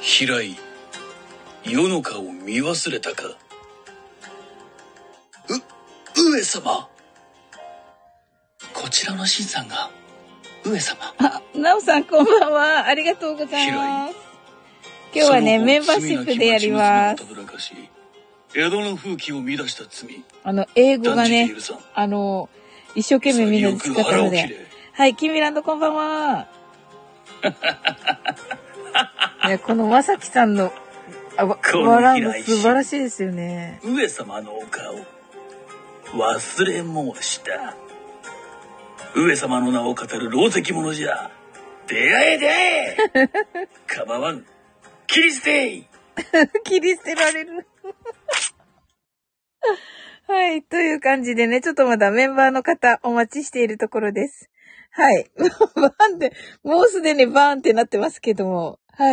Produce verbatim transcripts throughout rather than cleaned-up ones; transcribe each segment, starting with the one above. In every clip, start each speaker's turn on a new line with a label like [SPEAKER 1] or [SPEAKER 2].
[SPEAKER 1] 平井、世の顔を見忘れたか。う、上様。こちらの新さんが、上様。
[SPEAKER 2] あ、なおさんこんばんは。ありがとうございます。今日はね、メンバーシップでやります。
[SPEAKER 1] 江戸の風紀を乱した罪。
[SPEAKER 2] あの、英語がね、あの、一生懸命みんなで使ったので。はい、キミランドこんばんは。ね、このまさきさんの、あ、笑うの素晴らしいですよね。
[SPEAKER 1] 上様のお顔、忘れ申した。上様の名を語る老石者じゃ。出会え出会え構わん。切り捨て
[SPEAKER 2] 切り捨てられる。はい。という感じでね、ちょっとまだメンバーの方お待ちしているところです。はい。バーンって、もうすでにバーンってなってますけども。はい。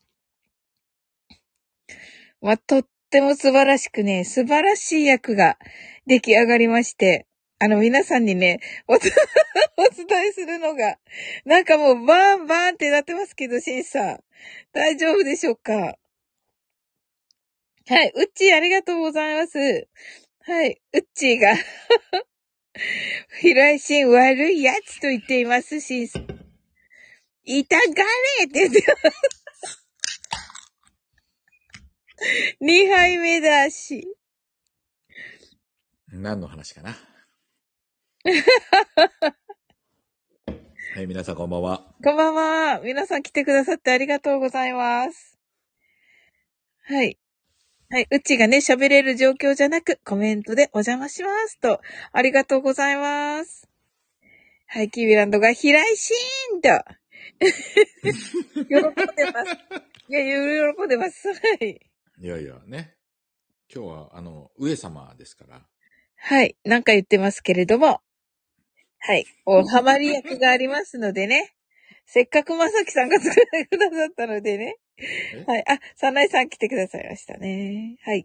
[SPEAKER 2] まあ、とっても素晴らしくね、素晴らしい役が出来上がりまして、あの皆さんにね、お, お伝えするのが、なんかもうバーンバーンってなってますけど、シンさん。大丈夫でしょうか？はい。うっちーありがとうございます。はい。うっちーが、平井シン悪いやつと言っています、シンさん。痛がれって言ってます。にはいめだし。
[SPEAKER 3] 何の話かなはい、皆さんこんばんは。
[SPEAKER 2] こんばんは。皆さん来てくださってありがとうございます。はい。はい。うちがね、喋れる状況じゃなく、コメントでお邪魔しますと。ありがとうございます。はい。キービランドが平井シーンと。喜んでます。いや、喜んでます。はい。
[SPEAKER 3] いやいや、ね。今日は、あの、上様ですから。
[SPEAKER 2] はい。なんか言ってますけれども。はい。おハマり役がありますのでね。せっかくまさきさんが作ってくださったのでね。はい。あ、サナイさん来てくださいましたね。はい。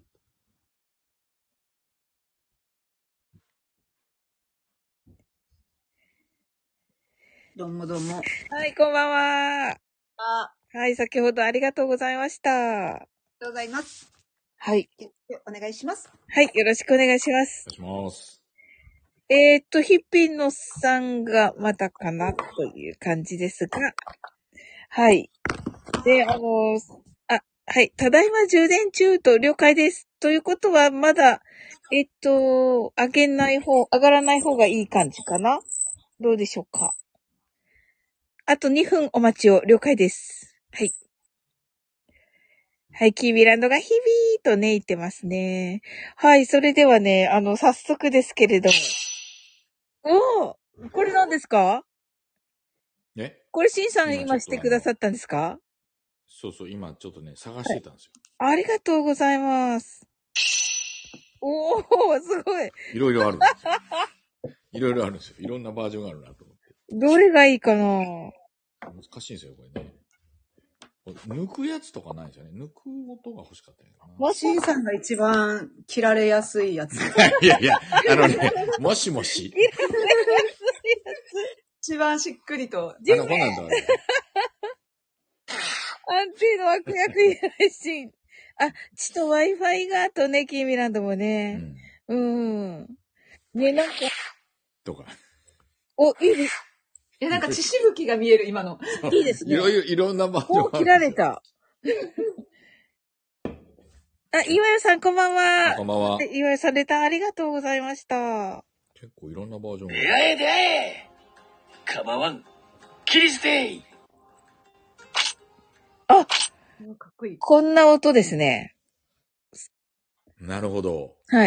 [SPEAKER 4] どうもどうも。
[SPEAKER 2] はい、こんばんは。
[SPEAKER 4] あ、
[SPEAKER 2] はい、先ほどありがとうございました。
[SPEAKER 4] ありがとうございます。
[SPEAKER 2] はい。
[SPEAKER 4] お願いします。
[SPEAKER 2] はい、よろしくお願いします。
[SPEAKER 3] お願いします。
[SPEAKER 2] えーっと、ヒッピーのさんがまたかなという感じですが。はい。で、あの、あ、はい。ただいま充電中と了解です。ということは、まだ、えっと、上げない方、上がらない方がいい感じかな？どうでしょうか？あとにふんお待ちを了解です。はい。はい、キービランドがヒビーとね、言ってますね。はい、それではね、あの、早速ですけれども。おー、これ何ですか？
[SPEAKER 3] え？
[SPEAKER 2] これ、シンさん今してくださったんですか？
[SPEAKER 3] そうそう、今ちょっとね、探してたんですよ。
[SPEAKER 2] はい、ありがとうございます。おー、すごい。
[SPEAKER 3] いろいろあるんですよ。いろいろあるんですよ。いろんなバージョンがあるなと思って。
[SPEAKER 2] どれがいいかな？
[SPEAKER 3] 難しいんですよ、これね。抜くやつとかないんですよね。抜く音が欲しかったよな。
[SPEAKER 4] もしんさんが一番切られやすいやつ。
[SPEAKER 3] いやいや、あのね、もしもし。
[SPEAKER 4] 一番しっくりと。
[SPEAKER 3] あの、こんなんだ。
[SPEAKER 2] 安定の悪役配信。あ、ちと Wi-Fi がとね、キーミランドもね。うん。うん。ね、なんか。
[SPEAKER 3] とか。
[SPEAKER 2] お、いいです。
[SPEAKER 4] え、なんか血しぶきが見える、今の。
[SPEAKER 2] いいですね。
[SPEAKER 3] いろいろ、いろんなバージョンある。
[SPEAKER 2] お、切られた。あ、岩屋さんこんばんは。
[SPEAKER 3] こんばんは。
[SPEAKER 2] 岩屋さんレターありがとうございました。
[SPEAKER 3] 結構いろんなバージョンが。
[SPEAKER 1] 出会え出会え構わん。切り捨て
[SPEAKER 2] あ、
[SPEAKER 4] かっこいい。
[SPEAKER 2] こんな音ですね。
[SPEAKER 3] なるほど。
[SPEAKER 2] はい。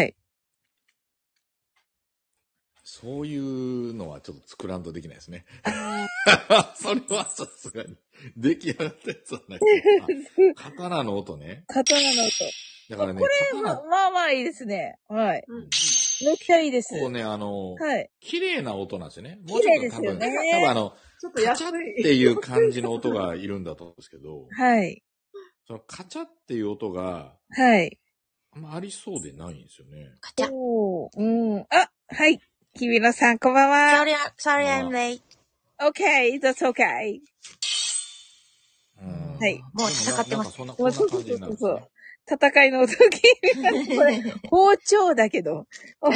[SPEAKER 3] そういうのはちょっと作らんとできないですね。それはさすがに。出来上がったやつはないけど。刀の音ね。
[SPEAKER 2] 刀の音。
[SPEAKER 3] だからね。
[SPEAKER 2] これ、ま、まあまあいいですね。はい。うん、めっちゃいいです。
[SPEAKER 3] こうね、あの、
[SPEAKER 2] はい。
[SPEAKER 3] 綺麗な音なんですよね。
[SPEAKER 2] 綺麗ですよね。
[SPEAKER 3] 多分あの、
[SPEAKER 4] ちょっと安い。
[SPEAKER 3] カチャっていう感じの音がいるんだと思うんですけど。
[SPEAKER 2] はい。
[SPEAKER 3] そのカチャっていう音が、
[SPEAKER 2] はい。
[SPEAKER 3] あんまありそうでないんですよね。
[SPEAKER 2] カチャ。おー。うん。あ、はい。日比野さん、こんばんは。
[SPEAKER 5] Sorry, sorry I'm late.
[SPEAKER 2] Okay, that's okay.
[SPEAKER 3] うん
[SPEAKER 2] はい
[SPEAKER 5] もう戦ってます。
[SPEAKER 3] でもななんかそんな、こんな
[SPEAKER 2] そうそう
[SPEAKER 3] 感じになるんです
[SPEAKER 2] そう
[SPEAKER 3] ね。
[SPEAKER 2] 戦いの時に、これ、包丁だけど。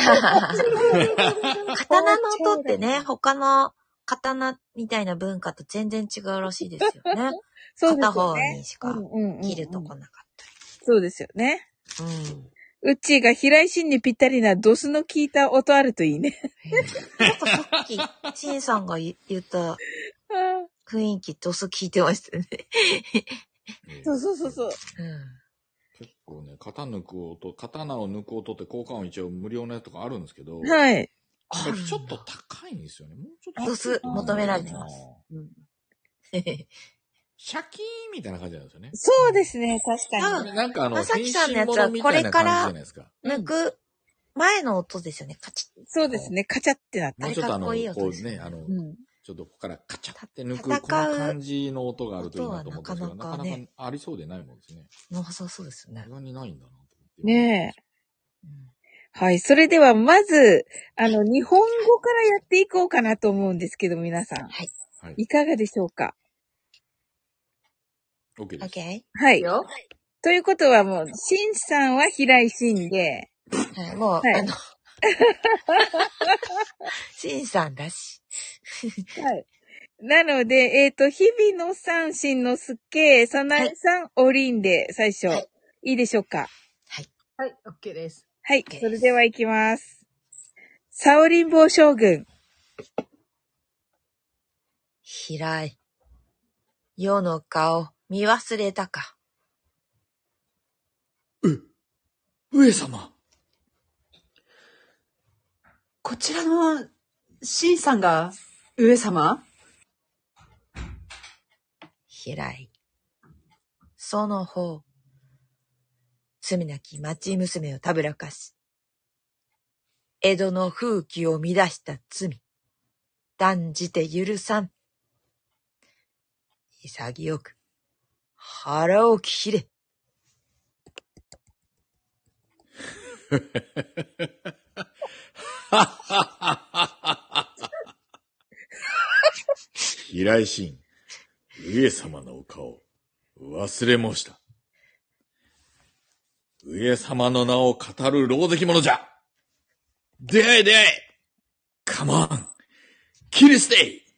[SPEAKER 5] 刀の音ってね、他の刀みたいな文化と全然違うらしいですよね。
[SPEAKER 2] そうです
[SPEAKER 5] 片方
[SPEAKER 2] よね。
[SPEAKER 5] にしか
[SPEAKER 2] うんうんうんうん
[SPEAKER 5] 切るとこなかっ
[SPEAKER 2] そうですよね。
[SPEAKER 5] たり。うん。
[SPEAKER 2] うっちーが平井心にぴったりなドスの効いた音あるといいね。
[SPEAKER 5] なんかさっき、シンさんが言言った雰囲気、ドス聞いてましたよね。
[SPEAKER 2] そうそうそうそう。
[SPEAKER 5] うん。
[SPEAKER 3] 結構ね、型抜く音、刀を抜く音って交換音一応無料のやつとかあるんですけど、
[SPEAKER 2] はい。
[SPEAKER 3] やっぱりちょっと高いんですよね。もうちょっと。
[SPEAKER 5] ドス求められてます。
[SPEAKER 4] うん
[SPEAKER 3] シャキーンみたいな感じなんですよね。
[SPEAKER 2] そうですね、確かに。
[SPEAKER 3] なんかあの、
[SPEAKER 5] まさきさんのやつは
[SPEAKER 3] 変身物みたいな感じじゃないですか。
[SPEAKER 5] 抜く前の音ですよね、カチッ。
[SPEAKER 2] そうですね、カチャってなった。
[SPEAKER 3] もうちょっとあの、
[SPEAKER 5] あれかっこいい音
[SPEAKER 3] こう
[SPEAKER 5] ですね
[SPEAKER 3] ね、あの、
[SPEAKER 2] うん。
[SPEAKER 3] ちょっとここからカチャって抜く、こ
[SPEAKER 5] 戦う
[SPEAKER 3] の感じの音があるといいなと思ったんですけど、なか
[SPEAKER 5] 音はなかなかね
[SPEAKER 3] なかありそうでないもんですね。
[SPEAKER 5] なさそうですね
[SPEAKER 3] 意。外にないんだなと思って。
[SPEAKER 2] ねえ。
[SPEAKER 5] うん
[SPEAKER 2] はい。それでは、まず、あの、日本語からやっていこうかなと思うんですけど、皆さん。
[SPEAKER 5] はい。
[SPEAKER 3] はい。
[SPEAKER 2] いかがでしょうか？
[SPEAKER 3] OK です。
[SPEAKER 5] OK？
[SPEAKER 2] はい。
[SPEAKER 4] よ。
[SPEAKER 2] ということはもう、シンさんは平井心で、
[SPEAKER 5] はい、もう、
[SPEAKER 2] はい
[SPEAKER 5] あの、シンさんだし。
[SPEAKER 2] はい。なので、えっ、と、日々のさん、しんのすけ、さなえさん、おりんで、最初、
[SPEAKER 5] はい
[SPEAKER 2] いいでしょうか？
[SPEAKER 4] はい、OK です。
[SPEAKER 2] はい。
[SPEAKER 5] OK
[SPEAKER 2] それでは行きます。サオリン坊将軍。
[SPEAKER 5] 平井。世の顔、見忘れたか。
[SPEAKER 3] 上様。
[SPEAKER 4] こちらの、シンさんが、上様？
[SPEAKER 5] 平井。その方、罪なき町娘をたぶらかし、江戸の風紀を乱した罪、断じて許さん。潔く、腹を切れ。
[SPEAKER 3] 平井心、上様のお顔、忘れ申した。上様の名を語る狼藉者じゃ。出会え出会え。カモン、キルステイ。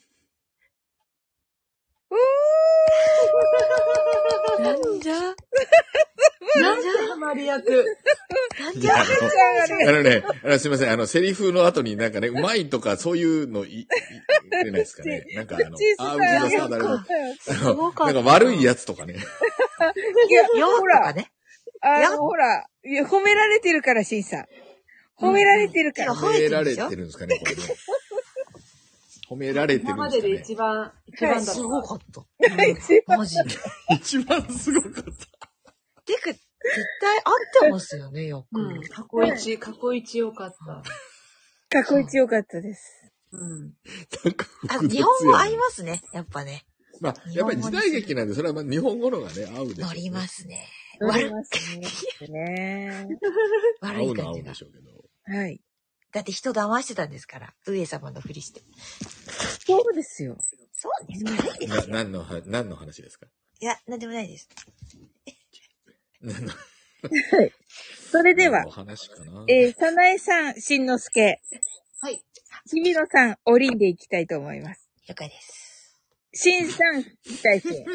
[SPEAKER 5] なんじゃ
[SPEAKER 4] なんじゃハマり役。
[SPEAKER 5] なんじゃ
[SPEAKER 3] いや、あの、あのね、あのすいません、あの、セリフの後になんかね、うまいとかそういうのい、い、言れないですかね。なんかあの、あ、うちのさ、誰も。
[SPEAKER 5] すごかった。
[SPEAKER 3] なんか悪いやつとかね。
[SPEAKER 2] いや、
[SPEAKER 5] よ
[SPEAKER 2] ほら
[SPEAKER 5] とか、ね。
[SPEAKER 2] あ
[SPEAKER 5] や
[SPEAKER 2] の、ほら、いや、褒められてるから、シンさん。褒められてるから。
[SPEAKER 5] うん
[SPEAKER 3] 褒められてるんですかね、これね。褒められてる
[SPEAKER 4] 今
[SPEAKER 3] んですかね。
[SPEAKER 4] までで一番、一番だった。
[SPEAKER 5] すごかった。
[SPEAKER 2] 一番
[SPEAKER 5] マジで。
[SPEAKER 3] 一番すごかった。
[SPEAKER 5] てか、絶対合ってますよね、よく。
[SPEAKER 4] うん。過去一、過去一良かった。
[SPEAKER 2] かっこいい良かったです。
[SPEAKER 4] うん。
[SPEAKER 3] なんか
[SPEAKER 5] あ、
[SPEAKER 3] 複雑
[SPEAKER 5] 日本語合い
[SPEAKER 3] やね
[SPEAKER 5] ますね、やっぱね。
[SPEAKER 3] まあ、やっぱり時代劇なんで、それはまあ日本語のがね、合うでしょう、ね。
[SPEAKER 5] 乗りますね。
[SPEAKER 2] 乗り
[SPEAKER 5] 悪
[SPEAKER 2] ますね。ね
[SPEAKER 5] 悪
[SPEAKER 3] 合うの合
[SPEAKER 5] い感じが。
[SPEAKER 3] うでしょうけど。
[SPEAKER 2] はい。
[SPEAKER 5] だって人騙してたんですから。上様のふりして。
[SPEAKER 2] そうですよ。
[SPEAKER 5] そうです。悪いです
[SPEAKER 3] な、
[SPEAKER 5] よ。
[SPEAKER 3] 何のは、何の話ですか？
[SPEAKER 5] いや、なんでもないです。
[SPEAKER 3] 何の、
[SPEAKER 2] はい。それでは
[SPEAKER 3] 何の、話かな。
[SPEAKER 2] えー、さなえさん、しんのすけ。
[SPEAKER 4] はい。
[SPEAKER 2] ひびのさん、おりんでいきたいと思います。
[SPEAKER 5] 了解です。
[SPEAKER 2] しんさん、期待して。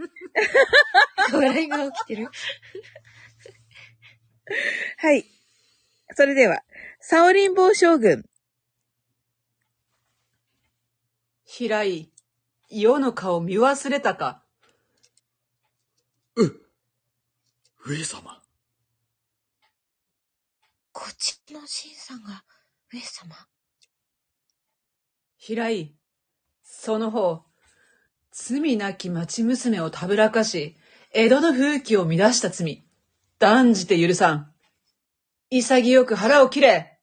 [SPEAKER 5] 笑いが起きてる。
[SPEAKER 2] はい。それでは、サオリン坊将軍。
[SPEAKER 4] 平井、世の顔見忘れたか。
[SPEAKER 3] 上様。
[SPEAKER 5] こっちのシンさんが上様。
[SPEAKER 4] 平井、その方、罪なき町娘をたぶらかし、江戸の風紀を乱した罪、断じて許さん。潔く腹を切れ。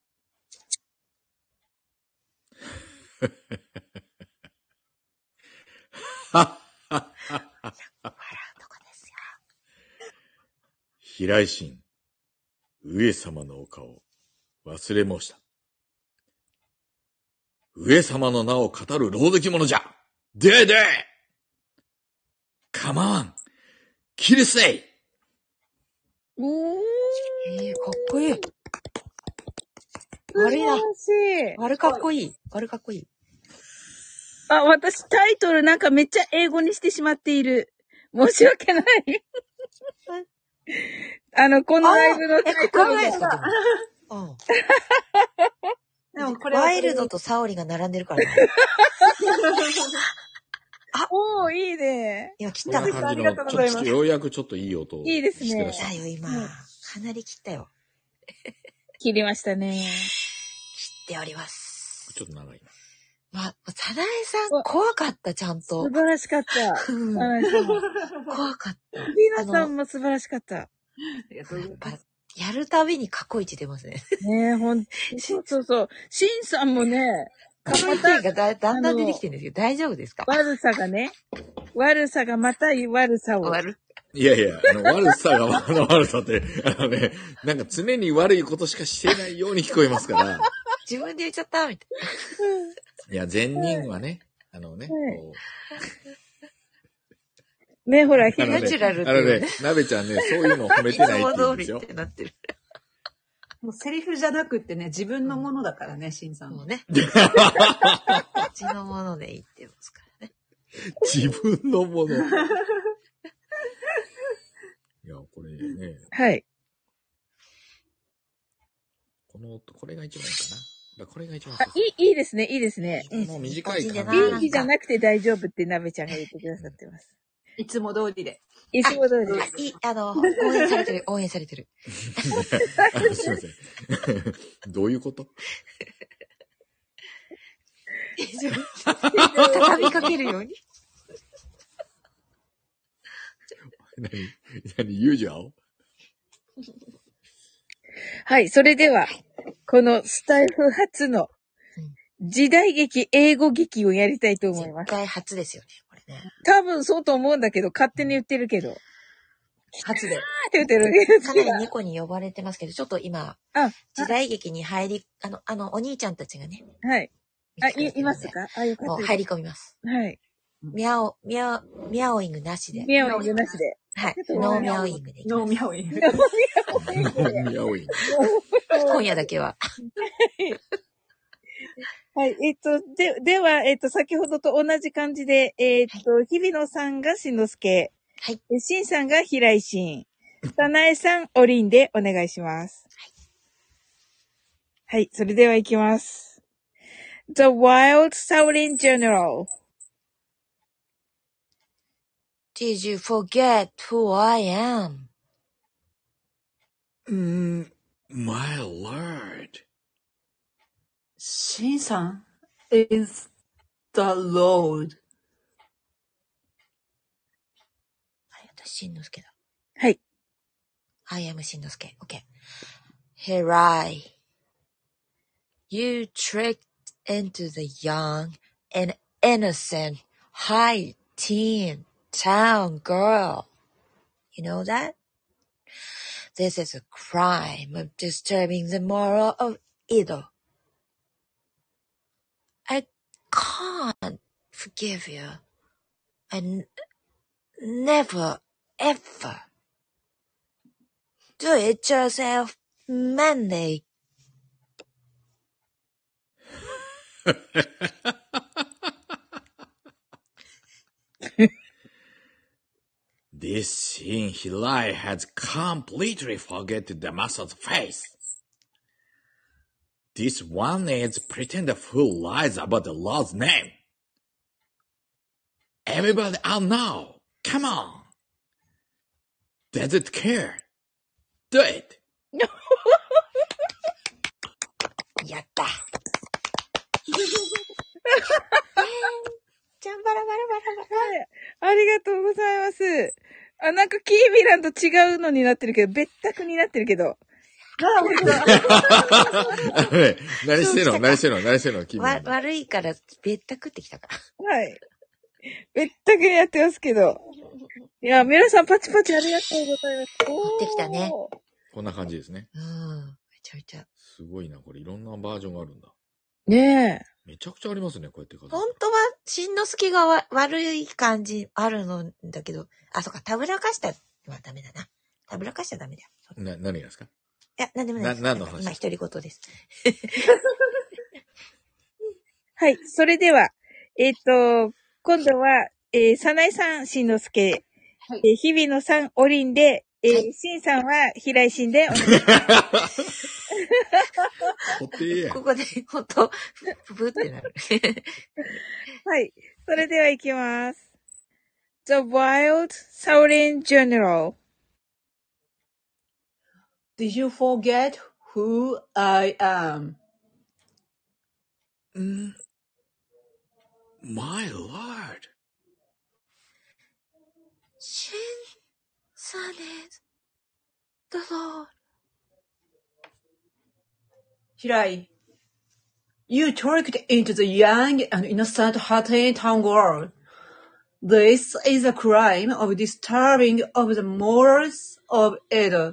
[SPEAKER 5] 笑うとこですよ。
[SPEAKER 3] 平井心、上様のお顔、忘れ申した。上様の名を語る狼藉者じゃ。出会え出会え。カカマンキルセイ。
[SPEAKER 2] おー。
[SPEAKER 5] えー、かっこいい。悪いな。
[SPEAKER 2] 素晴らしい。
[SPEAKER 5] 悪かっこいい。悪かっこいい。
[SPEAKER 2] あ、私タイトルなんかめっちゃ英語にしてしまっている。申し訳ない。あの、このライブのタイトル
[SPEAKER 5] え、
[SPEAKER 2] が。
[SPEAKER 5] 考えたでも。うん。
[SPEAKER 4] でもこれは
[SPEAKER 5] ワイルドとサオリが並んでるからね。
[SPEAKER 2] おー、いいね。
[SPEAKER 5] 今切っ
[SPEAKER 3] こん
[SPEAKER 5] たの。
[SPEAKER 3] な感じの、ちょっとようやくちょっといい音を
[SPEAKER 2] いいですね
[SPEAKER 3] してらっしゃる。
[SPEAKER 5] だよ、今。
[SPEAKER 2] うん
[SPEAKER 5] かなり切ったよ。
[SPEAKER 2] 切りましたね。
[SPEAKER 5] 切っております。
[SPEAKER 3] ちょっと長いな。
[SPEAKER 5] ま、サナエさん、怖かった、ちゃんと
[SPEAKER 2] 素。晴らしかった。
[SPEAKER 5] うん
[SPEAKER 2] 花井さんも
[SPEAKER 5] 怖かった。
[SPEAKER 2] リナさんも素晴らしかった。
[SPEAKER 4] ありがとうございます。
[SPEAKER 5] やっぱやるたびに過去一出ますね。
[SPEAKER 2] ねえ、ほんと、そうそうそう。シンさんもね、
[SPEAKER 5] 過去一がだだんだん出てきてるんですけど、大丈夫ですか？
[SPEAKER 2] 悪さがね、悪さがまた悪さを。
[SPEAKER 5] 終わる？
[SPEAKER 3] いやいや、あの、悪さが、あの悪さって、あのね、なんか常に悪いことしかしてないように聞こえますから。
[SPEAKER 5] 自分で言っちゃったみたい
[SPEAKER 3] いや、善人はね、あのね、
[SPEAKER 2] はい
[SPEAKER 3] こ
[SPEAKER 2] ね、ほら、
[SPEAKER 3] う、あの
[SPEAKER 5] ナチュラルって
[SPEAKER 3] ね、あの
[SPEAKER 5] いう
[SPEAKER 3] ね、なべちゃんね、そういうのを褒め
[SPEAKER 5] な。い
[SPEAKER 3] てないって
[SPEAKER 5] つも通りっ
[SPEAKER 3] 言うんですよ。
[SPEAKER 5] てなってる。
[SPEAKER 4] もうセリフじゃなくってね、自分のものだからね、シンさんも。
[SPEAKER 5] もうね。うちのもので言ってますからね。
[SPEAKER 3] 自分のもの。いや、これね、
[SPEAKER 2] はい。
[SPEAKER 3] この音、これが一番いいかな。だからこれが一番
[SPEAKER 2] あ、いい、いいですね、いいですね。うん。
[SPEAKER 3] この短い感じ
[SPEAKER 2] 元気じゃなくて大丈夫ってなべちゃんが言ってくださってます。
[SPEAKER 4] いつも通りで。
[SPEAKER 2] いつも通り。
[SPEAKER 5] あ、いい、あの、応援されてる、応援されてる。
[SPEAKER 3] あのすいません。どういうこと？
[SPEAKER 5] 畳みかけるように。
[SPEAKER 3] 何何ユージュアル？
[SPEAKER 2] はい、それでは、このスタイフ初の時代劇、英語劇をやりたいと思います。
[SPEAKER 5] 絶対初ですよね、これね。
[SPEAKER 2] 多分そうと思うんだけど、勝手に言ってるけど。
[SPEAKER 4] 初で。
[SPEAKER 2] あーって言ってる
[SPEAKER 5] かなり猫に呼ばれてますけど、ちょっと今、
[SPEAKER 2] あ、
[SPEAKER 5] 時代劇に入り、あの、あの、お兄ちゃんたちがね、
[SPEAKER 2] はい。あ、い、いま
[SPEAKER 5] 見てくれてるんで
[SPEAKER 2] すかあ、よかったです。
[SPEAKER 5] もう入り込みます。
[SPEAKER 2] はい。
[SPEAKER 5] ミャオ、ミャオ、ミャオイングなしで。
[SPEAKER 2] ミャオイングなしで。
[SPEAKER 5] はい。
[SPEAKER 2] ちょっと
[SPEAKER 5] ノーミャオイングでいきます。
[SPEAKER 4] ノーミャオイン。
[SPEAKER 3] ミャオイン。
[SPEAKER 5] 今夜だけは。
[SPEAKER 2] はい。えっと、で、では、えっと、先ほどと同じ感じで、えっと、日比野さんがしんのすけ。
[SPEAKER 5] はい。
[SPEAKER 2] えしんさんが平井しん。さなえさん、おりんでお願いします。はい。はい。それでは行きます。The Wild Shaolin General.
[SPEAKER 5] Did you forget who I am?
[SPEAKER 3] Mm, my lord.
[SPEAKER 4] シンさん is the Lord.
[SPEAKER 5] はい、私、しんのすけだ。
[SPEAKER 2] はい。
[SPEAKER 5] I am しんのすけ。OK。Here I. You tricked into the young and innocent high teen town girl. You know that? This is a crime of disturbing the moral of evil. I can't forgive you. I n- never, ever. Do it yourself, manly.
[SPEAKER 3] This scene Hirai has completely forgotten the master's face. This one is pretender who lies about the Lord's name. Everybody out now. Come on. Does it care? Do it.
[SPEAKER 5] やった。じゃんばらばらばらばら。
[SPEAKER 2] はい。ありがとうございます。あ、なんかキービランと違うのになってるけど、別宅になってるけど。
[SPEAKER 3] あのね、何してんの何してんの何してんの君。
[SPEAKER 5] わ、悪いから、別宅ってきたから。
[SPEAKER 2] はい。別宅にやってますけど。いや、皆さんパチパチありがとうございます。おー
[SPEAKER 5] できたね。
[SPEAKER 3] こんな感じですね。
[SPEAKER 5] うん。めちゃめちゃ。
[SPEAKER 3] すごいな、これいろんなバージョンがあるんだ。
[SPEAKER 2] ね
[SPEAKER 3] めちゃくちゃありますね、こうやって数えたら
[SPEAKER 5] 本当は、しんのすけがわ悪い感じあるのだけど、あ、そっか、たぶらかしたはダメだな。たぶらかしちゃダメだよ。
[SPEAKER 3] な、何がですか？
[SPEAKER 5] いや、なんでもないです。
[SPEAKER 3] な何の話
[SPEAKER 5] 今、独り言です。
[SPEAKER 2] はい。それでは、えっ、と、今度は、えー、さなえさん、しんのすけ、
[SPEAKER 4] はい
[SPEAKER 2] えー、日比野さん、おりんで、えー、
[SPEAKER 5] はい
[SPEAKER 2] しんさんは、平井しんでお願いします。
[SPEAKER 3] 固定やん
[SPEAKER 5] ここで、ほんと、ふふってなる。
[SPEAKER 2] はい。それでは行きます。The Wild Shaolin General.
[SPEAKER 4] Did you forget who I am?
[SPEAKER 3] Mm. My lord.
[SPEAKER 5] しんさん is the Lord.
[SPEAKER 4] Hirai, you tricked into the young and innocent Hatay town girl. This is a crime of disturbing of the morals of Edo.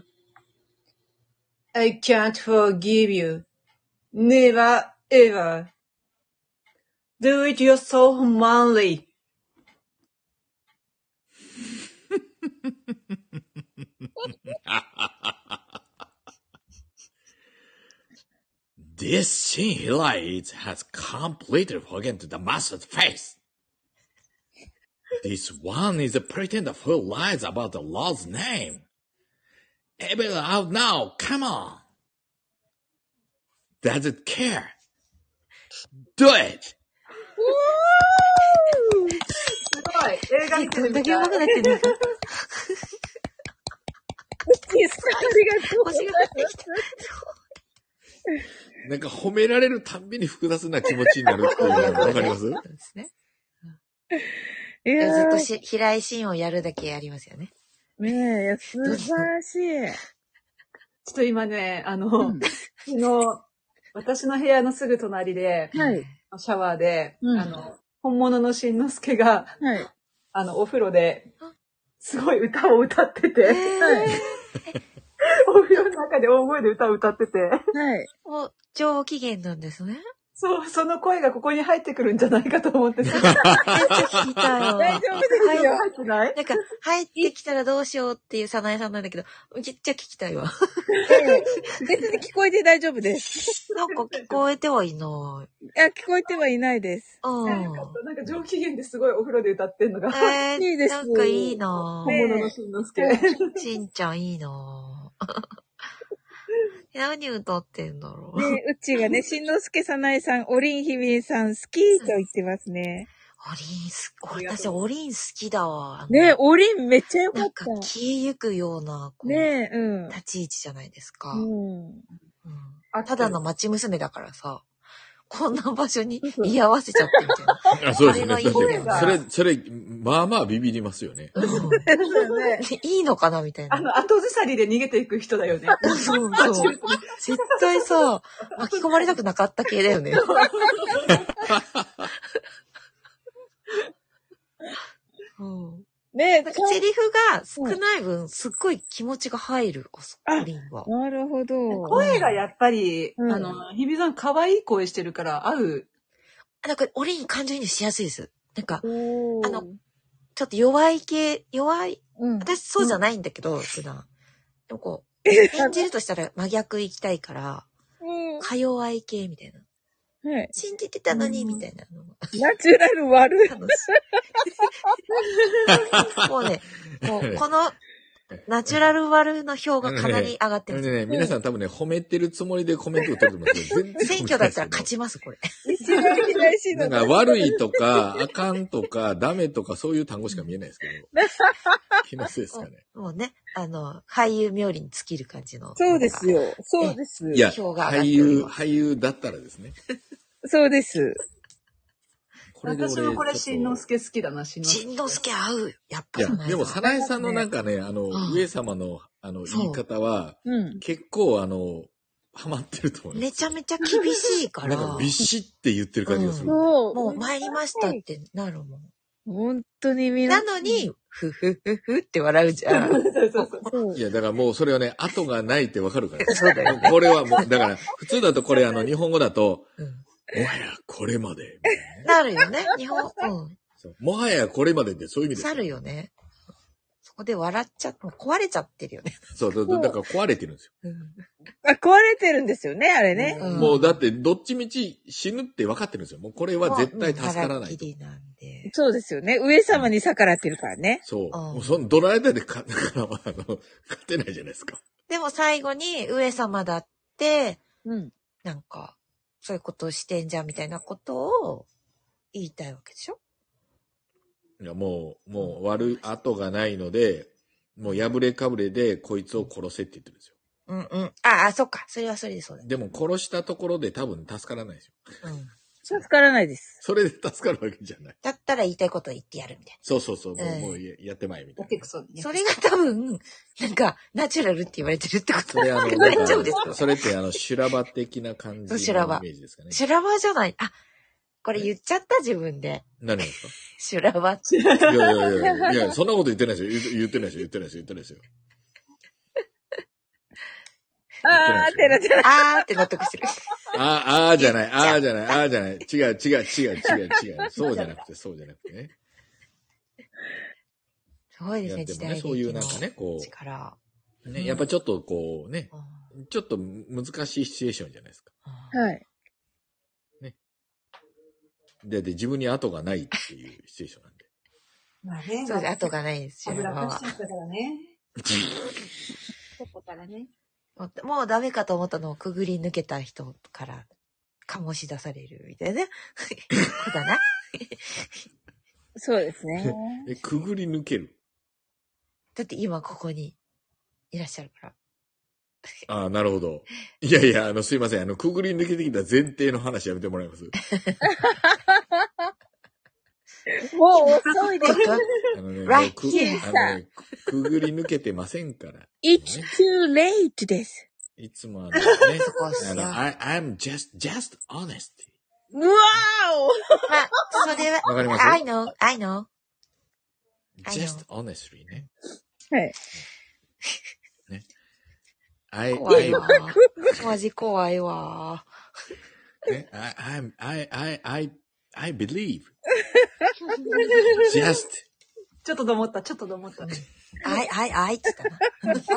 [SPEAKER 4] I can't forgive you. Never, ever. Do it yourself manly.
[SPEAKER 3] This Shin Hirai has completely forgotten the master's face. This one is a pretender who lies about the Lord's name. Everyone out now, come on. Doesn't care. Do it.
[SPEAKER 4] すごい。映画見てるみたい。
[SPEAKER 5] どんだけ上手くなってんのか。
[SPEAKER 2] ありがとう。
[SPEAKER 5] 星が降ってきた。
[SPEAKER 3] なんか褒められるたんびに複雑な気持ちになるっていうのわかります？
[SPEAKER 5] そうですね。
[SPEAKER 2] いやー
[SPEAKER 5] ずっとし平井シーンをやるだけやりますよね。
[SPEAKER 2] ねえ、いや素晴らしい。
[SPEAKER 4] ちょっと今ね、あの、昨日、私の部屋のすぐ隣で、
[SPEAKER 2] はい。
[SPEAKER 4] シャワーで、
[SPEAKER 2] うん
[SPEAKER 4] あの、本物のしんのすけが、
[SPEAKER 2] はい。
[SPEAKER 4] あの、お風呂で、すごい歌を歌ってて、
[SPEAKER 2] はい。
[SPEAKER 4] お風呂の中で大声で歌を歌ってて、
[SPEAKER 2] はい。
[SPEAKER 5] もう、上機嫌なんですね。
[SPEAKER 4] そう、その声がここに入ってくるんじゃないかと思ってさ、
[SPEAKER 5] めっちゃ聞きたいわ。
[SPEAKER 2] 大丈夫ですよ。
[SPEAKER 4] 入ってない
[SPEAKER 5] なんか、入ってきたらどうしようっていう早苗さんなんだけど、めっちゃ聞きたいわ。
[SPEAKER 2] 別に聞こえて大丈夫です。
[SPEAKER 5] なんか聞こえてはいない
[SPEAKER 2] や、聞こえてはいないです。
[SPEAKER 5] い。うん。
[SPEAKER 4] なんか上機嫌ですごいお風呂で歌ってんのが、
[SPEAKER 5] えー、
[SPEAKER 2] いいです
[SPEAKER 5] なんかいいな
[SPEAKER 4] 本物のしんのすけ。
[SPEAKER 5] ぁ。しんちゃんいいなぁ。何歌ってんだろう。
[SPEAKER 2] ね、うちがね、しんのすけさなえさん、おりんひびさん、好きと言ってますね。
[SPEAKER 5] おりんす、私おりん好きだわ。
[SPEAKER 2] ね、おりんめっちゃよか
[SPEAKER 5] なんか
[SPEAKER 2] った。
[SPEAKER 5] 消えゆくような、こう、
[SPEAKER 2] ねえ、うん。
[SPEAKER 5] 立ち位置じゃないですか。
[SPEAKER 2] うん。
[SPEAKER 5] うんただの町娘だからさ、こんな場所に居合わせちゃってみたいな。
[SPEAKER 3] あそうですね。
[SPEAKER 5] あれがいい
[SPEAKER 3] 確かに
[SPEAKER 4] 声が
[SPEAKER 3] それ、それ、まあまあビビりますよね。
[SPEAKER 5] うん
[SPEAKER 4] ね
[SPEAKER 5] いいのかなみたいな。
[SPEAKER 4] あの、後ずさりで逃げていく人だよね。
[SPEAKER 5] そうそう。絶対さ、巻き込まれたくなかった系だよね。うん
[SPEAKER 2] ねえ、
[SPEAKER 5] なんかセリフが少ない分、すっごい気持ちが入る、あそこ、リンは。
[SPEAKER 2] なるほど。
[SPEAKER 4] 声がやっぱり、
[SPEAKER 2] うん
[SPEAKER 4] あの、日比さん可愛い声してるから合う。
[SPEAKER 5] なんか、オリン感情移入しやすいです。なんか、
[SPEAKER 2] おー
[SPEAKER 5] あのちょっと弱い系、弱い、
[SPEAKER 2] うん。
[SPEAKER 5] 私そうじゃないんだけど、普段。でもこう、演じるとしたら真逆行きたいから、
[SPEAKER 2] うん。
[SPEAKER 5] か弱い系みたいな。
[SPEAKER 2] はい。
[SPEAKER 5] 信じてたのに、みたいなのが
[SPEAKER 2] ナチュラル悪い。
[SPEAKER 5] 楽しい。もうね、もうこのナチュラル悪の票がかなり上がってます。
[SPEAKER 3] あのね、皆さん多分ね、褒めてるつもりでコメントを取ると思うんですけど、全然
[SPEAKER 5] 選挙だったら勝ちます、これ。
[SPEAKER 2] 一番左しの。
[SPEAKER 3] なんか悪いとか、あかんとか、ダメとか、そういう単語しか見えないですけど。気のせいですかね。
[SPEAKER 5] もうね、あの、俳優冥利に尽きる感じの。
[SPEAKER 2] そうですよ。そうです。
[SPEAKER 3] いや、
[SPEAKER 5] 票が上がっ
[SPEAKER 3] 俳優、
[SPEAKER 5] ております
[SPEAKER 3] 俳優だったらですね。
[SPEAKER 2] そうです。
[SPEAKER 3] これで俺
[SPEAKER 4] 私もこれ、
[SPEAKER 3] ちょっと
[SPEAKER 4] しんのすけ好きだな、しんのすけ。
[SPEAKER 5] しんのすけ合う。やっぱ
[SPEAKER 3] いや
[SPEAKER 5] り、ね。
[SPEAKER 3] でも、さなえさんのなんかね、あの、
[SPEAKER 5] うん
[SPEAKER 3] 上様の、あの、
[SPEAKER 5] そう
[SPEAKER 3] 言い方は、
[SPEAKER 2] うん。
[SPEAKER 3] 結構、あの、ハマってると思います。
[SPEAKER 5] めちゃめちゃ厳しいから。
[SPEAKER 3] なんか、ビシって言ってる感じがする。
[SPEAKER 2] そう。
[SPEAKER 5] もう参りましたってなるもん。
[SPEAKER 2] 本当に皆
[SPEAKER 5] なのに、ふふふふって笑うじゃん。
[SPEAKER 4] そうそうそう。
[SPEAKER 2] そう
[SPEAKER 3] いや、だからもうそれはね、後がないってわかるから。
[SPEAKER 5] そうだよ。
[SPEAKER 3] これはもう、だから、普通だとこれ、あの、日本語だと、
[SPEAKER 5] うん
[SPEAKER 3] もはやこれまで。
[SPEAKER 5] なるよね。日本、うん。
[SPEAKER 3] そうもはやこれまでってそういう意味です
[SPEAKER 5] なるよね。そこで笑っちゃって、もう壊れちゃってるよね。
[SPEAKER 3] そう、だだから壊れてるんですよ。
[SPEAKER 5] うん。
[SPEAKER 2] あ、壊れてるんですよね、あれね。
[SPEAKER 5] うん
[SPEAKER 3] もうだってどっちみち死ぬって分かってるんですよ。もうこれは絶対助からないと。
[SPEAKER 5] 腹切りなんで。
[SPEAKER 2] そうですよね。上様に逆らってるからね。
[SPEAKER 3] そう。
[SPEAKER 5] うん
[SPEAKER 3] もうその、どの間でか、だから、あの、勝てないじゃないですか。
[SPEAKER 5] でも最後に上様だって、
[SPEAKER 2] うん。
[SPEAKER 5] なんか、そういうことをしてんじゃんみたいなことを言いたいわけでしょ？
[SPEAKER 3] いや、もう、もう悪い跡がないので、もう破れかぶれでこいつを殺せって言ってるんですよ。
[SPEAKER 5] うんうん。ああ、そっか。それはそれでそうだね。
[SPEAKER 3] でも殺したところで多分助からないですよ。
[SPEAKER 5] うん。
[SPEAKER 2] 助からないです。
[SPEAKER 3] それで助かるわけじゃない。
[SPEAKER 5] だったら言いたいことを言ってやるみたい
[SPEAKER 3] そうそうそう。もう,、
[SPEAKER 5] うん
[SPEAKER 3] もうややってまいみたいな。
[SPEAKER 4] 結構そうね
[SPEAKER 5] な。。それが多分、なんか、ナチュラルって言われてるってこと
[SPEAKER 3] それあの、
[SPEAKER 5] 大丈夫ですか？
[SPEAKER 3] それってあの、修羅場的な感じのイ
[SPEAKER 5] 修羅場
[SPEAKER 3] メージですかね。
[SPEAKER 5] 修羅場じゃない。あ、これ言っちゃった自分で。
[SPEAKER 3] 何ですか？
[SPEAKER 5] 修羅場って。
[SPEAKER 3] いやいやいやいや、そんなこと言ってないですよ。言う言ってないですよ。言ってないですよ。言ってないですよ。
[SPEAKER 2] あーってなってる。
[SPEAKER 5] あーって納得してる。
[SPEAKER 3] ああ、ああじゃない、ああじゃない、ああじゃない。違う、違う、違う、違う、違う。そうじゃなくて、そうじゃなくてね。
[SPEAKER 5] すごいですね、
[SPEAKER 3] いやでもね
[SPEAKER 5] 時代劇の
[SPEAKER 3] そういうなんかねこう
[SPEAKER 5] 力。
[SPEAKER 3] ね、やっぱちょっとこうね、
[SPEAKER 5] うん
[SPEAKER 3] ちょっと難しいシチュエーションじゃないですか。
[SPEAKER 2] はい。
[SPEAKER 3] で、で、自分に後がないっていうシチュエーションなんで。
[SPEAKER 4] まあね。
[SPEAKER 5] そうです、後がないです、修
[SPEAKER 4] 油
[SPEAKER 5] 羅場は
[SPEAKER 4] かしちゃったからね。そこからね。
[SPEAKER 5] もう。もうダメかと思ったのをくぐり抜けた人から醸し出されるみたいな。そうだな。
[SPEAKER 2] そうですね。
[SPEAKER 3] え、くぐり抜ける。
[SPEAKER 5] だって今ここにいらっしゃるから。
[SPEAKER 3] ああ、なるほど。いやいや、あの、すいません。あの、くぐり抜けてきた前提の話やめてもらえます？
[SPEAKER 2] もう遅いです。
[SPEAKER 3] あのね、
[SPEAKER 5] Right
[SPEAKER 3] もうく
[SPEAKER 2] here.
[SPEAKER 3] あのね、くくぐり抜けてませんから。
[SPEAKER 2] It's too late です。
[SPEAKER 3] いつもあのね、
[SPEAKER 5] こうし
[SPEAKER 3] あの、
[SPEAKER 5] よう
[SPEAKER 3] I, I'm just, just honest.
[SPEAKER 2] うわ
[SPEAKER 5] まあ、それは、
[SPEAKER 3] わかります
[SPEAKER 5] I know, I know. I know.
[SPEAKER 3] just honestly ね。
[SPEAKER 2] ーはい。
[SPEAKER 3] I,
[SPEAKER 5] 怖い
[SPEAKER 3] I,
[SPEAKER 5] わ。マジ怖いわ。
[SPEAKER 3] ね I, I'm, I, I, I, I believe. just.
[SPEAKER 4] ちょっとと思った、ちょっとと思った。
[SPEAKER 5] I, I, I って言ったな。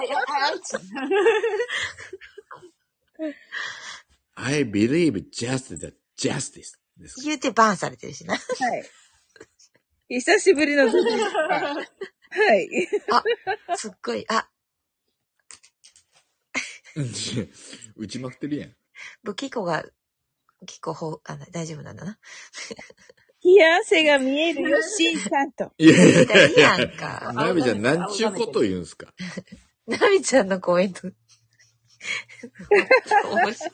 [SPEAKER 3] I believe just the justice です。
[SPEAKER 5] 言うてバンされてるしな。
[SPEAKER 2] はい。久しぶりの部分ですか。はい。
[SPEAKER 5] あ、すっごい、あ、
[SPEAKER 3] 打ちまくってるやん。
[SPEAKER 5] 武器庫が結構ほあの大丈夫なんだな。
[SPEAKER 2] 冷や汗が見えるよ、しんさんと。
[SPEAKER 3] いやいやいやい
[SPEAKER 5] いいや
[SPEAKER 3] や
[SPEAKER 5] んか。
[SPEAKER 3] なみちゃん、なんちゅうこと言うんすか？
[SPEAKER 5] なみちゃんのコメント。面白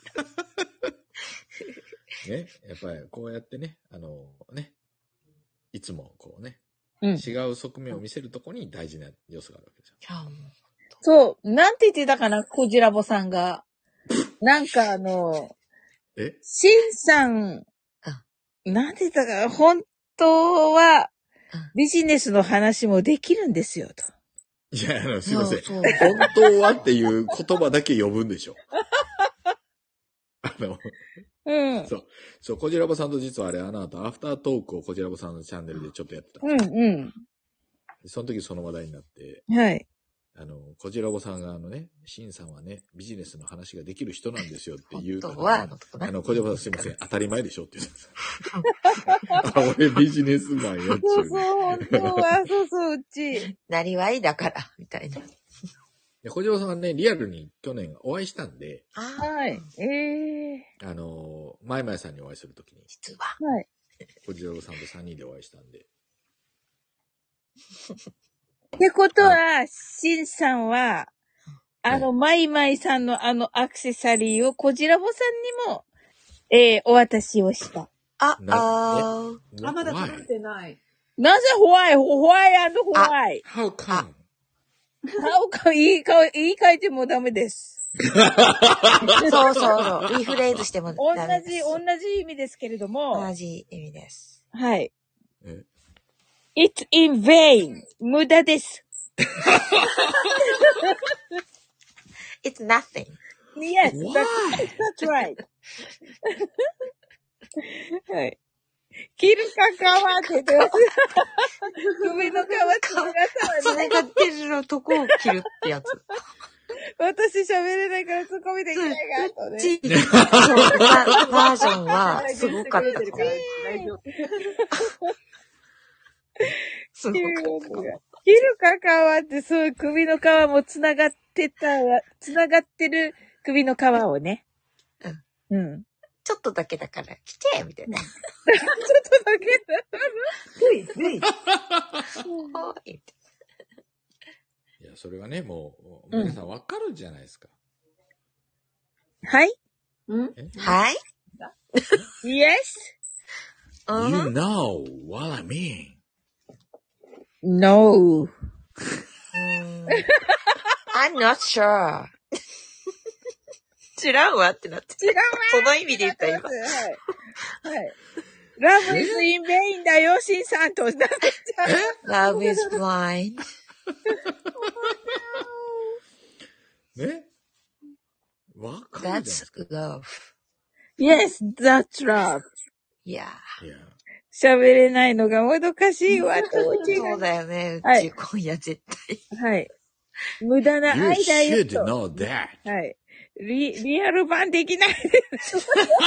[SPEAKER 5] い。
[SPEAKER 3] ね。やっぱり、こうやってね、あの、ね。いつも、こうね、
[SPEAKER 2] うん。
[SPEAKER 3] 違う側面を見せるとこに大事な要素があるわけですよ。
[SPEAKER 5] いやもう
[SPEAKER 2] そう、なんて言ってたかな、コジラボさんが。なんかあの、
[SPEAKER 3] え
[SPEAKER 2] しんさん、なんて言ったかな、本当は
[SPEAKER 5] うん
[SPEAKER 2] ビジネスの話もできるんですよ、と。
[SPEAKER 3] いや、あの、すいません。
[SPEAKER 5] そう
[SPEAKER 3] 本当はっていう言葉だけ呼ぶんでしょ。あの、
[SPEAKER 2] うん。
[SPEAKER 3] そう。そう、こじらぼさんと実はあれ、あの後、アフタートークをこじらぼさんのチャンネルでちょっとやってた。
[SPEAKER 2] うん、う
[SPEAKER 3] その時その話題になって、
[SPEAKER 2] ん。はい。
[SPEAKER 3] あの、こじらぼさんがあのね、シンさんはね、ビジネスの話ができる人なんですよって言うから、
[SPEAKER 5] 本当はのとこな
[SPEAKER 3] あの、こじらぼさんすいません、当たり前でしょって言ってた。あ、俺ビジネスマンやっちゅ
[SPEAKER 2] そうそう、
[SPEAKER 3] うね。
[SPEAKER 2] 本当は、そうそう、うち。
[SPEAKER 5] なりわいだから、みたいな。
[SPEAKER 3] で小島さんはね、リアルに去年お会いしたんで、
[SPEAKER 5] あ
[SPEAKER 2] はい。ええ
[SPEAKER 3] あの、まいまいさんにお会いするときに、
[SPEAKER 5] 実は。
[SPEAKER 2] ー。はい。
[SPEAKER 3] 小島さんとさんにんでお会いしたんで、
[SPEAKER 2] ってことは、しんさんは、あの、まいまいさんのあのアクセサリーをこじらぼさんにも、えー、お渡しをした。
[SPEAKER 5] あ、
[SPEAKER 3] な
[SPEAKER 5] あー
[SPEAKER 4] あ、まだ
[SPEAKER 3] Why?
[SPEAKER 4] 届いてない。
[SPEAKER 2] なぜホワイホワイホワイ
[SPEAKER 3] How come?
[SPEAKER 2] 顔か、言いか、言い換えてもダメです。
[SPEAKER 5] そうそう。リフレーズしても
[SPEAKER 2] 同
[SPEAKER 5] ダメです
[SPEAKER 2] じ、同じ意味ですけれども、
[SPEAKER 5] 同じ意味です。
[SPEAKER 2] はい。
[SPEAKER 3] え
[SPEAKER 2] It's in vain. 無駄です。
[SPEAKER 5] It's nothing.
[SPEAKER 2] Yes,
[SPEAKER 3] Why?
[SPEAKER 2] that's, that's right. はい。切るか皮って言ってます。首の皮つながったわ
[SPEAKER 5] つながってるのとこを切るってやつ。
[SPEAKER 2] 私喋れないからツッコミできないかとね。
[SPEAKER 5] チーバージョンはすごかった。すごかった。
[SPEAKER 2] 切るか皮ってそういう首の皮もつながってたわ、つながってる首の皮をね。うん。うん。
[SPEAKER 5] ちょっとだけだから、来てみたいな。ちょっ
[SPEAKER 2] とだけだから。
[SPEAKER 4] ついつい。
[SPEAKER 3] いや、それはね、もう、皆さんわかるじゃないですか。
[SPEAKER 2] はい、
[SPEAKER 5] うんはい
[SPEAKER 3] ?Yes?、Uh-huh. You know what I mean.
[SPEAKER 2] No.
[SPEAKER 5] I'm not sure. 知らんわってなって。
[SPEAKER 2] 知らんわ
[SPEAKER 5] その意味で言った今。はい。
[SPEAKER 2] はい。Love is in vain だよ、シンさんとなってち
[SPEAKER 5] ゃう。Love is blind.
[SPEAKER 3] ねわかるじゃないですか。
[SPEAKER 5] That's love.
[SPEAKER 2] Yes, that's love.
[SPEAKER 5] Yeah.
[SPEAKER 2] 喋れないのがもどかしいわ、
[SPEAKER 5] そうだよね。うち、はい、今夜絶対。
[SPEAKER 2] はい。無駄な愛だよと。
[SPEAKER 3] You should know that.
[SPEAKER 2] はい。リ、リアル版できないです。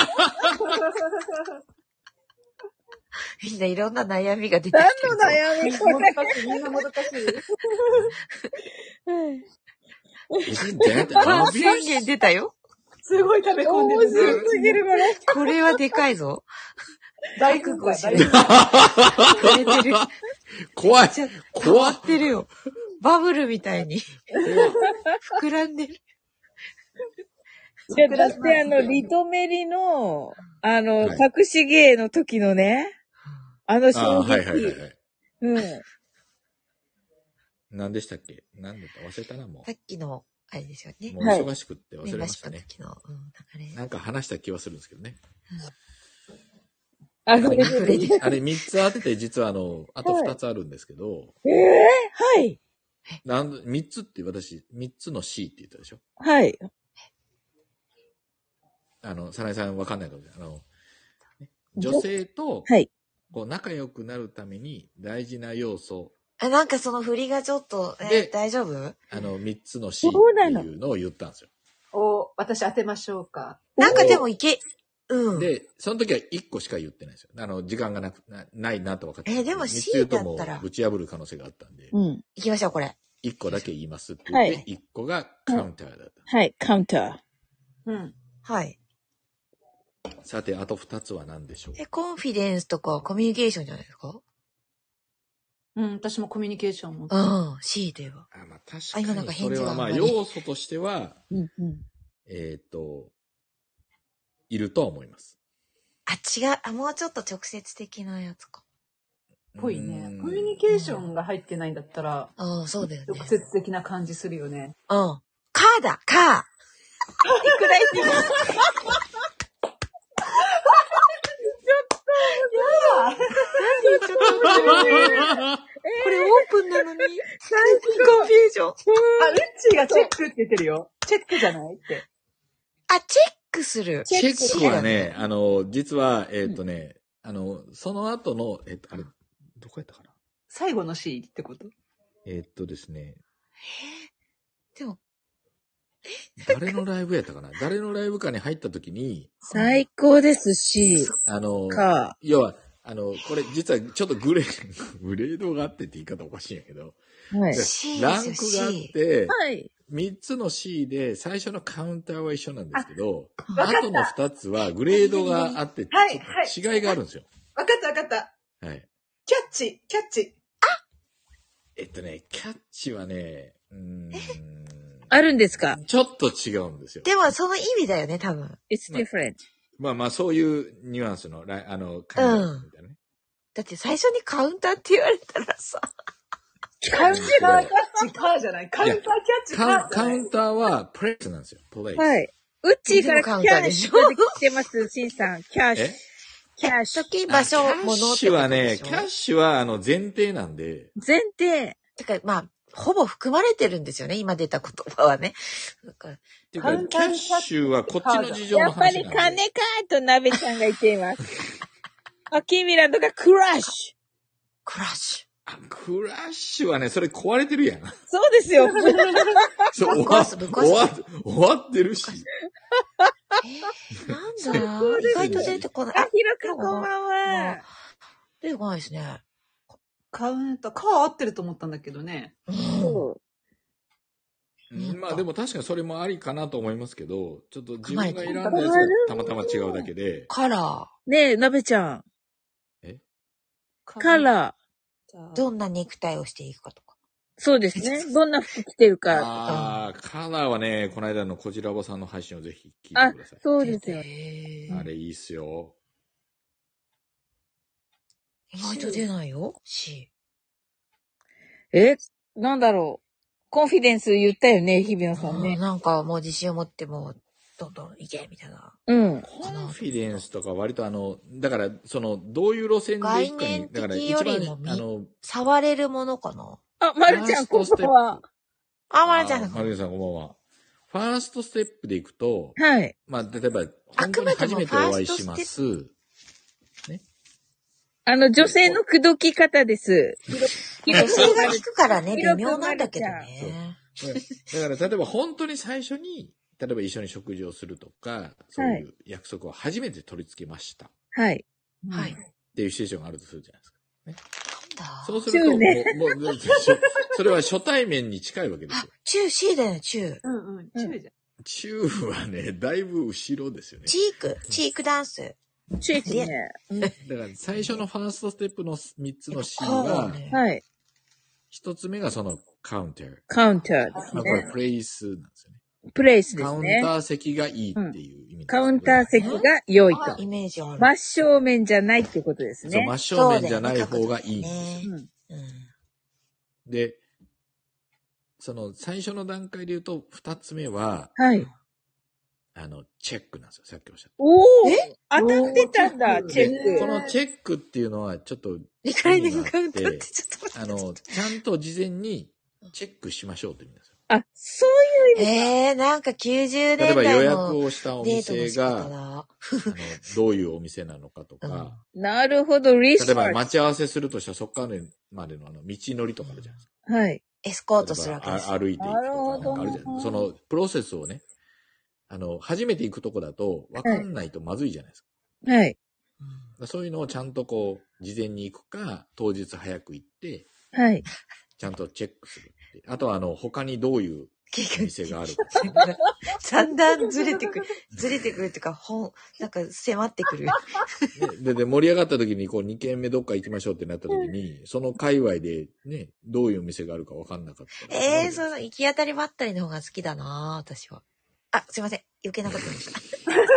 [SPEAKER 5] みんないろんな悩みが出てきてる。
[SPEAKER 2] 何の悩みこれ。
[SPEAKER 4] みんなもどかしい。
[SPEAKER 5] 宣言出たよ。
[SPEAKER 4] すごい食べ込んでる。
[SPEAKER 2] 面白すぎるこれ。
[SPEAKER 5] これはでかいぞ。
[SPEAKER 4] 大工が大工。
[SPEAKER 5] 触れてる。
[SPEAKER 3] 怖い。
[SPEAKER 5] 怖ってるよ。バブルみたいに。膨らんでる。
[SPEAKER 2] いや、だってあの、リトメリの、あの、はい、隠し芸の時のね、あの衝撃。
[SPEAKER 3] はいはいはいはい。
[SPEAKER 2] うん。
[SPEAKER 3] 何でしたっけ？何だった忘れたな、もう。
[SPEAKER 5] さっきの、あれですよね。
[SPEAKER 3] もう忙しくって忘れましたね。
[SPEAKER 5] はい、うん、
[SPEAKER 3] なんか話した気はするんですけどね。
[SPEAKER 2] うん、あ、これ
[SPEAKER 3] あれみっつ当てて、実はあの、あとふたつあるんですけど。はい、
[SPEAKER 2] ええー、はい。
[SPEAKER 3] なんみっつって私、みっつの C って言ったでしょ？
[SPEAKER 2] はい。
[SPEAKER 3] あの、さなえさんわかんないかもしれない。あの、女性と、
[SPEAKER 2] はい。
[SPEAKER 3] こう仲良くなるために大事な要素。
[SPEAKER 5] あ、なんかその振りがちょっと、えー、大丈夫？
[SPEAKER 3] あの、みっつの C っていうのを言ったんですよ。
[SPEAKER 4] お、私当てましょうか。
[SPEAKER 5] なんかでもいけ、うん。
[SPEAKER 3] で、その時はいっこしか言ってないんですよ。あの、時間がなく、な, ないなと分かって。
[SPEAKER 5] えー、でも C だったら。
[SPEAKER 3] ぶち破る可能性があったんで。
[SPEAKER 2] うん。
[SPEAKER 5] 行きましょう、これ。
[SPEAKER 3] いっこだけ言いますって言って、はい、いっこがカウンターだった。
[SPEAKER 2] はい、カウンター。
[SPEAKER 4] うん。
[SPEAKER 5] はい。
[SPEAKER 3] さて、あとふたつは何でしょう？
[SPEAKER 5] え、コンフィデンスとかコミュニケーションじゃないですか？
[SPEAKER 4] うん、私もコミュニケーションも。
[SPEAKER 5] うん、C では。
[SPEAKER 3] あ、まあ確かに。なんかそれはまあ要素としては、うんうん、えっ、ー、と、いると思います。
[SPEAKER 5] あ、違う。あ、もうちょっと直接的なやつか。
[SPEAKER 4] ぽいね。コミュニケーションが入ってないんだったら、
[SPEAKER 5] うん、そうだよね。
[SPEAKER 4] 直接的な感じするよね。
[SPEAKER 5] うん。カーだ、カー。いくらいってこれオープンなのに、最近コンフュージョン。あ、
[SPEAKER 4] ウッチーがチェックって言ってるよ。チェックじゃないって。
[SPEAKER 5] あ、チェックする。
[SPEAKER 3] チェックはね、あの、実は、えっとね、あの、その後の、えっと、あれ、どこやったかな？
[SPEAKER 4] 最後の C ってこと？
[SPEAKER 3] えっとですね。
[SPEAKER 5] えー、でも、
[SPEAKER 3] 誰のライブやったかな？誰のライブかに入った時に。
[SPEAKER 2] 最高ですし。
[SPEAKER 3] あの、
[SPEAKER 2] か。
[SPEAKER 3] 要は、あの、これ実はちょっとグレー、グレードがあってって言い方おかしいんやけど。
[SPEAKER 2] はい。
[SPEAKER 3] ランクがあって、
[SPEAKER 2] はい。
[SPEAKER 3] みっつの C で最初のカウンターは一緒なんですけど、あとのふたつはグレードがあって、
[SPEAKER 4] はい、はい。
[SPEAKER 3] 違いがあるんですよ。
[SPEAKER 4] わかったわかった。
[SPEAKER 3] はい。
[SPEAKER 4] キャッチ、キャッチ。
[SPEAKER 5] あ
[SPEAKER 3] えっとね、キャッチはね、うーん。
[SPEAKER 2] あるんですか？
[SPEAKER 3] ちょっと違うんですよ。
[SPEAKER 5] でもその意味だよね、多分。
[SPEAKER 2] It's different.
[SPEAKER 3] まあまあそういうニュアンスの、あの、感じみたいなね。
[SPEAKER 5] だって最初にカウンターって言われたらさ。
[SPEAKER 4] カウンターキャッチカーじゃない。カウンターキャッチカー。
[SPEAKER 3] カウンターはプレイスなんですよ。プレイス。
[SPEAKER 2] はい。うっちーからキャッシュ出てきてます、シンさん。キャッシュ。キャッシュ。
[SPEAKER 5] 時、場所、物ってことでしょ。
[SPEAKER 3] キャッシュはね、キャッシュはあの前提なんで。
[SPEAKER 2] 前提。
[SPEAKER 5] てか、まあ、 ほぼ含まれてるんですよね、今出た言葉はね。だから
[SPEAKER 3] っていうか、キャッシュはこっちの事情の
[SPEAKER 2] やっぱり
[SPEAKER 3] 話なんで。
[SPEAKER 2] 金かと鍋ちゃんが言っています。あ、キミランドがクラッシュ。
[SPEAKER 5] クラッシ
[SPEAKER 3] あクラッシュはね、それ壊れてるやん。
[SPEAKER 2] そうですよ。
[SPEAKER 3] そう終わ
[SPEAKER 5] ぶっ壊すぶっ壊す
[SPEAKER 3] 終わ終わってるし。
[SPEAKER 5] ュ。えー、なんだ意外と出てこない。
[SPEAKER 2] あ、ひろかこんばんは。
[SPEAKER 5] 出てこないですね。
[SPEAKER 4] カウンター、カー合ってると思ったんだけどね。
[SPEAKER 5] うん。
[SPEAKER 2] そう
[SPEAKER 3] うんまあでも確かにそれもありかなと思いますけど、ちょっと自分が選んだやつがたまたま違うだけで。
[SPEAKER 5] カラ
[SPEAKER 2] ねえ、鍋ちゃん。
[SPEAKER 3] え
[SPEAKER 2] カラー。
[SPEAKER 5] ー。どんなネクタイをしていくかとか。
[SPEAKER 2] そうですね。どんな服着てるか。
[SPEAKER 3] ああ、カラーはね、この間のこじらぼさんの配信をぜひ聞い
[SPEAKER 2] あ
[SPEAKER 3] てください。、
[SPEAKER 2] そうですよ。
[SPEAKER 5] へー
[SPEAKER 3] あれいいっすよ。
[SPEAKER 5] 意外と出ないよ。C。
[SPEAKER 2] え、なんだろう。コンフィデンス言ったよね、日比野さん
[SPEAKER 5] うん
[SPEAKER 2] ね。
[SPEAKER 5] なんかもう自信を持ってもう、どんどん行けみたいな。
[SPEAKER 2] うん。
[SPEAKER 3] コンフィデンスとか割とあの、だから、その、どういう路線で行くかに、だから一
[SPEAKER 5] 概念的よりも
[SPEAKER 3] 番、あの、
[SPEAKER 5] 触れるものかな。
[SPEAKER 2] あ、まるちゃん、こんばんは。
[SPEAKER 5] あ、まるちゃん。
[SPEAKER 3] あまるちゃんこんばんは。ファーストステップで行くと、
[SPEAKER 2] はい。
[SPEAKER 3] まあ、例えば、本当に初めてお会いします。
[SPEAKER 2] あの、女性の口説き方です。
[SPEAKER 5] 女性が聞くからね、
[SPEAKER 2] ひろく
[SPEAKER 5] 微妙なんだけどね。
[SPEAKER 3] だから、例えば本当に最初に、例えば一緒に食事をするとか、そういう約束を初めて取り付けました。っ
[SPEAKER 2] はい。
[SPEAKER 5] はい。
[SPEAKER 3] ていうシチュエーションがあるとするじゃないですか。
[SPEAKER 5] なんだ。
[SPEAKER 3] そうすると、もう、もう、もうそそれは初対面に近いわけです
[SPEAKER 5] あ
[SPEAKER 3] よ。、
[SPEAKER 5] 中 C だよ、中。
[SPEAKER 4] うんうん。注意じゃん。
[SPEAKER 3] 中はね、だいぶ後ろですよね。
[SPEAKER 5] チーク、チークダンス。
[SPEAKER 2] チークね。
[SPEAKER 3] だから最初のファーストステップのみっつの C
[SPEAKER 5] こう
[SPEAKER 3] は、
[SPEAKER 5] ね
[SPEAKER 2] はい。
[SPEAKER 3] 一つ目がそのカウンター。
[SPEAKER 2] カウンターです
[SPEAKER 3] まあこれ
[SPEAKER 2] ね。
[SPEAKER 3] プレイスなんですよね。
[SPEAKER 2] プレイスで
[SPEAKER 3] カウンタ
[SPEAKER 2] すね。
[SPEAKER 3] ー席がいいっていう意味なんですけど、
[SPEAKER 2] カウンター席が良いと。
[SPEAKER 5] イメージある。
[SPEAKER 2] 真正面じゃないってことです
[SPEAKER 3] そう、
[SPEAKER 2] ね。
[SPEAKER 3] 真正面じゃない方がいいんですよ。
[SPEAKER 5] ね。
[SPEAKER 2] うん。
[SPEAKER 5] うん。
[SPEAKER 3] で、その最初の段階で言うと、二つ目は、
[SPEAKER 2] はい。
[SPEAKER 3] あの、チェックなんですよ。さっきおっしゃっ
[SPEAKER 2] おー当たってたんだ、チェッ
[SPEAKER 3] た。で、こ
[SPEAKER 2] ク。
[SPEAKER 3] のチェックっていうのはちょっと、
[SPEAKER 5] リクライニングカウンターってちょっと待って。
[SPEAKER 3] あの、ちゃんと事前にチェックしましょうという意味なんですよ。
[SPEAKER 2] あ、そういう意味。
[SPEAKER 5] えー、なんかきゅうじゅうねん
[SPEAKER 3] 例えば予
[SPEAKER 5] 代の
[SPEAKER 3] 約をしたお
[SPEAKER 5] デートの
[SPEAKER 3] 店
[SPEAKER 5] 仕方
[SPEAKER 3] が、あ
[SPEAKER 5] だ。
[SPEAKER 3] の、どういうお店なのかとか、
[SPEAKER 2] なるほど、リサ
[SPEAKER 3] 例えば
[SPEAKER 2] ー
[SPEAKER 3] 待ち合わせするとしたらそこからまでのあの道のりとかあるじゃないですか。
[SPEAKER 2] チ。はい。
[SPEAKER 5] エスコートするわけです。
[SPEAKER 3] 例えばあ歩いていくとか
[SPEAKER 2] なるほど
[SPEAKER 3] なんかあるじゃないですか。そのプロセスをね、あの、初めて行くとこだと分かんないとまずいじゃないですか。
[SPEAKER 2] はい。
[SPEAKER 3] だそういうのをちゃんとこう、事前に行くか、当日早く行って、
[SPEAKER 2] はい。
[SPEAKER 3] ちゃんとチェックするって。あとはあの、他にどういうお店があるか。
[SPEAKER 5] だんだんずれてくる。ずれてくるっていうか、本、なんか迫ってくる。
[SPEAKER 3] で、で、盛り上がった時に、こう、に軒目どっか行きましょうってなった時に、その界隈でね、どういうお店があるか分かんなかったら。
[SPEAKER 5] ええー、その行き当たりばったりの方が好きだな私は。あ、すいません。余計なこと言いました。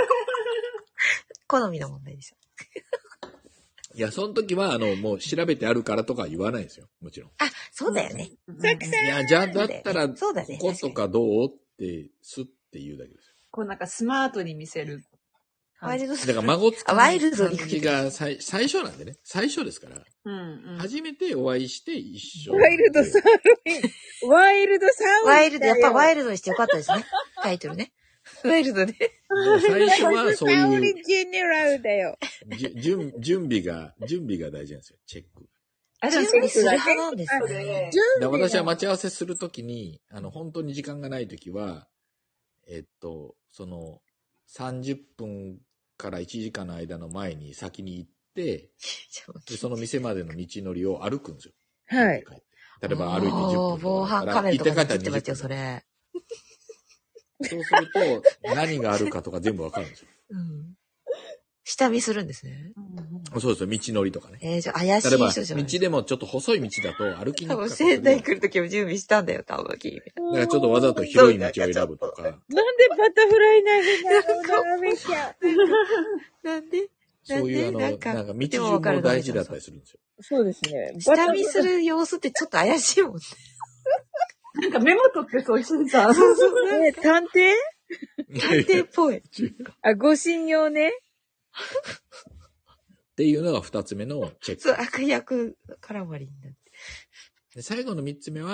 [SPEAKER 5] 好みの問題でした。
[SPEAKER 3] いや、その時は、あの、もう調べてあるからとか言わないですよ。もちろん。
[SPEAKER 5] あ、そうだよね。
[SPEAKER 2] さきさん
[SPEAKER 3] いや、じゃあ、だったら、
[SPEAKER 5] そうだね
[SPEAKER 3] こことかどうって、すって言うだけです
[SPEAKER 4] こうなんかスマートに見せる。
[SPEAKER 5] ワイルド
[SPEAKER 3] よ。だから、孫つか
[SPEAKER 5] あワイルドに
[SPEAKER 3] 感じが最最初なんでね。最初ですから。
[SPEAKER 4] うんうん。
[SPEAKER 3] 初めてお会いして一緒。
[SPEAKER 2] ワイルドサーロイン。ワイルドサーロイン。
[SPEAKER 5] ワイルド、やっぱワ
[SPEAKER 2] イ
[SPEAKER 5] イルドにしてよかったですね。タイトルね。ワイルドで。
[SPEAKER 3] 最初はそう
[SPEAKER 2] サオリ
[SPEAKER 3] いう、
[SPEAKER 2] ジェネラルだよ。
[SPEAKER 3] じゅ準準備が、準備が大事なんですよ。チェック。
[SPEAKER 4] あ、で
[SPEAKER 5] 準
[SPEAKER 4] も
[SPEAKER 5] 備する派なんです
[SPEAKER 4] そ
[SPEAKER 5] ね
[SPEAKER 4] れ。
[SPEAKER 3] だから私は待ち合わせするときに、あの、本当に時間がないときは、えっと、その、さんじゅっぷんからいちじかんの間の前に先に行って、でその店までの道のりを歩くんですよ。
[SPEAKER 2] はい。
[SPEAKER 3] 例えば歩いてじゅっぷん
[SPEAKER 5] おー防犯カメラとかで撮ってますよ、それ。
[SPEAKER 3] そうすると、何があるかとか全部わかるんですよ。
[SPEAKER 5] うん。下見するんですね。
[SPEAKER 3] そうですよ、道のりとかね。
[SPEAKER 5] えー、じゃあ怪し
[SPEAKER 3] 例えば、
[SPEAKER 5] い人じゃない
[SPEAKER 3] 道でもちょっと細い道だと歩きにくか
[SPEAKER 5] 多分
[SPEAKER 3] ったりする
[SPEAKER 5] 仙台来るときも準備したんだよ、多分君。
[SPEAKER 3] だからちょっとわざと広い道を選ぶとか、
[SPEAKER 2] なんでバタフライナイフなのダメじゃん。
[SPEAKER 5] なんで
[SPEAKER 3] そういうあの、なんん
[SPEAKER 5] なか
[SPEAKER 3] か道順も大事だったりするんですよ。
[SPEAKER 2] そうですね。
[SPEAKER 5] 下見する様子ってちょっと怪しいもんね。
[SPEAKER 4] なんかメモ取ってそうしてた。
[SPEAKER 5] そうそうね。
[SPEAKER 2] ね、探偵
[SPEAKER 5] 探偵っぽい。
[SPEAKER 2] あ、ご信用ね。
[SPEAKER 3] っていうのが二つ目のチェッ
[SPEAKER 5] そう、
[SPEAKER 3] ク。
[SPEAKER 5] 悪役絡まりになって。
[SPEAKER 3] で最後の三つ目は、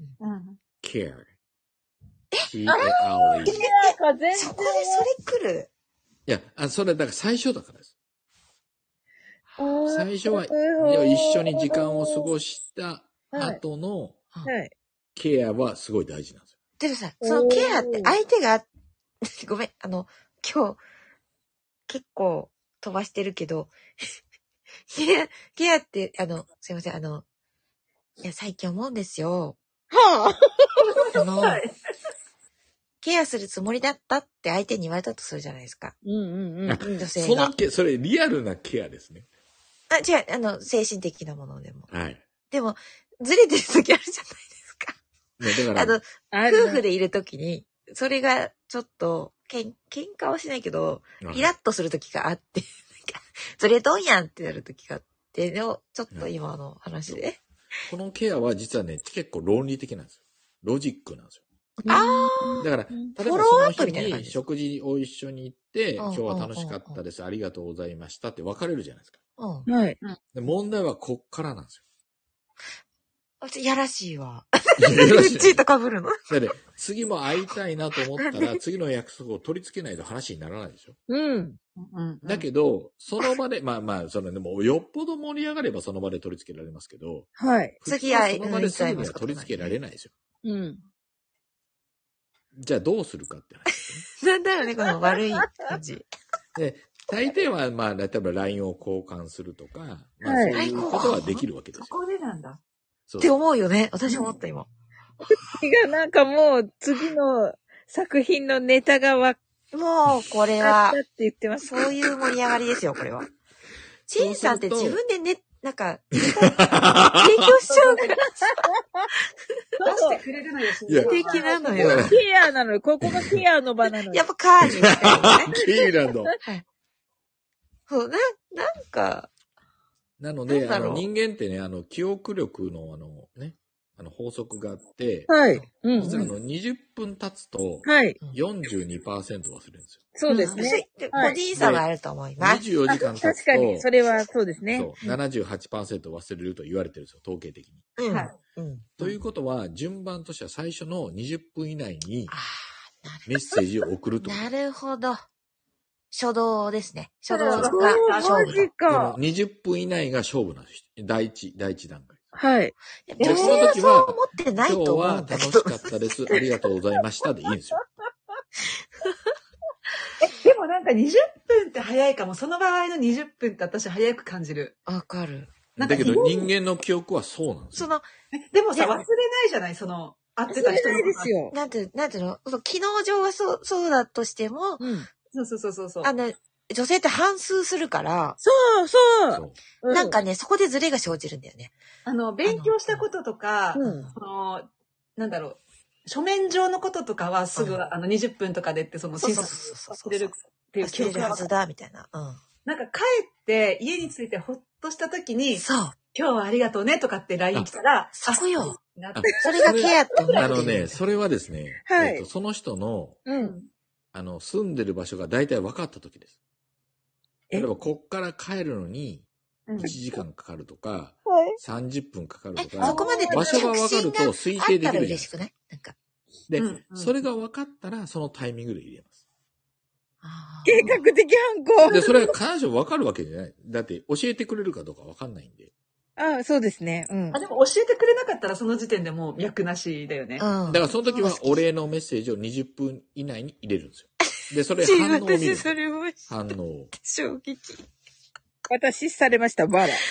[SPEAKER 4] うん。
[SPEAKER 3] care。
[SPEAKER 5] え
[SPEAKER 3] C A R E。い
[SPEAKER 2] なんか全然。
[SPEAKER 5] そこでそれ来る。
[SPEAKER 3] や、あ、それだから最初だからです。
[SPEAKER 2] うん
[SPEAKER 3] 最初は、
[SPEAKER 2] うん
[SPEAKER 3] いや一緒に時間を過ごした後の
[SPEAKER 2] はい。
[SPEAKER 3] ケアはすごい大事なんですよ。
[SPEAKER 5] でもさ、そのケアって相手が、ごめん、あの、今日、結構飛ばしてるけど、ケア、ケアって、あの、すいません、あの、いや、最近思うんですよ。
[SPEAKER 2] は
[SPEAKER 5] あの、ケアするつもりだったって相手に言われたとするじゃないですか。
[SPEAKER 2] うんうんうん。
[SPEAKER 5] 女性が
[SPEAKER 3] その。ケ、それリアルなケアですね。
[SPEAKER 5] あ、違う、あの、精神的なものでも。
[SPEAKER 3] はい。
[SPEAKER 5] でも、ずれてる時あるじゃないですか。
[SPEAKER 3] ね、だから、
[SPEAKER 5] あの、
[SPEAKER 2] ある
[SPEAKER 5] 夫婦でいる時に、それがちょっと、けん、喧嘩はしないけど、
[SPEAKER 3] はい
[SPEAKER 5] イラッとする時があって、なんか、ずれとんやんってなる時があって、でも、ちょっと今の話で。
[SPEAKER 3] このケアは実はね、結構論理的なんですよ。ロジックなんですよ。
[SPEAKER 5] あ
[SPEAKER 3] だから、
[SPEAKER 2] うん
[SPEAKER 3] 例えば
[SPEAKER 5] フォローアップ
[SPEAKER 3] その日に
[SPEAKER 5] みたいな感じですか
[SPEAKER 3] 食事を一緒に行って、
[SPEAKER 5] うん
[SPEAKER 3] 今日は楽しかったです、ありがとうございましたって別れるじゃないですか。
[SPEAKER 5] あ、うん。
[SPEAKER 2] はい。
[SPEAKER 3] で問題はこっからなんですよ。
[SPEAKER 5] 私やらしいわ。
[SPEAKER 3] よろしい
[SPEAKER 5] うっちーと被るの。
[SPEAKER 3] だって次も会いたいなと思ったら、次の約束を取り付けないと話にならないでしょ。
[SPEAKER 2] うん。
[SPEAKER 4] うん。
[SPEAKER 3] だけど、その場で、まあまあ、その、でも、よっぽど盛り上がればその場で取り付けられますけど、
[SPEAKER 2] はい。
[SPEAKER 5] 次会い
[SPEAKER 3] その場ですぐには取り付けられないですよ。
[SPEAKER 2] うん。
[SPEAKER 3] じゃあどうするかって話ですね。
[SPEAKER 5] なんだろうね、この悪い感じ。
[SPEAKER 3] で、大抵は、まあ、例えば ライン を交換するとか、まあ、
[SPEAKER 2] はい
[SPEAKER 3] そういうことはできるわけですよ。
[SPEAKER 4] そこでなんだ。
[SPEAKER 3] そう
[SPEAKER 5] って思うよね。私思った今。
[SPEAKER 2] がなんかもう次の作品のネタがわ
[SPEAKER 5] もう、これ
[SPEAKER 2] か
[SPEAKER 5] は
[SPEAKER 2] ったって言ってます。
[SPEAKER 5] そういう盛り上がりですよ、これは。シンさんって自分でね、なんか、提供しちゃうから
[SPEAKER 4] 出してくれるのよ、
[SPEAKER 3] いや
[SPEAKER 5] 素敵なの
[SPEAKER 2] こ
[SPEAKER 5] よ。
[SPEAKER 2] こケアなのよ。ここのケアの場なのよ。
[SPEAKER 5] やっぱカーニみたいなね。
[SPEAKER 3] ケイランド。
[SPEAKER 5] そう、な、なんか、
[SPEAKER 3] なので、
[SPEAKER 5] なんだろう
[SPEAKER 3] あの、人間ってね、あの、記憶力のあの、ね、あの、法則があって、
[SPEAKER 2] はい。うんうん。
[SPEAKER 3] 実はあの、にじゅっぷん経つと、
[SPEAKER 2] はい。
[SPEAKER 3] よんじゅうにパーセント忘れるんですよ。
[SPEAKER 2] そうですね。
[SPEAKER 5] 私、
[SPEAKER 2] はい
[SPEAKER 5] 個人差はあると思います。
[SPEAKER 3] にじゅうよじかん経つと、
[SPEAKER 2] 確かに、それはそうですね。
[SPEAKER 3] そう、ななじゅうはちパーセント忘れると言われてるんですよ、統計的に。
[SPEAKER 5] うん。
[SPEAKER 4] はい
[SPEAKER 5] うん。
[SPEAKER 3] ということは、順番としては最初のにじゅっぷん以内に
[SPEAKER 5] あ
[SPEAKER 3] メッセージを送ると。
[SPEAKER 5] あ、なるほど。初動ですね。初動が
[SPEAKER 4] そう
[SPEAKER 5] 勝負だ。
[SPEAKER 2] マジ
[SPEAKER 3] この
[SPEAKER 2] か。
[SPEAKER 3] にじゅっぷん以内が勝負なんです。第一、第一段階。
[SPEAKER 2] はい。
[SPEAKER 5] 女性はそう思ってない
[SPEAKER 3] 今日
[SPEAKER 5] と思う
[SPEAKER 3] は
[SPEAKER 5] んだけど
[SPEAKER 3] 楽し。かったです。ありがとうございましたでいいんですよ。
[SPEAKER 4] でもなんかにじゅっぷんって早いかも。その場合のにじゅっぷんって私早く感じる。
[SPEAKER 5] わかる。
[SPEAKER 4] なんか
[SPEAKER 3] だけど人間の記憶はそうなんですよ。
[SPEAKER 5] その、
[SPEAKER 4] でもさ、
[SPEAKER 5] でも
[SPEAKER 4] 忘れないじゃないその、会って
[SPEAKER 2] それない
[SPEAKER 4] た人の
[SPEAKER 2] ですよ。
[SPEAKER 5] なんて、なんていうの、その機能上はそう、そうだとしても、
[SPEAKER 2] うん。
[SPEAKER 4] そうそうそうそうそう。
[SPEAKER 5] あの、女性って反数するから、
[SPEAKER 2] そうそう。
[SPEAKER 3] そう。
[SPEAKER 2] う
[SPEAKER 5] なんかね、そこでズレが生じるんだよね。
[SPEAKER 4] あの、勉強したこととか、
[SPEAKER 2] うん。
[SPEAKER 4] その、なんだろう、書面上のこととかはすぐ、
[SPEAKER 5] うん
[SPEAKER 4] あの、にじゅっぷんとかでって、その、
[SPEAKER 5] そう
[SPEAKER 4] 審
[SPEAKER 5] そうそうそう
[SPEAKER 4] 査忘れるっていう記
[SPEAKER 5] 忘れ
[SPEAKER 4] 憶が
[SPEAKER 5] るはずだ、みたいな。う
[SPEAKER 4] なんか帰って家に着いてほっとした時に
[SPEAKER 5] ん。、そう。
[SPEAKER 4] 今日はありがとうねとかって ライン来たら、
[SPEAKER 5] そこよ。
[SPEAKER 4] なって
[SPEAKER 3] あ
[SPEAKER 5] それがケアって思ってる。
[SPEAKER 3] あのね、それはですね、
[SPEAKER 2] はい
[SPEAKER 3] えっと、その人の、
[SPEAKER 2] うん。
[SPEAKER 3] あの、住んでる場所が大体分かった時です。
[SPEAKER 2] え
[SPEAKER 3] 例えば、こっから帰るのに
[SPEAKER 4] うん
[SPEAKER 3] いちじかんかかるとか、
[SPEAKER 2] はい。
[SPEAKER 3] さんじゅっぷんかかる
[SPEAKER 5] え、
[SPEAKER 3] とか、
[SPEAKER 5] そこまで
[SPEAKER 3] 場所が分かると推
[SPEAKER 5] あったら
[SPEAKER 3] 定できるじゃないですか。
[SPEAKER 5] 嬉しくないなんか。
[SPEAKER 3] で、
[SPEAKER 4] うんうん
[SPEAKER 3] それが分かったら、そのタイミングで入れます。
[SPEAKER 5] あー
[SPEAKER 2] 計画的犯行。
[SPEAKER 3] で、それは必ずしも分かるわけじゃない。だって、教えてくれるかどうか分かんないんで。
[SPEAKER 2] ああ、そうですね。うん
[SPEAKER 4] あ、。でも教えてくれなかったらその時点でもう脈なしだよね。
[SPEAKER 5] うん。
[SPEAKER 3] だからその時はお礼のメッセージをにじゅっぷん以内に入れるんですよ。で、それ反応を見る
[SPEAKER 5] 私。それも
[SPEAKER 3] 反応を。
[SPEAKER 5] 衝撃。
[SPEAKER 2] 私されました、バラ。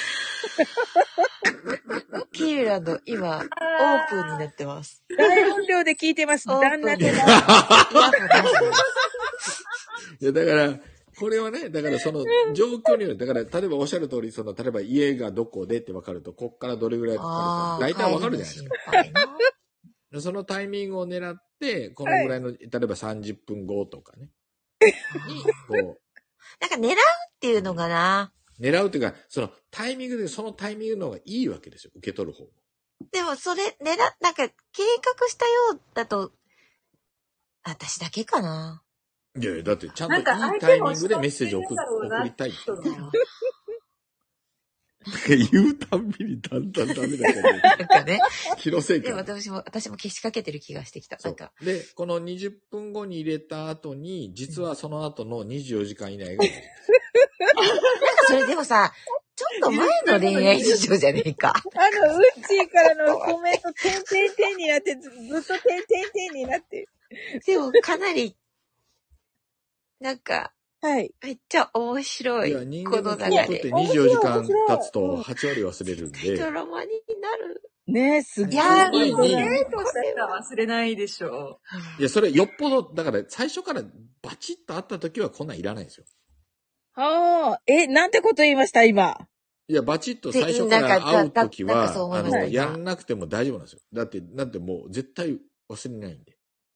[SPEAKER 5] キーランド、今、オープンになってます。
[SPEAKER 2] 大音量で聞いてます。
[SPEAKER 5] オープン
[SPEAKER 2] 旦那で
[SPEAKER 5] イヤホン出してます
[SPEAKER 3] いや、だから、これはね、だからその状況による、だから、例えばおっしゃる通り、その、例えば家がどこでって分かると、こっからどれぐらいかかるか、大体分かるじゃないですか。
[SPEAKER 5] か。帰りの心配な
[SPEAKER 3] でそのタイミングを狙って、このぐらいの、例えばさんじゅっぷんごとかね。に、こ
[SPEAKER 5] なんか狙うっていうのがな。
[SPEAKER 3] う、狙うというか、そのタイミングで、そのタイミングの方がいいわけですよ、受け取る方も。
[SPEAKER 5] でもそれ、狙、なんか計画したようだと、私だけかな。
[SPEAKER 3] いやいや、だってちゃんとい
[SPEAKER 4] なんか
[SPEAKER 3] いタイミングでメッセージを送
[SPEAKER 4] 相手も
[SPEAKER 3] 送りたいっていう。
[SPEAKER 4] そうだよ
[SPEAKER 3] 言うたんびにだんだんダメだけど、
[SPEAKER 5] なんかね。
[SPEAKER 3] 気のせい
[SPEAKER 5] でも
[SPEAKER 3] か。
[SPEAKER 5] 私も、私も消しかけてる気がしてきた。
[SPEAKER 3] そう
[SPEAKER 5] なんか。
[SPEAKER 3] で、このにじゅっぷんごに入れた後に、実はその後のにじゅうよじかん以内が、
[SPEAKER 5] なんかそれでもさ、ちょっと前の恋愛事情じゃねえか。
[SPEAKER 2] あの、うっちーからのコメント、てんてんてんになって、ずずっとてんてんてんになってる。
[SPEAKER 5] でもかなり、なんか、
[SPEAKER 2] はい。
[SPEAKER 5] めっちゃ面白い。
[SPEAKER 3] いや、人
[SPEAKER 5] こ
[SPEAKER 3] 間の
[SPEAKER 5] の流れ
[SPEAKER 3] 記憶って。にじゅうよじかん経つとはち割忘れるんで、
[SPEAKER 5] ドラマになる。
[SPEAKER 2] ねえ、すごい。
[SPEAKER 5] いやー、
[SPEAKER 3] 前に
[SPEAKER 5] いいね。
[SPEAKER 4] デートしてたら忘れないでしょ
[SPEAKER 3] いや、それよっぽど、だから最初からバチッと会った時はこんなんいらないんですよ。
[SPEAKER 2] はあ、え、なんてこと言いました、今。
[SPEAKER 3] いや、バチッと最初から会う時
[SPEAKER 5] なんかそう
[SPEAKER 3] は、あ
[SPEAKER 5] 思いました
[SPEAKER 3] の、やんなくても大丈夫なんですよ。だって、だってもう絶対忘れないんで。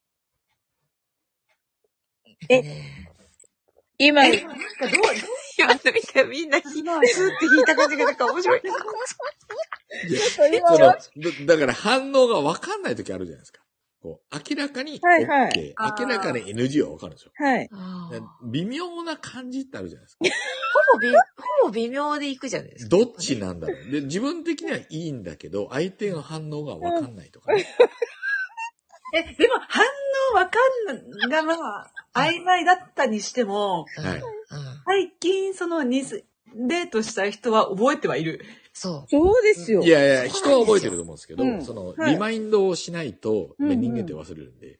[SPEAKER 2] え
[SPEAKER 5] ね
[SPEAKER 2] 今、
[SPEAKER 4] なんかどう、
[SPEAKER 5] 今の見たらみんな、スーって引いた感じがなんか面白い。
[SPEAKER 3] いやそのだだから反応が分かんない時あるじゃないですか。こう明らかに OK、
[SPEAKER 2] はいはい
[SPEAKER 3] 明らかに エヌジー は分かるんですよ。
[SPEAKER 2] はい。
[SPEAKER 5] あー
[SPEAKER 3] 微妙な感じってあるじゃないですか。
[SPEAKER 5] ほぼび、ほぼ微妙でいくじゃないですか。
[SPEAKER 3] どっちなんだろう。で、自分的にはいいんだけど、相手の反応が分かんないとかね。
[SPEAKER 4] え、でも反応わかんな、がまあ、曖昧だったにしても、
[SPEAKER 3] はい。
[SPEAKER 5] うん。
[SPEAKER 4] 最近そのニスデートした人は覚えてはいる。
[SPEAKER 5] そう。
[SPEAKER 2] そうですよ。
[SPEAKER 3] いやいや、人は覚えてると思うんですけど、
[SPEAKER 2] うん
[SPEAKER 3] その、
[SPEAKER 2] はい
[SPEAKER 3] リマインドをしないと、
[SPEAKER 2] うんうん
[SPEAKER 3] 人間って忘れるんで。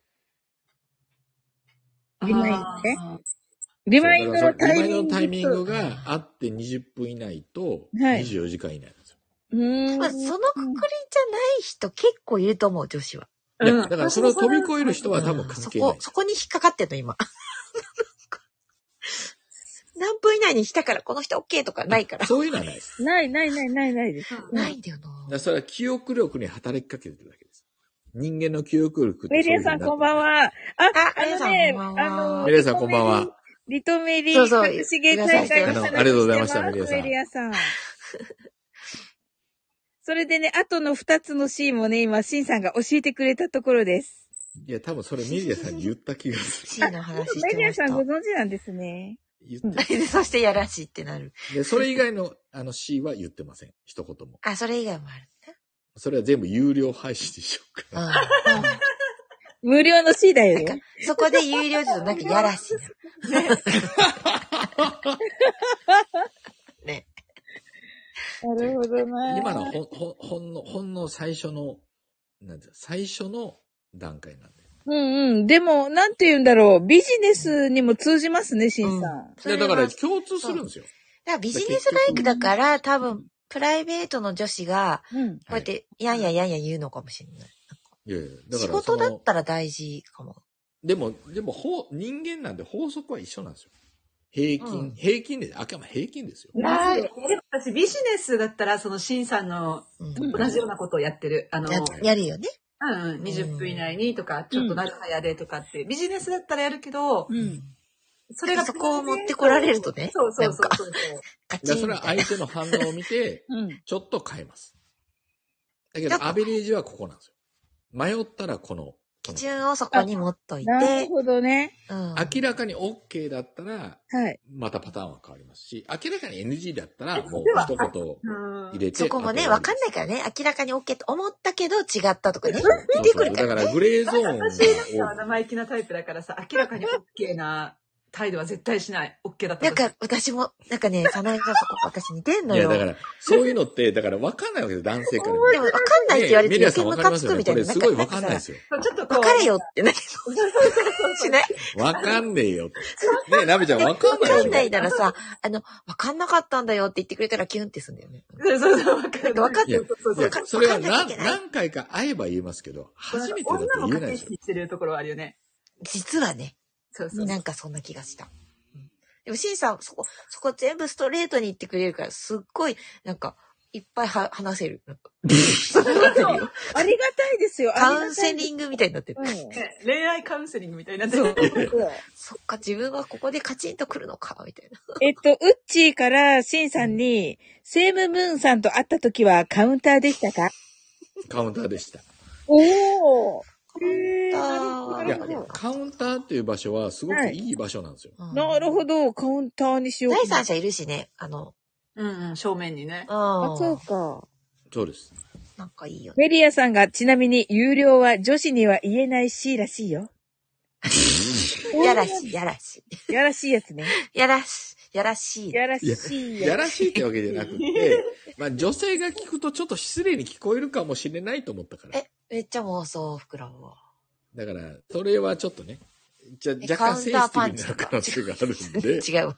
[SPEAKER 2] リマインドね
[SPEAKER 4] あー
[SPEAKER 2] リマインドのタイミング。
[SPEAKER 3] リマインドのタイミングがあってにじゅっぷん以内と、
[SPEAKER 2] はい
[SPEAKER 3] にじゅうよじかん以内なんですよ。
[SPEAKER 2] うーん。
[SPEAKER 5] まあ、そのくくりじゃない人結構いると思う、女子は。
[SPEAKER 3] いや
[SPEAKER 4] うん
[SPEAKER 3] だからそれを飛び越える人は多分関係ない
[SPEAKER 5] そこ、そこに引っかかってんの、今。何分以内にしたからこの人 OK とかないから。
[SPEAKER 3] そういうのはないです。
[SPEAKER 2] ないないないないないです。
[SPEAKER 5] ないんだよな。
[SPEAKER 3] だからそれは記憶力に働きかけてるだけです。人間の記憶力って
[SPEAKER 2] メリアさんこんばん。は。あ、あ
[SPEAKER 5] メリアさん
[SPEAKER 2] のね、
[SPEAKER 5] こんばんは
[SPEAKER 2] あの、
[SPEAKER 3] メリアさんこんばんは。
[SPEAKER 2] リトメリ、
[SPEAKER 5] そうそう
[SPEAKER 2] 隠し芸大会の話
[SPEAKER 3] あのありがとうございました
[SPEAKER 2] して
[SPEAKER 3] メリアさん
[SPEAKER 2] メリアさん。それでね、後の二つのシーンもね、今、シンさんが教えてくれたところです。
[SPEAKER 3] いや、多分それメリアさんに言った気がす
[SPEAKER 5] C の話し
[SPEAKER 2] メリア
[SPEAKER 5] てました。
[SPEAKER 2] さんご存知なんですね。
[SPEAKER 3] る。言って
[SPEAKER 5] そしてやらしいってなる。
[SPEAKER 3] で、それ以外のあの C は言ってません。一言も。
[SPEAKER 5] あ、それ以外もある
[SPEAKER 3] それは全部有料配信でしょうか。
[SPEAKER 5] ね。
[SPEAKER 2] 無料の C だ
[SPEAKER 5] うん。
[SPEAKER 2] よ
[SPEAKER 5] なんか
[SPEAKER 2] ね。、
[SPEAKER 5] そこで有料だとなんかやらしいな。ね。
[SPEAKER 2] なるほどな。
[SPEAKER 3] 今のはほん、ほん、ほんの、ほんの最初の、なんていうか最初の段階なんで。
[SPEAKER 2] うんうん。でも、なんて言うんだろう。ビジネスにも通じますね、シンさん。
[SPEAKER 5] それは
[SPEAKER 3] いやだから共通するんですよ。
[SPEAKER 5] だからビジネスライクだから多分、プライベートの女子が、
[SPEAKER 2] うん。
[SPEAKER 5] こうやって、やんややんや言うのかもしれない。
[SPEAKER 3] いやいや、だ
[SPEAKER 5] 仕
[SPEAKER 3] からその
[SPEAKER 5] 事だったら大事かも。
[SPEAKER 3] でも、でも、ほう人間なんで法則は一緒なんですよ。平均、
[SPEAKER 5] うん
[SPEAKER 3] 平均で、あくまで平均ですよ。
[SPEAKER 4] ない。でも私ビジネスだったら、そのシンさんの
[SPEAKER 5] うん。
[SPEAKER 4] 同じようなことをやってる。あの、
[SPEAKER 5] ややるよね。
[SPEAKER 4] うんうん、にじゅっぷん以内にとか、ちょっと長早でとかって、ビジネスだったらやるけど、
[SPEAKER 2] うん。
[SPEAKER 4] それが
[SPEAKER 5] そこを持ってこられるとね。
[SPEAKER 4] そうそうそう
[SPEAKER 5] なんか
[SPEAKER 4] そう。
[SPEAKER 5] カチ
[SPEAKER 3] だからそれは
[SPEAKER 5] ンみたいな。
[SPEAKER 3] 相手の反応を見て、
[SPEAKER 2] うん。
[SPEAKER 3] ちょっと変えます。だけど、
[SPEAKER 5] ちょっと
[SPEAKER 3] アベレージはここなんですよ。迷ったらこの。この
[SPEAKER 5] 基準をそこに持っとい
[SPEAKER 2] なる
[SPEAKER 5] て、
[SPEAKER 2] ほどね。
[SPEAKER 5] うん。
[SPEAKER 3] 明らかに OK だったら、
[SPEAKER 2] はい。
[SPEAKER 3] またパターンは変わりますし、明らかに エヌジー だったら、もう
[SPEAKER 4] では
[SPEAKER 3] 一言
[SPEAKER 4] うん
[SPEAKER 3] 入れて。
[SPEAKER 5] そこもね、わかんないからね、明らかに OK と思ったけど違ったとかね。
[SPEAKER 3] そう
[SPEAKER 5] 出てくるかね
[SPEAKER 3] だかららグレーゾーンが
[SPEAKER 4] 私なんか生意気なタイプだからさ、明らかに OK な態度は絶対しない。OK だった
[SPEAKER 5] なんか、私も、なんかね、さなえさんそこ私似てんの
[SPEAKER 3] いや、
[SPEAKER 5] よ。
[SPEAKER 3] だから、そういうのって、だから分かんないわけです、男性から見
[SPEAKER 5] でも、わかんないって言われて
[SPEAKER 3] メリアさん分
[SPEAKER 5] 余計ムカ
[SPEAKER 3] かりますよね。
[SPEAKER 5] つくみたいな。
[SPEAKER 3] これすごい分かんないですよ。
[SPEAKER 4] ちょっとこう。
[SPEAKER 5] わかれよってなる。しない
[SPEAKER 3] 分かんねえよって。ねえ、なべちゃん分か
[SPEAKER 5] わ
[SPEAKER 3] んないでしょ。
[SPEAKER 5] かんないならさ、あの、わかんなかったんだよって言ってくれたらキュンってすんだよね。
[SPEAKER 4] そうそうそう、わかる。
[SPEAKER 5] わかって
[SPEAKER 3] いや
[SPEAKER 5] る。
[SPEAKER 3] いや
[SPEAKER 4] そうそうそう。
[SPEAKER 3] それは何
[SPEAKER 5] わかんなきゃいけない
[SPEAKER 3] 何回か会えば言えますけど、初めてだと
[SPEAKER 4] 女も
[SPEAKER 3] 言えないですよ。
[SPEAKER 4] 駆け引きしてるところはあるよね。
[SPEAKER 5] 実はね、
[SPEAKER 4] そうそう。
[SPEAKER 5] なんかそんな気がした。うんでも、シンさん、そこ、そこ全部ストレートに言ってくれるから、すっごい、なんか、いっぱいは話せる。なんかそうなってるよ。
[SPEAKER 2] ありがたいですよ。
[SPEAKER 5] カウンセ
[SPEAKER 2] ン
[SPEAKER 5] リングみたいになってる。
[SPEAKER 2] グ。うん。
[SPEAKER 4] ね恋愛カウンセリングみたいになってる。
[SPEAKER 5] そっか、自分はここでカチンと来るのか、みたいな。
[SPEAKER 2] えっと、ウッチーからシンさんに、セームムーンさんと会った時はカウンターでしたか？
[SPEAKER 3] カウンターでした。
[SPEAKER 2] おー。へー、
[SPEAKER 5] あ
[SPEAKER 3] いや
[SPEAKER 2] なるほど。、
[SPEAKER 3] カウンターっていう場所はすごくいい場所なんですよ。
[SPEAKER 5] うん
[SPEAKER 2] なるほど。カウンターにしようかな。
[SPEAKER 5] 第三者いるしね、あの、
[SPEAKER 4] うんうん、正面にね。
[SPEAKER 5] あ
[SPEAKER 2] あ、そうか。
[SPEAKER 3] そうです。
[SPEAKER 5] なんかいいよね。
[SPEAKER 2] メリアさんがちなみに有料は女子には言えないしらしいよ。
[SPEAKER 5] やらしい、やらしい。
[SPEAKER 2] やらしいやつね。
[SPEAKER 5] やらし、やらしい。
[SPEAKER 2] やらしいや
[SPEAKER 3] やらしいってわけじゃなくて、まあ女性が聞くとちょっと失礼に聞こえるかもしれないと思ったから。
[SPEAKER 5] え、めっちゃ妄想膨らむわ。
[SPEAKER 3] だから、それはちょっとね、じゃ
[SPEAKER 5] え
[SPEAKER 3] 若干センシティブになる
[SPEAKER 5] カ
[SPEAKER 3] 可能性があるんで。
[SPEAKER 5] 違うわ。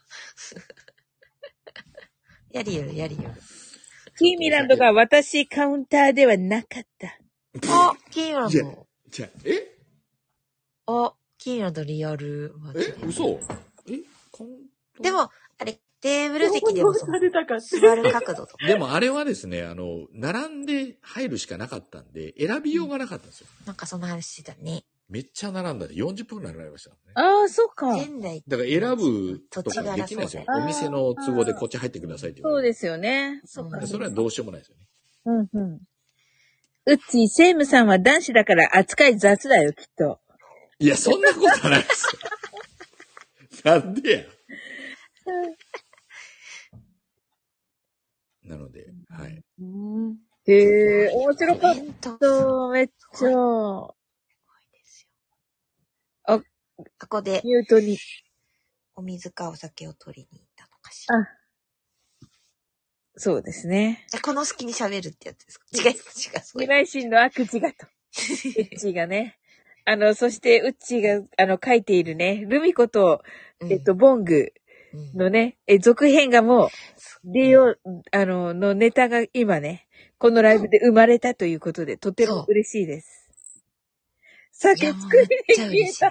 [SPEAKER 5] やりよる、やりよる。
[SPEAKER 2] キーミランドが私カウンターではなかった。
[SPEAKER 5] あ、キーミラン
[SPEAKER 3] じゃ
[SPEAKER 5] ド。
[SPEAKER 3] じゃえ
[SPEAKER 5] あ、キーミランドリアル。
[SPEAKER 3] え嘘え
[SPEAKER 5] でも、あれ、テーブル席でもその
[SPEAKER 4] されたか
[SPEAKER 5] 座る角度とか。
[SPEAKER 3] でもあれはですね、あの、並んで入るしかなかったんで、選びようがなかったんですよ。
[SPEAKER 5] なんかその話してたね。
[SPEAKER 3] めっちゃ並んだで、よんじゅっぷんぐらい並びましたからね。
[SPEAKER 2] ああ、そっか。
[SPEAKER 5] 仙台
[SPEAKER 3] だから選ぶと
[SPEAKER 5] 土地が
[SPEAKER 3] かできないですよ。
[SPEAKER 2] あー
[SPEAKER 3] お店の都合でこっち入ってくださいって言われる。
[SPEAKER 2] そうですよね。そっか。
[SPEAKER 5] うん
[SPEAKER 3] それはどうしようもないですよね。
[SPEAKER 2] うんうん。うっちー、セイムさんは男子だから扱い雑だよ、きっと。
[SPEAKER 3] いや、そんなことないですよ。なんでや。なので、はい。
[SPEAKER 2] うんへえ、面白かっ
[SPEAKER 5] 弁当
[SPEAKER 2] た。めっちゃ。あ、
[SPEAKER 5] ここで
[SPEAKER 2] ミュートに。
[SPEAKER 5] お水かお酒を取りに行ったのかしら。
[SPEAKER 2] あ、そうですね。
[SPEAKER 5] あこの隙に喋るってやつですか？違う、違う、そう
[SPEAKER 2] 未来心の悪事がと。うっちーがね。あの、そして、うっちーが、あの、書いているね、ルミコと、えっと、ボング
[SPEAKER 5] うん
[SPEAKER 2] のね、え、続編がもう、出よう、あの、のネタが今ね、このライブで生まれたということで、とても嬉しいです。酒作りに消えた。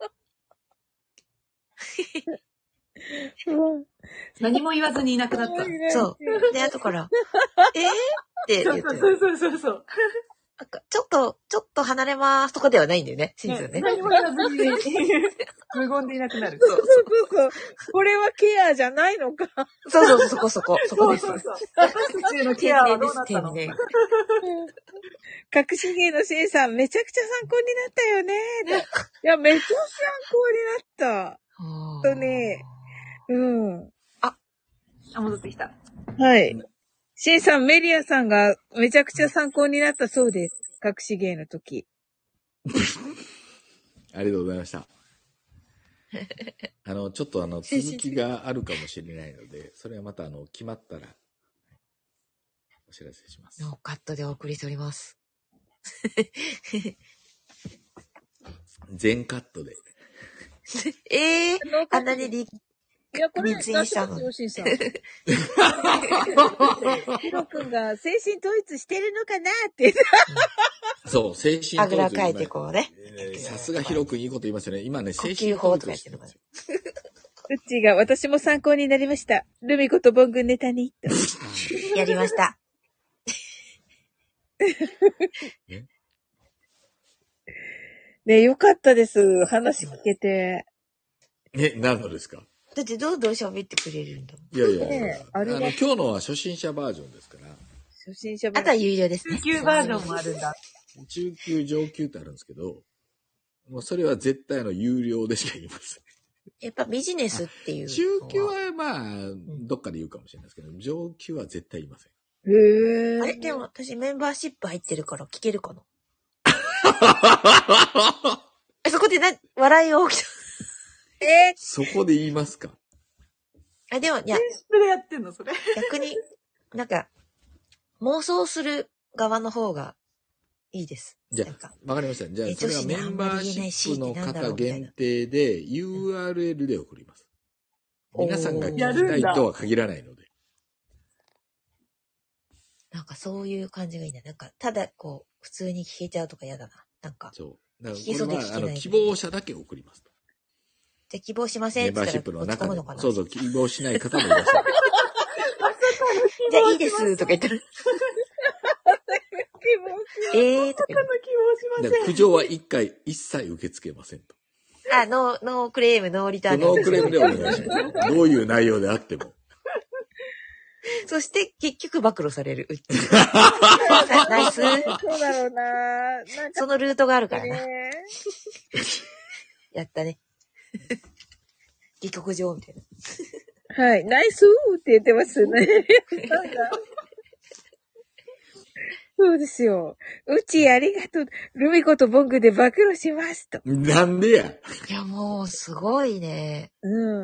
[SPEAKER 2] うん
[SPEAKER 4] 何も言わずにいなくなった。
[SPEAKER 5] そう。で、後から、えーって
[SPEAKER 4] そう
[SPEAKER 5] 言って
[SPEAKER 4] そうそうそうそう。
[SPEAKER 5] なんかちょっと、ちょっと離れますとかではないんだよね、シンズンね。
[SPEAKER 4] 何も言わずに無言でいなくなる。
[SPEAKER 2] そうそうそう。これはケアじゃないのか。
[SPEAKER 5] そうそうそう、そこそこ、そこです。
[SPEAKER 4] そうそうそう。私たちのケアはどうなったの？
[SPEAKER 5] 天然
[SPEAKER 2] 隠し芸のシェイさん、めちゃくちゃ参考になったよね。いや、めっちゃ参考になった。ほんとね。うん。
[SPEAKER 4] あ、戻ってきた。
[SPEAKER 2] はい。シンさん、メリアさんがめちゃくちゃ参考になったそうです。隠し芸の時。
[SPEAKER 3] ありがとうございました。あの、ちょっとあの、続きがあるかもしれないので、それはまたあの、決まったら、お知らせします。
[SPEAKER 5] ノーカットでお送りしております。
[SPEAKER 3] 全カットで。
[SPEAKER 5] ええー、あんなにリ、
[SPEAKER 2] いや、これ、
[SPEAKER 5] 密印したの
[SPEAKER 2] よ、シンさん。ヒロ君が精神統一してるのかなって。
[SPEAKER 3] そう、精神
[SPEAKER 5] あ
[SPEAKER 3] 統一。
[SPEAKER 5] ぐらかいてこうね。
[SPEAKER 3] えーさすがヒロ君いいこと言いますよね。今ね、
[SPEAKER 5] 呼
[SPEAKER 3] 精神
[SPEAKER 5] 吸法
[SPEAKER 3] 統
[SPEAKER 5] とかやってるの
[SPEAKER 3] 一してるん
[SPEAKER 5] か
[SPEAKER 3] ですよ。
[SPEAKER 2] うっちーが私も参考になりました。ルミ子とボングネタに。
[SPEAKER 5] やりました。
[SPEAKER 2] ね、よかったです。話聞けて。
[SPEAKER 3] え、何のですか？
[SPEAKER 5] だってどんどん喋ってくれるんだもん。
[SPEAKER 3] いやいやいや、
[SPEAKER 2] ねえ
[SPEAKER 3] あの、
[SPEAKER 2] あれは
[SPEAKER 3] 今日のは初心者バージョンですから、
[SPEAKER 2] 初心者
[SPEAKER 5] あとは有料ですね。
[SPEAKER 4] 中級バージョンもあるんだ。
[SPEAKER 3] 中級、上級ってあるんですけど、もうそれは絶対の有料でしか言いません。
[SPEAKER 5] やっぱビジネスっていうの
[SPEAKER 3] 中級はまあ、どっかで言うかもしれないですけど、上級は絶対言いません。
[SPEAKER 2] へー。
[SPEAKER 5] あれでも私メンバーシップ入ってるから聞けるかなえそこでな、笑いが起きた。
[SPEAKER 2] え
[SPEAKER 3] そこで言いますか？
[SPEAKER 5] あ、でも、いや、
[SPEAKER 4] それやってんのそれ。
[SPEAKER 5] 逆に、なんか、妄想する側側の方がいいです。
[SPEAKER 3] じゃ
[SPEAKER 5] なんか
[SPEAKER 3] あ、わかりました。じゃあ、
[SPEAKER 5] え
[SPEAKER 3] それはメンバーシップの方限定で ユーアールエル で送ります。皆さんが聞きたいとは限らないので。
[SPEAKER 5] なんかそういう感じがいいな。なんか、ただこう、普通に聞けちゃうとか嫌だな。なんか、
[SPEAKER 3] そう。だから
[SPEAKER 5] 聞きそうで
[SPEAKER 3] これは、あ
[SPEAKER 5] 聞けない
[SPEAKER 3] の、希望者だけ送りますと。
[SPEAKER 5] じゃあ希望しません
[SPEAKER 3] メ
[SPEAKER 5] って言った
[SPEAKER 3] ンバーシップの中でも。
[SPEAKER 5] ら落ち込むのかな。
[SPEAKER 3] そうそう、希望しない方もいらっしゃる。
[SPEAKER 5] じゃあいいですとか言ったら、えーとか言
[SPEAKER 4] 他の希望しません。
[SPEAKER 3] だから苦情は一回一切受け付けませんと。
[SPEAKER 5] う。あ、ノー、ノークレーム、ノーリターン。
[SPEAKER 3] ノークレームでお願いします。どういう内容であっても。
[SPEAKER 5] そして結局暴露される。うっなナイス。
[SPEAKER 2] そうだろうな。なんか
[SPEAKER 5] そのルートがあるからな。
[SPEAKER 2] ね。
[SPEAKER 5] やったね。下克上みたいな。
[SPEAKER 2] はい。ナイスーって言ってますね。そうですよ。うちありがとう。ルミ子とボングで暴露しますと。
[SPEAKER 3] なんでや。
[SPEAKER 5] いや、もう、すごいね。
[SPEAKER 2] うん。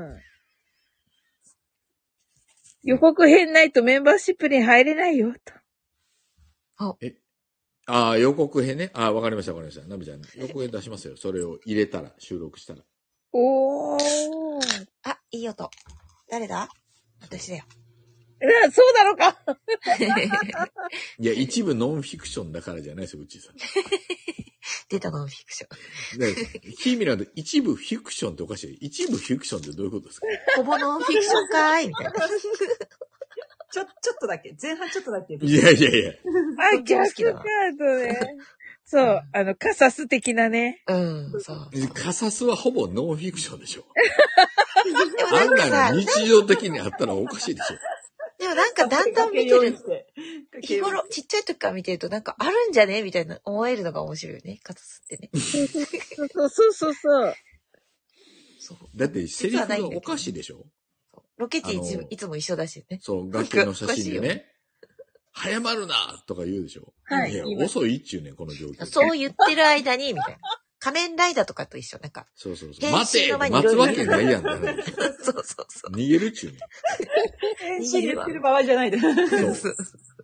[SPEAKER 2] 予告編ないとメンバーシップに入れないよと。
[SPEAKER 3] え、ああ、予告編ね。ああ、わかりました、わかりました。ナビちゃん、予告編出しますよ。それを入れたら、収録したら。
[SPEAKER 2] おー。
[SPEAKER 5] あ、いい音。誰だ？私だよ。
[SPEAKER 2] な、そうなのか。
[SPEAKER 3] いや、一部ノンフィクションだからじゃないですよ、うちさん。
[SPEAKER 5] 出たノンフィクション。
[SPEAKER 3] で、キーミランド、一部フィクションっておかしい。一部フィクションってどういうことですか？
[SPEAKER 5] ほぼノンフィクションかーいみたいな。
[SPEAKER 4] ちょ、ちょっとだけ。前半ちょっとだけ。
[SPEAKER 3] いやいやいや。
[SPEAKER 2] あ、
[SPEAKER 5] どっちも好きだな
[SPEAKER 2] 逆カードね。そう、あの、カサス的なね。
[SPEAKER 5] うん、そう。
[SPEAKER 3] カサスはほぼノンフィクションでしょ。
[SPEAKER 5] でもな
[SPEAKER 3] あん
[SPEAKER 5] んかさ、
[SPEAKER 3] なの日常的にあったらおかしいでしょ。
[SPEAKER 5] でもなんかだんだん見てる、日頃、ちっちゃい時から見てるとなんかあるんじゃねみたいな思えるのが面白いよね、カタスってね。
[SPEAKER 2] そうそうそうそう。
[SPEAKER 5] そう。
[SPEAKER 3] だってセリフがおかしいでしょ。
[SPEAKER 5] ロケ地いつ
[SPEAKER 3] あの
[SPEAKER 5] いつも一緒だしね。
[SPEAKER 3] そう、崖の写真でね。早まるなとか言うでしょ。
[SPEAKER 2] はい
[SPEAKER 3] いや、遅いっちゅうねん、この状況。
[SPEAKER 5] そう言ってる間に、みたいな。仮面ライダーとかと一緒。なんか、
[SPEAKER 3] そうそうそう。
[SPEAKER 5] 変
[SPEAKER 3] 待て
[SPEAKER 5] 身の前に
[SPEAKER 3] 待つわ
[SPEAKER 5] いろいろ
[SPEAKER 3] けないやんって話。
[SPEAKER 5] そうそうそう。
[SPEAKER 3] 逃げるっちゅうねん。
[SPEAKER 5] 逃げるわ
[SPEAKER 4] 言ってる場合じゃないで。
[SPEAKER 3] そう。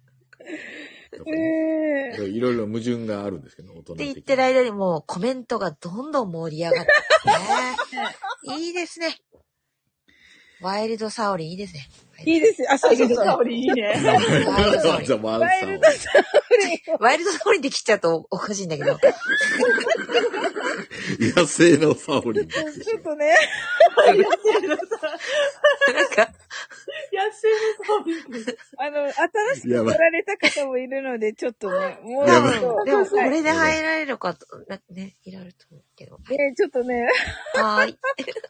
[SPEAKER 2] えー、
[SPEAKER 3] いろいろ矛盾があるんですけど、大人的に。
[SPEAKER 5] って言ってる間にもうコメントがどんどん盛り上がってね。いいですね。ワイルドサオリンいいですね。
[SPEAKER 2] いいですよ。あ、そうそうそう。
[SPEAKER 4] 香りいいね。
[SPEAKER 5] ワイルドサオリン。
[SPEAKER 3] ザワン
[SPEAKER 2] ワイルドサ
[SPEAKER 5] ワイルドサオリンできちゃうとおかしいんだけど。
[SPEAKER 3] 野生のサオリン。
[SPEAKER 2] ちょっとね。
[SPEAKER 5] なんか、
[SPEAKER 4] 野生の香り。
[SPEAKER 2] あの、新しく来られた方もいるので、ちょっとね、もう
[SPEAKER 3] やばい
[SPEAKER 2] ちょっと、
[SPEAKER 5] でもこ
[SPEAKER 2] はい
[SPEAKER 5] れで入られるかと、なんかね、いろいろと思うけど。
[SPEAKER 2] ね、ちょっとね。
[SPEAKER 5] はーい。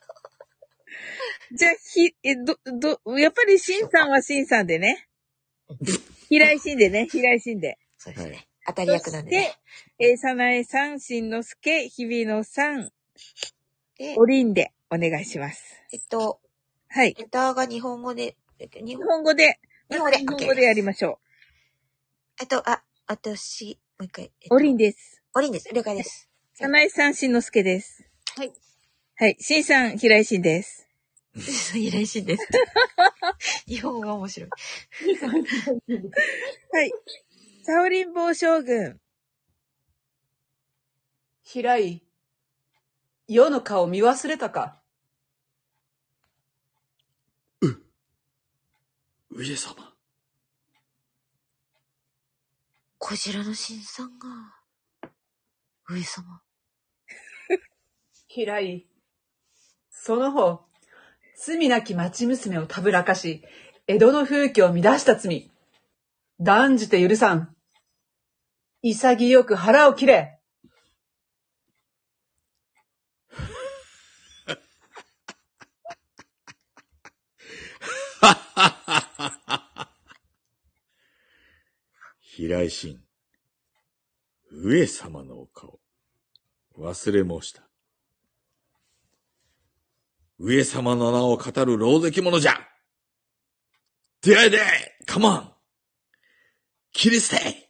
[SPEAKER 2] じゃあ、ひ、え、ど、ど、やっぱりシンさんはシンさんでね。平井シンでね、平井シンで。
[SPEAKER 5] そうですね。
[SPEAKER 3] はい
[SPEAKER 5] 当たり役なんでね。
[SPEAKER 2] えー、さなえさん、しんのすけ、ひびのさん、
[SPEAKER 5] で、
[SPEAKER 2] おりんでお願いします。
[SPEAKER 5] えっと、
[SPEAKER 2] はい。
[SPEAKER 5] レターが日本語で、えっと、日
[SPEAKER 2] 日
[SPEAKER 5] 本、
[SPEAKER 2] 本語で、
[SPEAKER 5] 日本語で
[SPEAKER 2] 日本語でやりましょ
[SPEAKER 5] えっと、あ、私、もう一回。えっ
[SPEAKER 2] う。
[SPEAKER 5] と
[SPEAKER 2] おりんです。
[SPEAKER 5] おりんです。了解です。
[SPEAKER 2] さなえさん、しんのすけです。
[SPEAKER 4] はい。
[SPEAKER 2] はい。しんさん、平井しんです。
[SPEAKER 5] 依頼しんです。日本語が面白い。
[SPEAKER 2] はい。サオリン坊将軍。
[SPEAKER 4] 平井。世の顔見忘れたか。
[SPEAKER 3] 上様。
[SPEAKER 5] こちらの新さんが、上様。
[SPEAKER 4] 平井。その方、罪なき町娘をたぶらかし、江戸の風紀を乱した罪。断じて許さん。潔く腹を切れ。
[SPEAKER 3] 平井心。上様のお顔。忘れ申した。上様の名を語る狼藉者じゃ。出会えでカモン切り捨て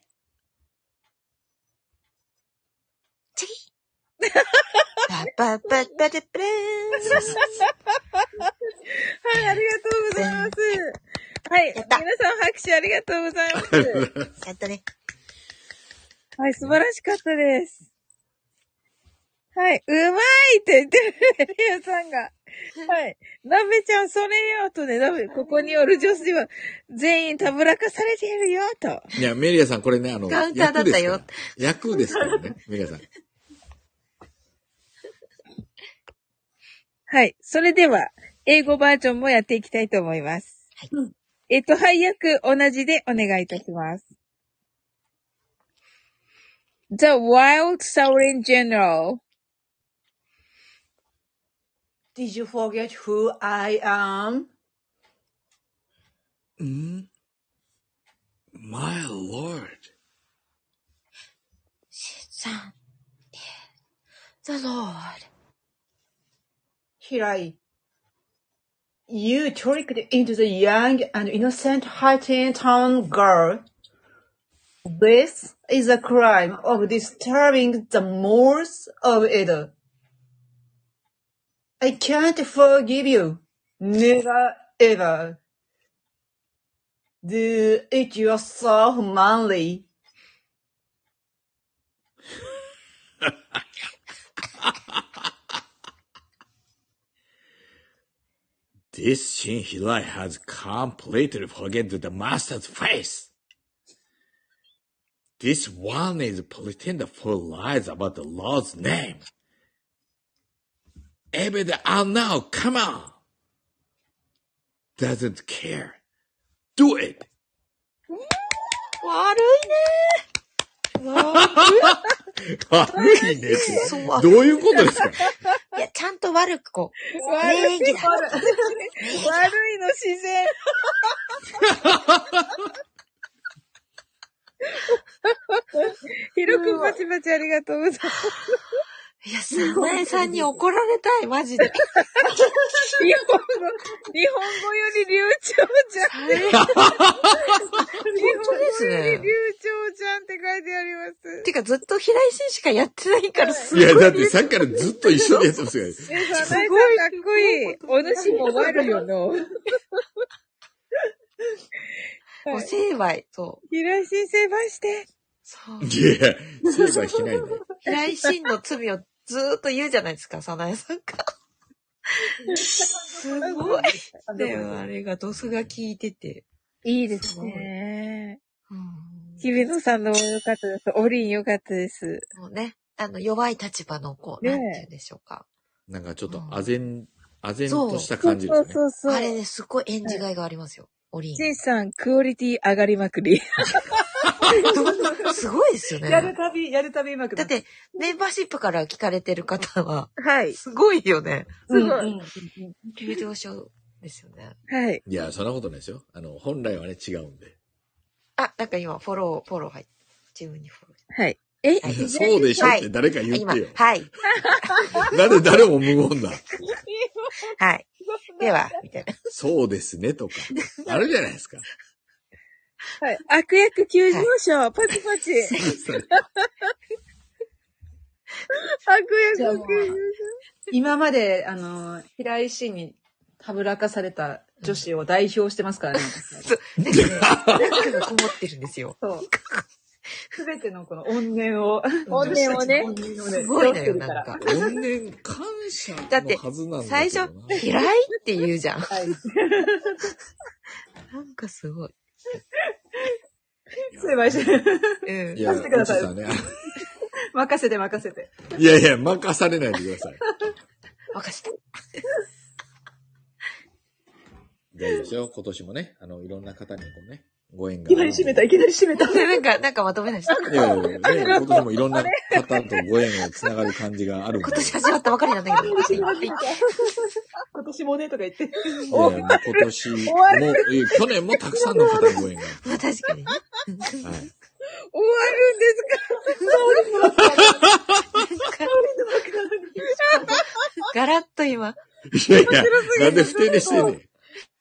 [SPEAKER 5] 次パパパパパパでプレーン
[SPEAKER 2] はい、ありがとうございます。はい。皆
[SPEAKER 5] やった
[SPEAKER 2] さん拍手ありがとうございます。
[SPEAKER 5] やったね。
[SPEAKER 2] はい、素晴らしかったです。はい、うまいって言ってるね、リアさんが。はい。なべちゃん、それよ、とね、なべ、ここにおる女子は全員たぶらかされているよ、と。
[SPEAKER 3] いや、メリアさん、これね、あの、
[SPEAKER 5] カウンターだったよ
[SPEAKER 3] 役ですから。役ですからね、メリアさん。
[SPEAKER 2] はい。それでは、英語バージョンもやっていきたいと思います。
[SPEAKER 5] はい
[SPEAKER 2] えっと、配役同じでお願いいたします。The Wild Saurin General.
[SPEAKER 4] Did you forget who I am?
[SPEAKER 3] ん ?My lord.
[SPEAKER 5] さん、The Lord.
[SPEAKER 4] 平井。 You tricked into the young and innocent Haitian town girl. This is a crime of disturbing the morals of Edo. I can't forgive you. Never ever. Do it yourself, manly.
[SPEAKER 3] This Shin Hirai has completely forgotten the master's face. This one is pretending full lies about the Lord's name. Every I know, come on. Doesn't care. Do it.
[SPEAKER 5] 悪いね。
[SPEAKER 3] 悪いねって。
[SPEAKER 5] そう
[SPEAKER 3] どういうことですか？
[SPEAKER 5] いや、ちゃんと悪くこう、
[SPEAKER 2] 悪い。
[SPEAKER 5] 礼儀だ。
[SPEAKER 2] 悪いの自然。ひろくんパチパチありがとうございます。
[SPEAKER 5] いや、すごいさんに怒られたい、マジで。
[SPEAKER 2] 日本語、日本語より流暢じゃん。日本語より流暢じゃんって書いてあります。
[SPEAKER 5] てかずっと平井紳しかやってないからす
[SPEAKER 3] ごい。いや、だってさっきからずっと一緒にやってますよ。
[SPEAKER 2] すごいかっこいい。お主も悪よの。
[SPEAKER 5] もう成敗、そう。
[SPEAKER 2] 平井紳成敗して。
[SPEAKER 5] そう。
[SPEAKER 3] いやいや、成敗しないんだよ。
[SPEAKER 5] 平井紳の罪をずーっと言うじゃないですか、早苗さんが。すごい。でもあれがドスが効いてて。
[SPEAKER 2] いいですね。
[SPEAKER 5] うん。
[SPEAKER 2] 日比野さんの良かったです。おりん良かったです。
[SPEAKER 5] もうね、あの、弱い立場の子、ね、なんて言うんでしょうか。
[SPEAKER 3] なんかちょっと、あぜん、あぜんとした感じですね。
[SPEAKER 2] そうそうそう。
[SPEAKER 5] あれね、すごい演じがいがありますよ。おりん。
[SPEAKER 2] シンさん、クオリティ上がりまくり。
[SPEAKER 5] すごいですよね。
[SPEAKER 4] やるたび、やるたびうまくな
[SPEAKER 5] だって、メンバーシップから聞かれてる方は、
[SPEAKER 2] はい。
[SPEAKER 5] すごいよね。
[SPEAKER 2] すごい。
[SPEAKER 5] 急上昇ですよね。
[SPEAKER 2] はい。
[SPEAKER 3] いや、そんなことないですよ。あの、本来はね、違うんで。
[SPEAKER 5] あ、なんか今、フォロー、フォロー入って、自分にフォロ
[SPEAKER 2] ー。はい。え、
[SPEAKER 5] はい、
[SPEAKER 3] そうでしょって誰か言ってよ。
[SPEAKER 5] はい。
[SPEAKER 3] なんで誰も無言だ。
[SPEAKER 5] はい。では、みたいな。
[SPEAKER 3] そうですね、とか。あるじゃないですか。
[SPEAKER 2] はい。悪役急上昇、はい、パチパチ。悪役急上昇。
[SPEAKER 4] 今まで、あの、平井氏にたぶらかされた女子を代表してますからね。
[SPEAKER 5] そう。なんかね、なんかがこもってるんですよ。
[SPEAKER 4] そう。すべてのこの怨念を、
[SPEAKER 2] 怨念をね、
[SPEAKER 5] すごいのよ、なんか。
[SPEAKER 3] 怨念感謝のはずなんだけどな。
[SPEAKER 5] 最初、嫌いって言うじゃん。はい。なんかすごい。
[SPEAKER 4] 成敗してる。
[SPEAKER 5] うん。
[SPEAKER 3] いや、
[SPEAKER 4] 任せてください。
[SPEAKER 3] ね、
[SPEAKER 4] 任せて任せて。
[SPEAKER 3] いやいや、任されないでください。
[SPEAKER 5] 任せて。
[SPEAKER 3] 大丈夫ですよ。今年もね、あの、いろんな方にこうね、ご縁が。
[SPEAKER 4] いきなり閉めた、いきなり閉めた。
[SPEAKER 5] なんか、なんかまとめない人。
[SPEAKER 3] いやいやいや、ね、今年もいろんな方とご縁をつながる感じがあるんで。
[SPEAKER 5] 今年始まったばかりなんだけど。
[SPEAKER 4] 今年もね、とか言って。い
[SPEAKER 3] やいや、もう今年も、去年もたくさんの方にご縁がある。
[SPEAKER 5] まあ確かに。はい。
[SPEAKER 2] 終わるんですか？
[SPEAKER 5] ガラッと今。
[SPEAKER 3] いやいや、なんで不定でしてんねん。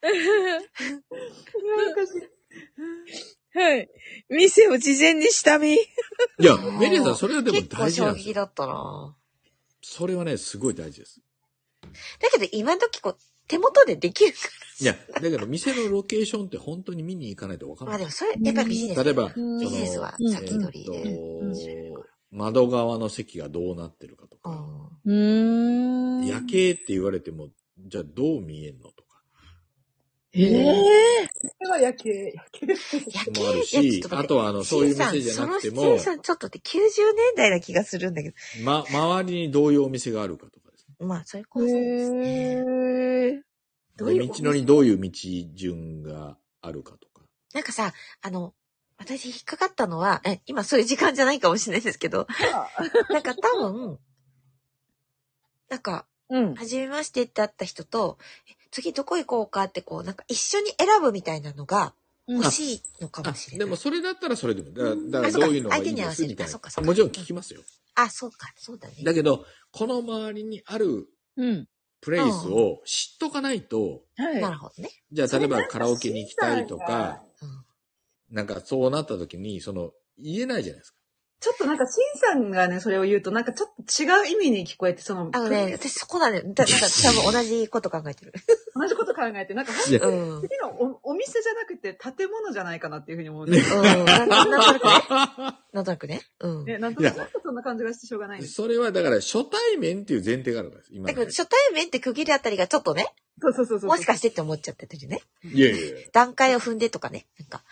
[SPEAKER 2] はい。店を事前に下見。い
[SPEAKER 3] や、メリーさん、それはでも大事なんですよ。
[SPEAKER 5] 結構衝撃だったな。
[SPEAKER 3] それはね、すごい大事です。
[SPEAKER 5] だけど今時こう、手元でできるから。
[SPEAKER 3] いや、だけど店のロケーションって本当に見に行かないと分からない。
[SPEAKER 5] まあでもそれ、やっぱりビジネス。
[SPEAKER 3] 例えば、
[SPEAKER 5] ビジネスは先取りで。
[SPEAKER 3] えー、と窓側の席がどうなってるかとか。
[SPEAKER 2] うーん。
[SPEAKER 3] 夜景って言われても、じゃあどう見えんのとか。
[SPEAKER 2] ええー。
[SPEAKER 4] それは夜景、夜景。
[SPEAKER 5] 夜景
[SPEAKER 3] もあるし、あとはあの、そういう店じゃなくても。
[SPEAKER 5] シンさん、ちょっとってきゅうじゅうねんだいな気がするんだけど。
[SPEAKER 3] ま、周りにどういうお店があるかとかですね。
[SPEAKER 5] まあ、それこそですね。
[SPEAKER 2] へ
[SPEAKER 3] どういう道のりにどういう道順があるかとか。
[SPEAKER 5] なんかさ、あの、私引っかかったのは、え、今そういう時間じゃないかもしれないですけど、なんか多分、なんか、
[SPEAKER 2] うん。
[SPEAKER 5] 初めましてって会った人と、次どこ行こうかってこう、なんか一緒に選ぶみたいなのが欲しいのかもしれない。
[SPEAKER 3] でもそれだったらそれでも。だから、だからどういうのがいいですみたいな。もちろん聞きますよ。
[SPEAKER 5] あ、そうか、そうだね。
[SPEAKER 3] だけど、この周りにある、
[SPEAKER 2] うん。
[SPEAKER 3] プレイスを知っとかないと、
[SPEAKER 2] はい。
[SPEAKER 5] なるほどね。
[SPEAKER 3] じゃあ例えばカラオケに行きたいとか、
[SPEAKER 5] うん。
[SPEAKER 3] なんかそうなった時に、その、言えないじゃないですか。
[SPEAKER 4] ちょっとなんか、シンさんがね、それを言うと、なんかちょっと違う意味に聞こえて、その、
[SPEAKER 5] あのね、私そこだね。だなんか多分同じこと考えてる。
[SPEAKER 4] 同じこと考えて、なんか、
[SPEAKER 3] いや
[SPEAKER 5] うん。うん。
[SPEAKER 4] 次のおお店じゃなくて、建物じゃないかなっていうふうに思うんですよ。
[SPEAKER 5] なんなんとなくね。なんとなくね。うん。
[SPEAKER 4] ね、なんと
[SPEAKER 3] いや
[SPEAKER 4] なくそんな感じがしてしょうがないんです。
[SPEAKER 3] それはだから初対面っていう前提があるからです。今の
[SPEAKER 5] だけど、初対面って区切りあたりがちょっとね、
[SPEAKER 4] そうそうそうそう。
[SPEAKER 5] もしかしてって思っちゃってるね。
[SPEAKER 3] いやいやいや。
[SPEAKER 5] 段階を踏んでとかね。なんか。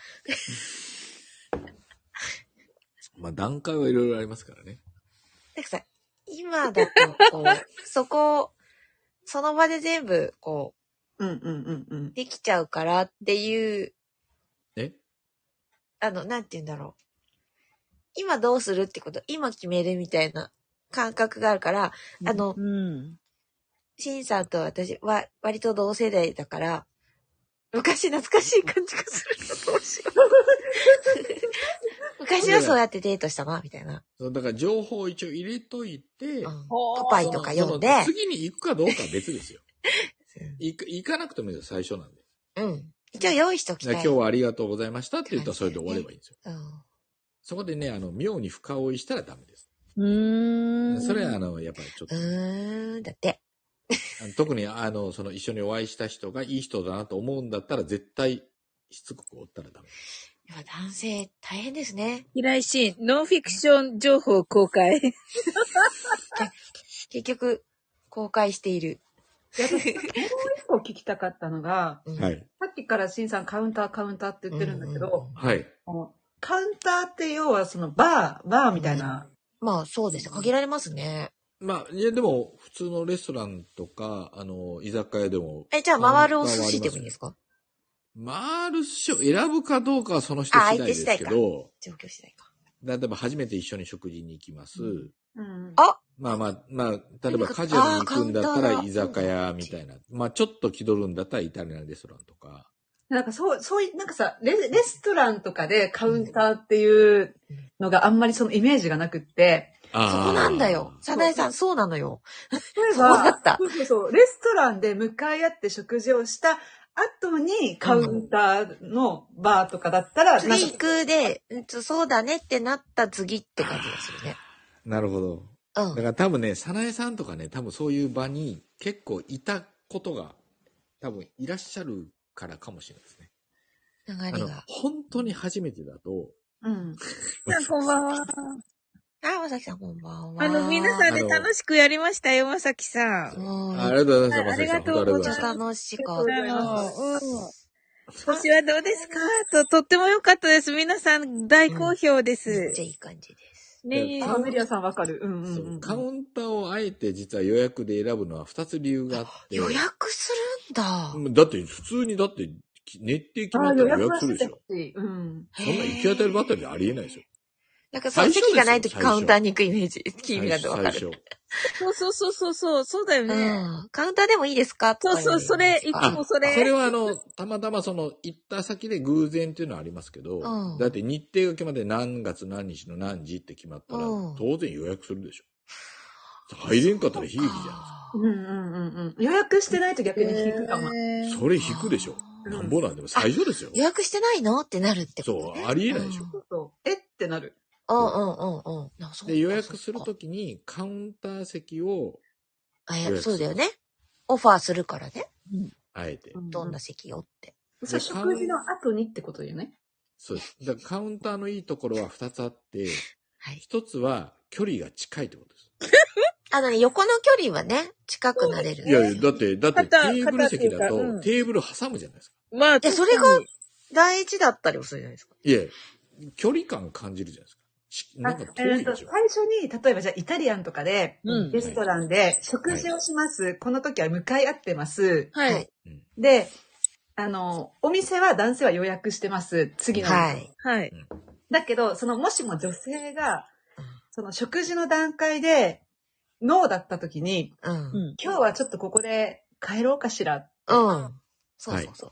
[SPEAKER 3] まあ段階はいろいろありますからね。
[SPEAKER 5] なんかさ、今だと、こう、そこを、その場で全部、こ
[SPEAKER 4] うんうんうんうん
[SPEAKER 5] う、。できちゃうからっていう、
[SPEAKER 3] え
[SPEAKER 5] あの、なんて言うんだろう。今どうするってこと、今決めるみたいな感覚があるから、あの、
[SPEAKER 2] うん。
[SPEAKER 5] シンさんと私は割と同世代だから、昔懐かしい感じがするのどうしよう。昔はそうやってデートしたな、みたいな。
[SPEAKER 3] そうだから情報を一応入れといて、
[SPEAKER 5] うん、
[SPEAKER 2] ほー
[SPEAKER 5] ポパイとか読んで
[SPEAKER 3] その、次に行くかどうかは別ですよ。行く行かなくてもいいですよ、最初なんで。
[SPEAKER 5] うん。一応用意しときたい。
[SPEAKER 3] だから今日はありがとうございましたって言ったらそれで終わればいいんですよ。
[SPEAKER 5] うん。
[SPEAKER 3] そこでね、あの、妙に深追いしたらダメです。
[SPEAKER 2] うーん。
[SPEAKER 3] それはあの、やっぱりちょっと、
[SPEAKER 5] うーん、だって。
[SPEAKER 3] あの特にあの、その一緒にお会いした人がいい人だなと思うんだったら絶対しつこく追ったらダメ。
[SPEAKER 5] やっぱ男性大変ですね。
[SPEAKER 2] 平井シン、ノンフィクション情報公開。
[SPEAKER 5] 結局、公開している。
[SPEAKER 4] いや、私もう一個聞きたかったのが、
[SPEAKER 5] うん
[SPEAKER 3] はい。
[SPEAKER 4] さっきからシンさんカウンターカウンターって言ってるんだけど、
[SPEAKER 3] はい。
[SPEAKER 4] あのカウンターって要はそのバー、バーみたいな。
[SPEAKER 5] まあそうですね。限られますね。
[SPEAKER 3] まあ、いやでも、普通のレストランとか、あの、居酒屋でも。
[SPEAKER 5] え、じゃあ回るお寿司でもいいんですか？
[SPEAKER 3] 回る寿司を選ぶかどうかはその人次第ですけ
[SPEAKER 5] あ相手
[SPEAKER 3] ど、
[SPEAKER 5] 状況次第か。
[SPEAKER 3] 例えば初めて一緒に食事に行きます。
[SPEAKER 4] うん。
[SPEAKER 5] あ
[SPEAKER 3] まあまあ、まあ、例えばカジュアルに行くんだった
[SPEAKER 5] あーカウンターだ
[SPEAKER 3] ら居酒屋みたいな。まあちょっと気取るんだったらイタリアンレストランとか。
[SPEAKER 4] なんかそう、そういう、なんかさレ、レストランとかでカウンターっていうのがあんまりそのイメージがなくって、
[SPEAKER 5] そこなんだよ。サナエさん、そうなのよ。
[SPEAKER 4] 例え
[SPEAKER 5] そうだ
[SPEAKER 4] ば、
[SPEAKER 5] った
[SPEAKER 4] そうそうそう、レストランで向かい合って食事をした後にカウンターのバーとかだったら、
[SPEAKER 5] 次行くで、うんとそうだねってなった次って感じがするね。
[SPEAKER 3] なるほど。
[SPEAKER 5] うん。
[SPEAKER 3] だから多分ね、早苗さんとかね、多分そういう場に結構いたことが多分いらっしゃるからかもしれないですね。あの
[SPEAKER 5] 流れが。、
[SPEAKER 3] 本当に初めてだと、
[SPEAKER 4] うん。
[SPEAKER 2] こんばんは。
[SPEAKER 5] あ、まさきさんこんばんは。
[SPEAKER 2] あの、皆さんで楽しくやりましたよ、まさきさん。
[SPEAKER 5] もう、
[SPEAKER 3] ありがとうございます。
[SPEAKER 2] ありがとうございます
[SPEAKER 5] めっちゃ楽しかっ
[SPEAKER 2] あの、うん。星はどうですかと、とっても良かったです。皆さん大好評で
[SPEAKER 5] た。めっ
[SPEAKER 2] す
[SPEAKER 5] ちゃ。いい感じです。
[SPEAKER 2] ねえ。
[SPEAKER 4] あ、メリアさんわかる。うんうん
[SPEAKER 3] そう
[SPEAKER 4] うん。
[SPEAKER 3] カウンターをあえて実は予約で選ぶのは二つ理由があって。
[SPEAKER 5] 予約するんだ。
[SPEAKER 3] だって普通にだって日程決まったら予約するでしょ。
[SPEAKER 4] し。うん。
[SPEAKER 3] そんな行き当たりばったりでありえないですよ。
[SPEAKER 5] なんかそう、
[SPEAKER 3] 最初ですよ
[SPEAKER 5] 席がないとき
[SPEAKER 3] 最初
[SPEAKER 5] カウンターに行くイメージ。気味がわかる。
[SPEAKER 3] 最初。
[SPEAKER 2] そうそうそうそうそう、そうだよ
[SPEAKER 5] う
[SPEAKER 2] ね。
[SPEAKER 5] ん。カウンターでもいいですかとか
[SPEAKER 2] そうそう、それ、いつ
[SPEAKER 3] あ
[SPEAKER 2] もそれ。
[SPEAKER 3] それはあの、たまたまその、行った先で偶然っていうのはありますけど、
[SPEAKER 5] うん
[SPEAKER 3] だって日程が決まって何月何日の何時って決まったら、
[SPEAKER 5] うん
[SPEAKER 3] 当然予約するでしょ。入れんかったら悲劇じゃないですか。
[SPEAKER 4] うんうんうんうん。予約してないと逆に引くかも。
[SPEAKER 3] それ引くでしょ。
[SPEAKER 4] うん
[SPEAKER 3] なんぼなんでも最初ですよ。
[SPEAKER 5] 予約してないのってなるってことね。
[SPEAKER 3] そう、ありえないでしょ。
[SPEAKER 4] そうそう。えってなる。
[SPEAKER 5] うんうんうんうん。あそうか
[SPEAKER 3] で、予約する
[SPEAKER 5] そうか
[SPEAKER 3] ときにカウンター席を
[SPEAKER 5] あ、いや、
[SPEAKER 3] 予約する
[SPEAKER 5] そうだよね。オファーするからね。
[SPEAKER 3] あえて。
[SPEAKER 5] どんな席をって。
[SPEAKER 4] それ食事の後にってことよね。
[SPEAKER 3] そうです。だからカウンターのいいところは二つあって、
[SPEAKER 5] はい。
[SPEAKER 3] 一つは距離が近いってことです。
[SPEAKER 5] あのね、横の距離はね、近くなれる。
[SPEAKER 3] いやいや、だって、だってテ
[SPEAKER 2] 肩
[SPEAKER 3] ーブル席だと
[SPEAKER 2] 肩っていうかうん
[SPEAKER 3] テーブル挟むじゃないですか。
[SPEAKER 2] まあ、
[SPEAKER 5] で、それが大事だったりもするじゃないですか。
[SPEAKER 3] いえ、距離感感じるじゃないですか。しなんか
[SPEAKER 4] あえーと
[SPEAKER 3] 遠いでしょ。
[SPEAKER 4] 最初に、例えばじゃあイタリアンとかで、
[SPEAKER 2] うん
[SPEAKER 4] レストランで食事をします。この時は向かい合ってます。
[SPEAKER 2] はい。
[SPEAKER 5] はい
[SPEAKER 3] うん
[SPEAKER 4] で、あの、お店は男性は予約してます。次の。
[SPEAKER 5] はい。
[SPEAKER 2] はい。
[SPEAKER 4] だけど、その、もしも女性が
[SPEAKER 5] うん、
[SPEAKER 4] その食事の段階で、ノーだった時に、
[SPEAKER 5] うん。うん。
[SPEAKER 2] うん。
[SPEAKER 4] 今日はちょっとここで帰ろうかしらっ
[SPEAKER 5] そうそうそう。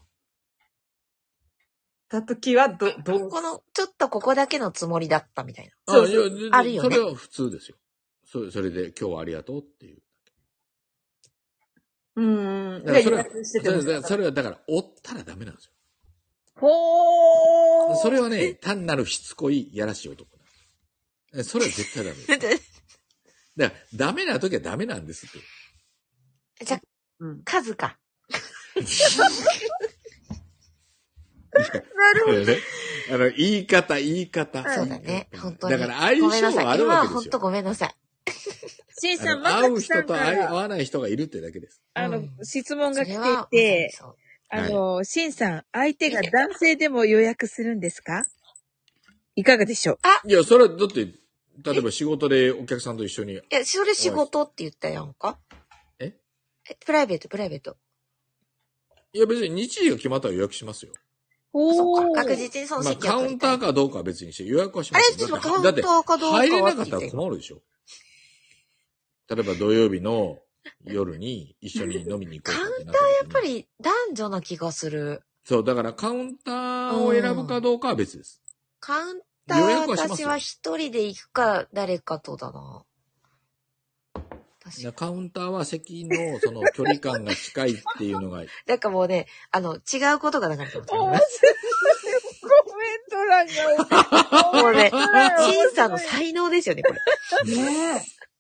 [SPEAKER 4] た時は、ど、どう
[SPEAKER 5] この、ちょっとここだけのつもりだったみたいな。
[SPEAKER 3] あ、いや、全然
[SPEAKER 5] あるよね
[SPEAKER 3] それは普通ですよ。それ、それで今日はありがとうっていう。
[SPEAKER 4] うーん。
[SPEAKER 3] だからそれは、
[SPEAKER 4] 予約してても
[SPEAKER 3] それそれはだから、追ったらダメなんですよ。
[SPEAKER 2] ほー。
[SPEAKER 3] それはね、単なるしつこいやらしい男なんです。それは絶対ダメです。だから、ダメな時はダメなんですって。
[SPEAKER 5] じゃ、
[SPEAKER 4] うん。
[SPEAKER 5] 数か。
[SPEAKER 2] なるほど。
[SPEAKER 3] ね、あの、言い方、言い方。
[SPEAKER 5] そうだね。本当に。
[SPEAKER 3] だから相性はあるわけですよ。
[SPEAKER 5] 今は本当ごめんなさい。
[SPEAKER 2] シンさん、ま
[SPEAKER 3] 会う
[SPEAKER 2] さきさ
[SPEAKER 3] 人と会
[SPEAKER 2] んから、
[SPEAKER 3] わない人がいるってだけです。
[SPEAKER 2] あの、
[SPEAKER 5] うん
[SPEAKER 2] 質問が来
[SPEAKER 5] それは
[SPEAKER 2] ていて、
[SPEAKER 5] そう
[SPEAKER 2] あの、シンさん、相手が男性でも予約するんですか？いかがでしょう？
[SPEAKER 3] いや、それは、だって、例えば仕事でお客さんと一緒に。
[SPEAKER 5] いや、それ仕事って言ったやんか。
[SPEAKER 3] え
[SPEAKER 5] え、プライベート、プライベート。
[SPEAKER 3] いや、別に日時が決まったら予約しますよ。
[SPEAKER 5] そっか。
[SPEAKER 2] おー。
[SPEAKER 5] 確実にその
[SPEAKER 3] まあ、カ
[SPEAKER 5] 席を取りたい
[SPEAKER 3] ウンターかどうかは別にして予約はし
[SPEAKER 5] あれ、
[SPEAKER 3] ますよ。
[SPEAKER 5] ちょっとカウンタ
[SPEAKER 3] だって
[SPEAKER 5] ーかどうかは
[SPEAKER 3] 入れなかったら
[SPEAKER 5] って言って
[SPEAKER 3] 困るでしょ。例えば土曜日の夜に一緒に飲みに行こう
[SPEAKER 5] カウ
[SPEAKER 3] かってな
[SPEAKER 5] ンターやっ
[SPEAKER 3] 時に
[SPEAKER 5] ぱり男女な気がする。
[SPEAKER 3] そう、だからカウンターを選ぶかどうかは別です。
[SPEAKER 5] カウンタ
[SPEAKER 3] 予
[SPEAKER 5] ー
[SPEAKER 3] 約はしますよ
[SPEAKER 5] 私は一人で行くか誰かとだな。確かに。
[SPEAKER 3] カウンターは席のその距離感が近いっていうのが、
[SPEAKER 5] なんかもうね、あの、違うことが流れてます
[SPEAKER 2] 面
[SPEAKER 5] よ
[SPEAKER 2] 白い。コメント欄が。
[SPEAKER 5] もうね、
[SPEAKER 2] 面白い
[SPEAKER 5] シンさんの才能ですよね、これ。
[SPEAKER 4] ね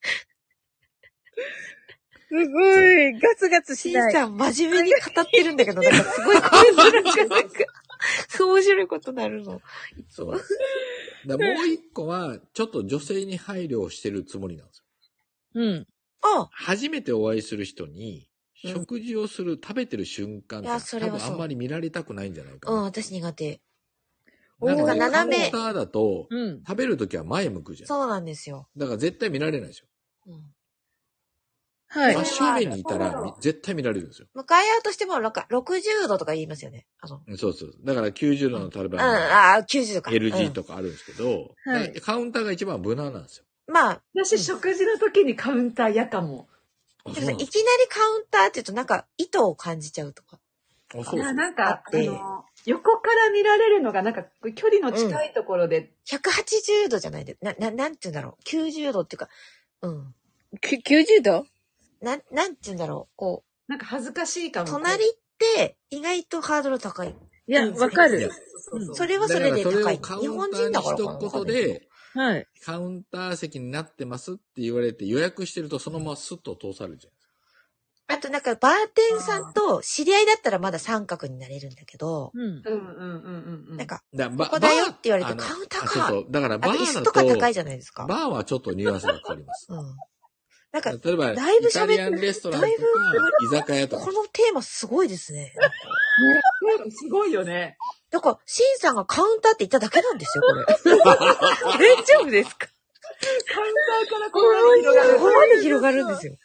[SPEAKER 2] すごい、ガツガツし
[SPEAKER 5] シン
[SPEAKER 2] ない。
[SPEAKER 5] さん真面目に語ってるんだけど、なんかすごいコメント欄がなんか、そう面白いことになるの。
[SPEAKER 3] そう。だからもう一個は、ちょっと女性に配慮をしてるつもりなんですよ。
[SPEAKER 2] うん。
[SPEAKER 5] あ
[SPEAKER 3] 初めてお会いする人に、
[SPEAKER 5] うん
[SPEAKER 3] 食事をする、食べてる瞬間って
[SPEAKER 5] いやそれはそう
[SPEAKER 3] 多分あんまり見られたくないんじゃないか
[SPEAKER 5] うん、
[SPEAKER 3] な。
[SPEAKER 5] 私苦手。
[SPEAKER 3] なので、
[SPEAKER 5] なんか斜め
[SPEAKER 3] カウンターだと、
[SPEAKER 2] うん。
[SPEAKER 3] 食べるときは前向くじゃん。
[SPEAKER 5] そうなんですよ。
[SPEAKER 3] だから絶対見られないですよ。
[SPEAKER 5] うん。
[SPEAKER 2] はい。
[SPEAKER 3] 真正面にいたらみ絶対見られるんですよ。
[SPEAKER 5] 向かい合うとしても、なんか、ろくじゅうどとか言いますよね。あの、
[SPEAKER 3] うんそうそう。だからきゅうじゅうどのタルバ
[SPEAKER 5] うん、
[SPEAKER 3] ン
[SPEAKER 5] ああ、きゅうじゅうどか。
[SPEAKER 3] エルジー
[SPEAKER 5] うん
[SPEAKER 3] とかあるんですけど、
[SPEAKER 2] はい
[SPEAKER 3] だからカウンターが一番無難なんですよ。
[SPEAKER 5] まあ、
[SPEAKER 4] 私、食事の時にカウンター嫌かも。
[SPEAKER 3] あ、
[SPEAKER 5] で
[SPEAKER 3] そうなんです
[SPEAKER 5] もいきなりカウンターって言うと、なんか、意図を感じちゃうとか。
[SPEAKER 3] か。あ、そう
[SPEAKER 4] いや、
[SPEAKER 3] そう。
[SPEAKER 4] なんか、
[SPEAKER 5] あって
[SPEAKER 4] あの、横から見られるのが、なんか、距離の近いところで、
[SPEAKER 5] ひゃくはちじゅうどじゃないで、な、な、なんて言うんだろう。きゅうじゅうどっていうか、うん。
[SPEAKER 2] ききゅうじゅうど？
[SPEAKER 5] なん、なんて言うんだろう。こ
[SPEAKER 4] なんか恥ずかしいか
[SPEAKER 5] う、
[SPEAKER 4] も。
[SPEAKER 5] 隣って意外とハードル高い。
[SPEAKER 2] いや、わかる。
[SPEAKER 3] いや
[SPEAKER 4] そうそうそう
[SPEAKER 5] それはそれで高い。
[SPEAKER 3] だからそれをカウ
[SPEAKER 5] 日本
[SPEAKER 3] ンターに
[SPEAKER 5] 人だからかな。
[SPEAKER 3] 一言で、
[SPEAKER 2] はい。
[SPEAKER 3] カウンター席になってますって言われて予約してるとそのままスッと通されるじゃないですか。
[SPEAKER 5] あとなんか、バーテンさんと知り合いだったらまだ三角になれるんだけど、
[SPEAKER 2] うん。
[SPEAKER 4] うんうんうんうんうん。
[SPEAKER 5] なんか、
[SPEAKER 3] だからバ
[SPEAKER 5] ここだよって言われて
[SPEAKER 3] バー
[SPEAKER 5] カウンターか
[SPEAKER 3] あそうそう。だからバ
[SPEAKER 5] あと椅
[SPEAKER 3] ーだ
[SPEAKER 5] 子とか高い
[SPEAKER 3] と、
[SPEAKER 5] じゃないですか。
[SPEAKER 3] バーはちょっとニュアンスが変わります。
[SPEAKER 5] うん。なんか、
[SPEAKER 3] 例えば、
[SPEAKER 5] だいぶ喋って
[SPEAKER 3] イタリアンレストランとか
[SPEAKER 5] だいぶ、
[SPEAKER 3] 居酒屋とか
[SPEAKER 5] こ。のテーマすごいですね。
[SPEAKER 4] すごいよね。
[SPEAKER 5] だから、シンさんがカウンターって言っただけなんですよ、これ。大丈夫ですか？
[SPEAKER 4] カウンターからこんなに広がる。
[SPEAKER 5] ここまで広がるんですよ。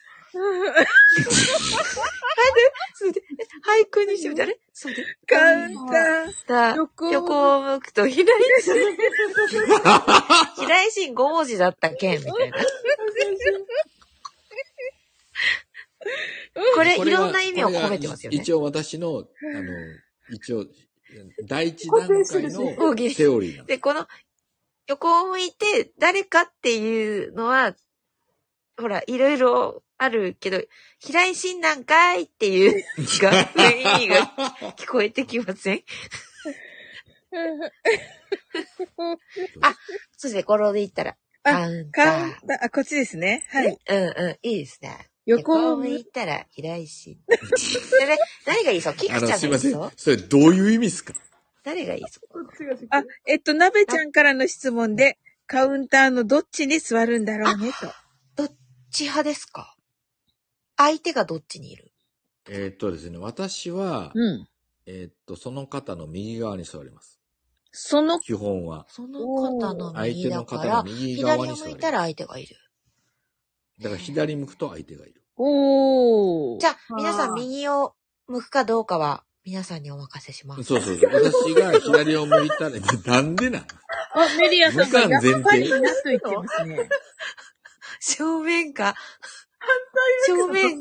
[SPEAKER 5] そうで、俳句にしてみたらね。そうで。
[SPEAKER 2] カウンター。
[SPEAKER 5] だ
[SPEAKER 2] 横を
[SPEAKER 5] 横を向くと、平井心。平井心ご文字だったけん、みたいな。これ、
[SPEAKER 3] これは
[SPEAKER 5] いろんな意味を込めてますよね。
[SPEAKER 3] 一応私の、あの、一応、第一段階のセオリーなんです。
[SPEAKER 5] で、この、横を向いて、誰かっていうのは、ほら、いろいろあるけど、平井心なんかいっていうが、意味が聞こえてきません？あ、そうですね、これで言ったら。
[SPEAKER 2] あ
[SPEAKER 5] カウンタ
[SPEAKER 2] カウン
[SPEAKER 5] ー。
[SPEAKER 2] ター、あ、こっちですね。はい。
[SPEAKER 5] うんうん、いいですね。
[SPEAKER 2] 横を向
[SPEAKER 5] 横を向いたら、平井心。それ、誰がいいそう？キク
[SPEAKER 3] あの、
[SPEAKER 5] ちゃんが
[SPEAKER 3] すいません
[SPEAKER 5] いいそう。
[SPEAKER 3] それどういう意味ですか？
[SPEAKER 5] 誰がいいそう？
[SPEAKER 2] あ、えっと、なべちゃんからの質問で、カウンターのどっちに座るんだろうね、と。
[SPEAKER 5] どっち派ですか？相手がどっちにいる？
[SPEAKER 3] えーっとですね、私は、
[SPEAKER 2] うん。
[SPEAKER 3] えーっと、その方の右側に座ります。
[SPEAKER 2] その、
[SPEAKER 3] 基本は。
[SPEAKER 5] その方の右だから
[SPEAKER 3] 相手の方の、右側に座ります。
[SPEAKER 5] 左を向いたら相手がいる。
[SPEAKER 3] だから左向くと相手がいる。
[SPEAKER 2] おー。
[SPEAKER 5] じゃあ、皆さん右を向くかどうかは、皆さんにお任せします。
[SPEAKER 3] そうそうそう。私が左を向いたら、なんでなん
[SPEAKER 2] あ、メリアさんがやっぱりなと言ってますね。
[SPEAKER 5] 正面か。正面。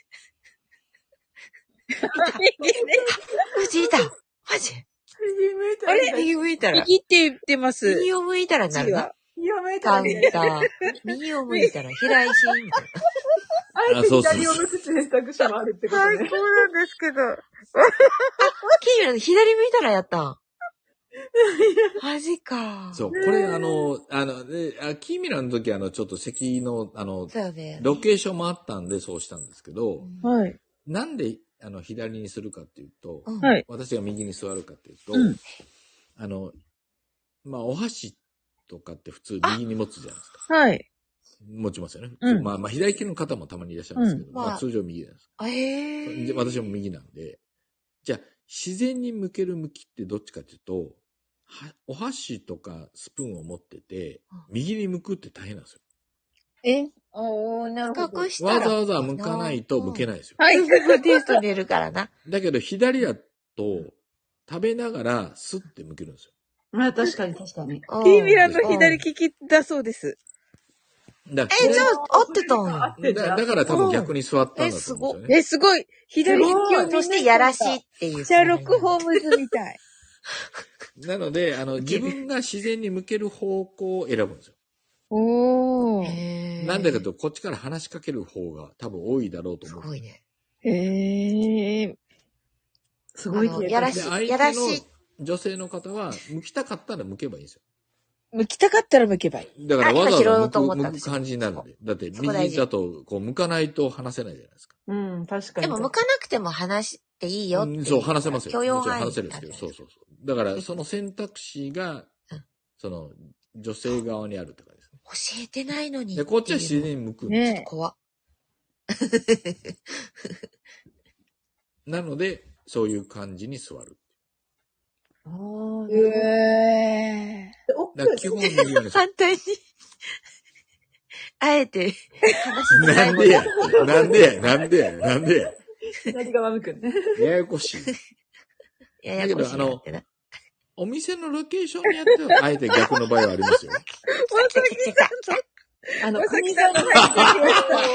[SPEAKER 5] 藤井だ。マジ？
[SPEAKER 4] 右向いたら。
[SPEAKER 2] あれ
[SPEAKER 5] 右向いたら。
[SPEAKER 2] 右って言ってます。
[SPEAKER 5] 右を向いたらなるな。
[SPEAKER 4] 右を向いたら
[SPEAKER 5] カウンター。右を向いたら平井心みたいな。
[SPEAKER 4] あえて
[SPEAKER 3] あそうそう
[SPEAKER 4] 左を向く選択肢もあるってことね。
[SPEAKER 2] 最高なんですけど。
[SPEAKER 5] キーミラン左向いたらやったん。マジか。
[SPEAKER 3] そう、これあの、あの、であキーミラの時あの、ちょっと席の、あの、
[SPEAKER 5] そうね。
[SPEAKER 3] ロケーションもあったんでそうしたんですけど、
[SPEAKER 2] はい。
[SPEAKER 3] なんで、あの、左にするかっていうと、
[SPEAKER 5] うん。
[SPEAKER 2] はい。
[SPEAKER 3] 私が右に座るかっていうと、
[SPEAKER 2] うん
[SPEAKER 3] あの、まあ、お箸とかって普通右に持つじゃないですか。
[SPEAKER 2] はい。
[SPEAKER 3] 持ちますよね。
[SPEAKER 2] うん
[SPEAKER 3] まあ、まあ、左利きの方もたまにいらっしゃるんですけど、
[SPEAKER 5] うん
[SPEAKER 3] まあ、
[SPEAKER 5] まあ
[SPEAKER 3] 通常右なんです。
[SPEAKER 5] あ、へえ。
[SPEAKER 3] で私も右なんで、じゃあ、自然に向ける向きってどっちかっていうと、はお箸とかスプーンを持ってて、右に向くって大変なんですよ。
[SPEAKER 2] えおー、なるほど。
[SPEAKER 5] 隠したら。
[SPEAKER 3] わざわざ向かないと向けないですよ。
[SPEAKER 2] はい。
[SPEAKER 5] テストに出るからな。
[SPEAKER 3] だけど、左だと、食べながらスッて向けるんですよ。
[SPEAKER 4] まあ確かに確かに。
[SPEAKER 2] キーミラの左利きだそうです。
[SPEAKER 3] だから
[SPEAKER 5] え、じゃあ、合ってたんや。
[SPEAKER 4] 合ってんじゃん
[SPEAKER 3] だだから多分逆に座ったんだと思うんですよね。
[SPEAKER 2] え、すごい。左利きをみんな
[SPEAKER 5] そして、やらしいっていう。
[SPEAKER 2] シャーロック・ホームズみたい。
[SPEAKER 3] なので、あの、自分が自然に向ける方向を選ぶんですよ。
[SPEAKER 2] おー。
[SPEAKER 5] へー。
[SPEAKER 3] なんでかというと、こっちから話しかける方が多分多いだろうと思う。
[SPEAKER 5] すごいね。
[SPEAKER 2] へー。
[SPEAKER 4] すごい
[SPEAKER 5] あの
[SPEAKER 4] 経験
[SPEAKER 5] やらし
[SPEAKER 3] で、相
[SPEAKER 5] やらし
[SPEAKER 3] 手の女性の方は、向きたかったら向けばいいんですよ。
[SPEAKER 2] 向きたかったら向けばいい。
[SPEAKER 3] だからわざわ
[SPEAKER 5] あ今拾お
[SPEAKER 3] ざ
[SPEAKER 5] うと思
[SPEAKER 3] 向く向く
[SPEAKER 5] ったんですよ
[SPEAKER 3] 感じになるんで。だって、
[SPEAKER 5] そこ大事
[SPEAKER 3] 右だと、こう、向かないと話せないじゃないですか。
[SPEAKER 4] うん、確かに。
[SPEAKER 5] でも、向かなくても話していいよっていう。
[SPEAKER 3] うんそう、話せますよ。
[SPEAKER 5] 許容
[SPEAKER 3] もちろん
[SPEAKER 5] 範囲
[SPEAKER 3] 話せるんですけど、そうそうそう。だから、その選択肢が
[SPEAKER 5] うん、
[SPEAKER 3] その、女性側にあるって感じですね。
[SPEAKER 5] 教えてないのに。
[SPEAKER 3] で、こっちは自然に向くんですよ。
[SPEAKER 2] ね
[SPEAKER 5] 怖っ。
[SPEAKER 3] なので、そういう感じに座る。
[SPEAKER 4] あー
[SPEAKER 2] え。え
[SPEAKER 3] だから基本右なんですよ。
[SPEAKER 5] 反対に。あえて、話しづら
[SPEAKER 3] ないんでや、なんでや、なんでや、なんでや。
[SPEAKER 4] 左側向くね。
[SPEAKER 3] ややこしい。
[SPEAKER 5] ややこしいなってな。
[SPEAKER 3] お店のロケーションによっては、あえて逆の場合はありますよ。
[SPEAKER 5] 来た来た来た来た。
[SPEAKER 4] あの、
[SPEAKER 2] まさ
[SPEAKER 4] 国
[SPEAKER 2] きさんが入ってきま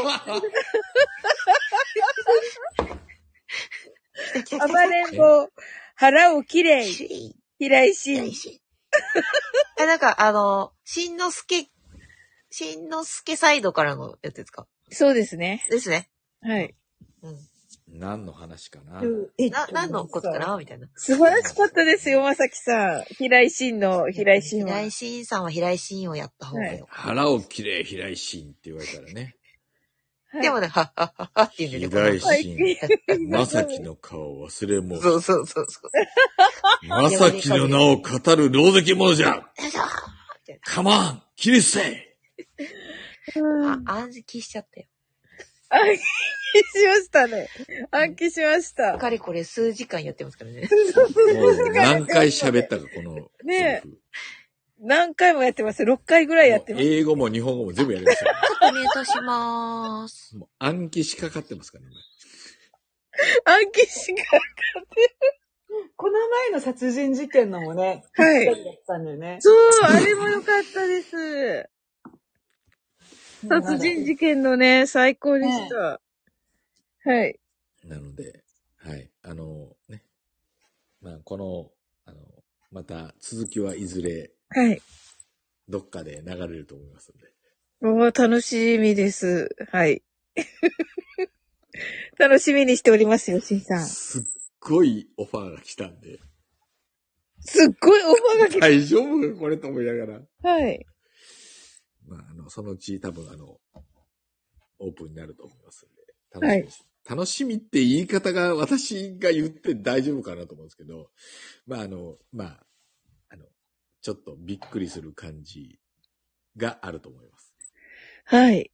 [SPEAKER 2] した。暴れん坊、腹をきれい、
[SPEAKER 5] きれい。
[SPEAKER 2] 平石。
[SPEAKER 5] 大事。え、なんか、あの、しんのすけ、しんのすけサイドからのやつですか？
[SPEAKER 2] そうですね。
[SPEAKER 5] ですね。
[SPEAKER 2] はい。
[SPEAKER 5] うん。
[SPEAKER 3] 何の話かな。
[SPEAKER 4] え
[SPEAKER 5] な、何のことかなみたいな。
[SPEAKER 2] 素晴らしかったですよ、まさきさん。平石の平石は。
[SPEAKER 5] 平井慎さんは平井慎をやった方がよ。
[SPEAKER 3] 腹をきれい、平井心って言われたらね。
[SPEAKER 2] はい
[SPEAKER 5] でもね、はっはっはっはって言うんでね。
[SPEAKER 3] 平井
[SPEAKER 2] はい
[SPEAKER 3] 心、まさきの顔を忘れもし。
[SPEAKER 5] そうそうそうそう。
[SPEAKER 3] まさきの名を語る狼藉者じゃ。
[SPEAKER 5] よいしょーって
[SPEAKER 3] カモンキリスセ
[SPEAKER 2] うん
[SPEAKER 5] あ、暗記しちゃったよ。
[SPEAKER 2] 暗記しましたね。暗記しました。
[SPEAKER 5] かれこれ数時間やってますからね。
[SPEAKER 3] イもう何回喋ったか、この。
[SPEAKER 2] ねえ何回もやってます。ろっかいぐらいやってます。
[SPEAKER 3] 英語も日本語も全部やりましたよ。
[SPEAKER 5] ちょっとミュートしまーす。
[SPEAKER 3] もう暗記しかかってますからね。
[SPEAKER 2] 暗記しか
[SPEAKER 4] この前の殺人事件のもね、
[SPEAKER 2] はい
[SPEAKER 4] ぴったりだったんだよね。
[SPEAKER 2] そう、あれも良かったです。殺人事件のね、最高でした。はい。
[SPEAKER 3] なので、はい。あのね。まあ、この、あの、また続きはいずれ
[SPEAKER 2] はい。
[SPEAKER 3] どっかで流れると思いますので。
[SPEAKER 2] もう楽しみです。はい。楽しみにしておりますよ、しんさん。
[SPEAKER 3] すっごいオファーが来たんで。
[SPEAKER 2] すっごいオファーが来
[SPEAKER 3] 大丈夫かこれと思いながら。
[SPEAKER 2] た。はい。
[SPEAKER 3] まあ、あの、そのうち多分あの、オープンになると思いますんで。楽しみです。楽しみって言い方が私が言って大丈夫かなと思うんですけど、まあ、あの、まあ、あの、ちょっとびっくりする感じがあると思います。
[SPEAKER 2] はい。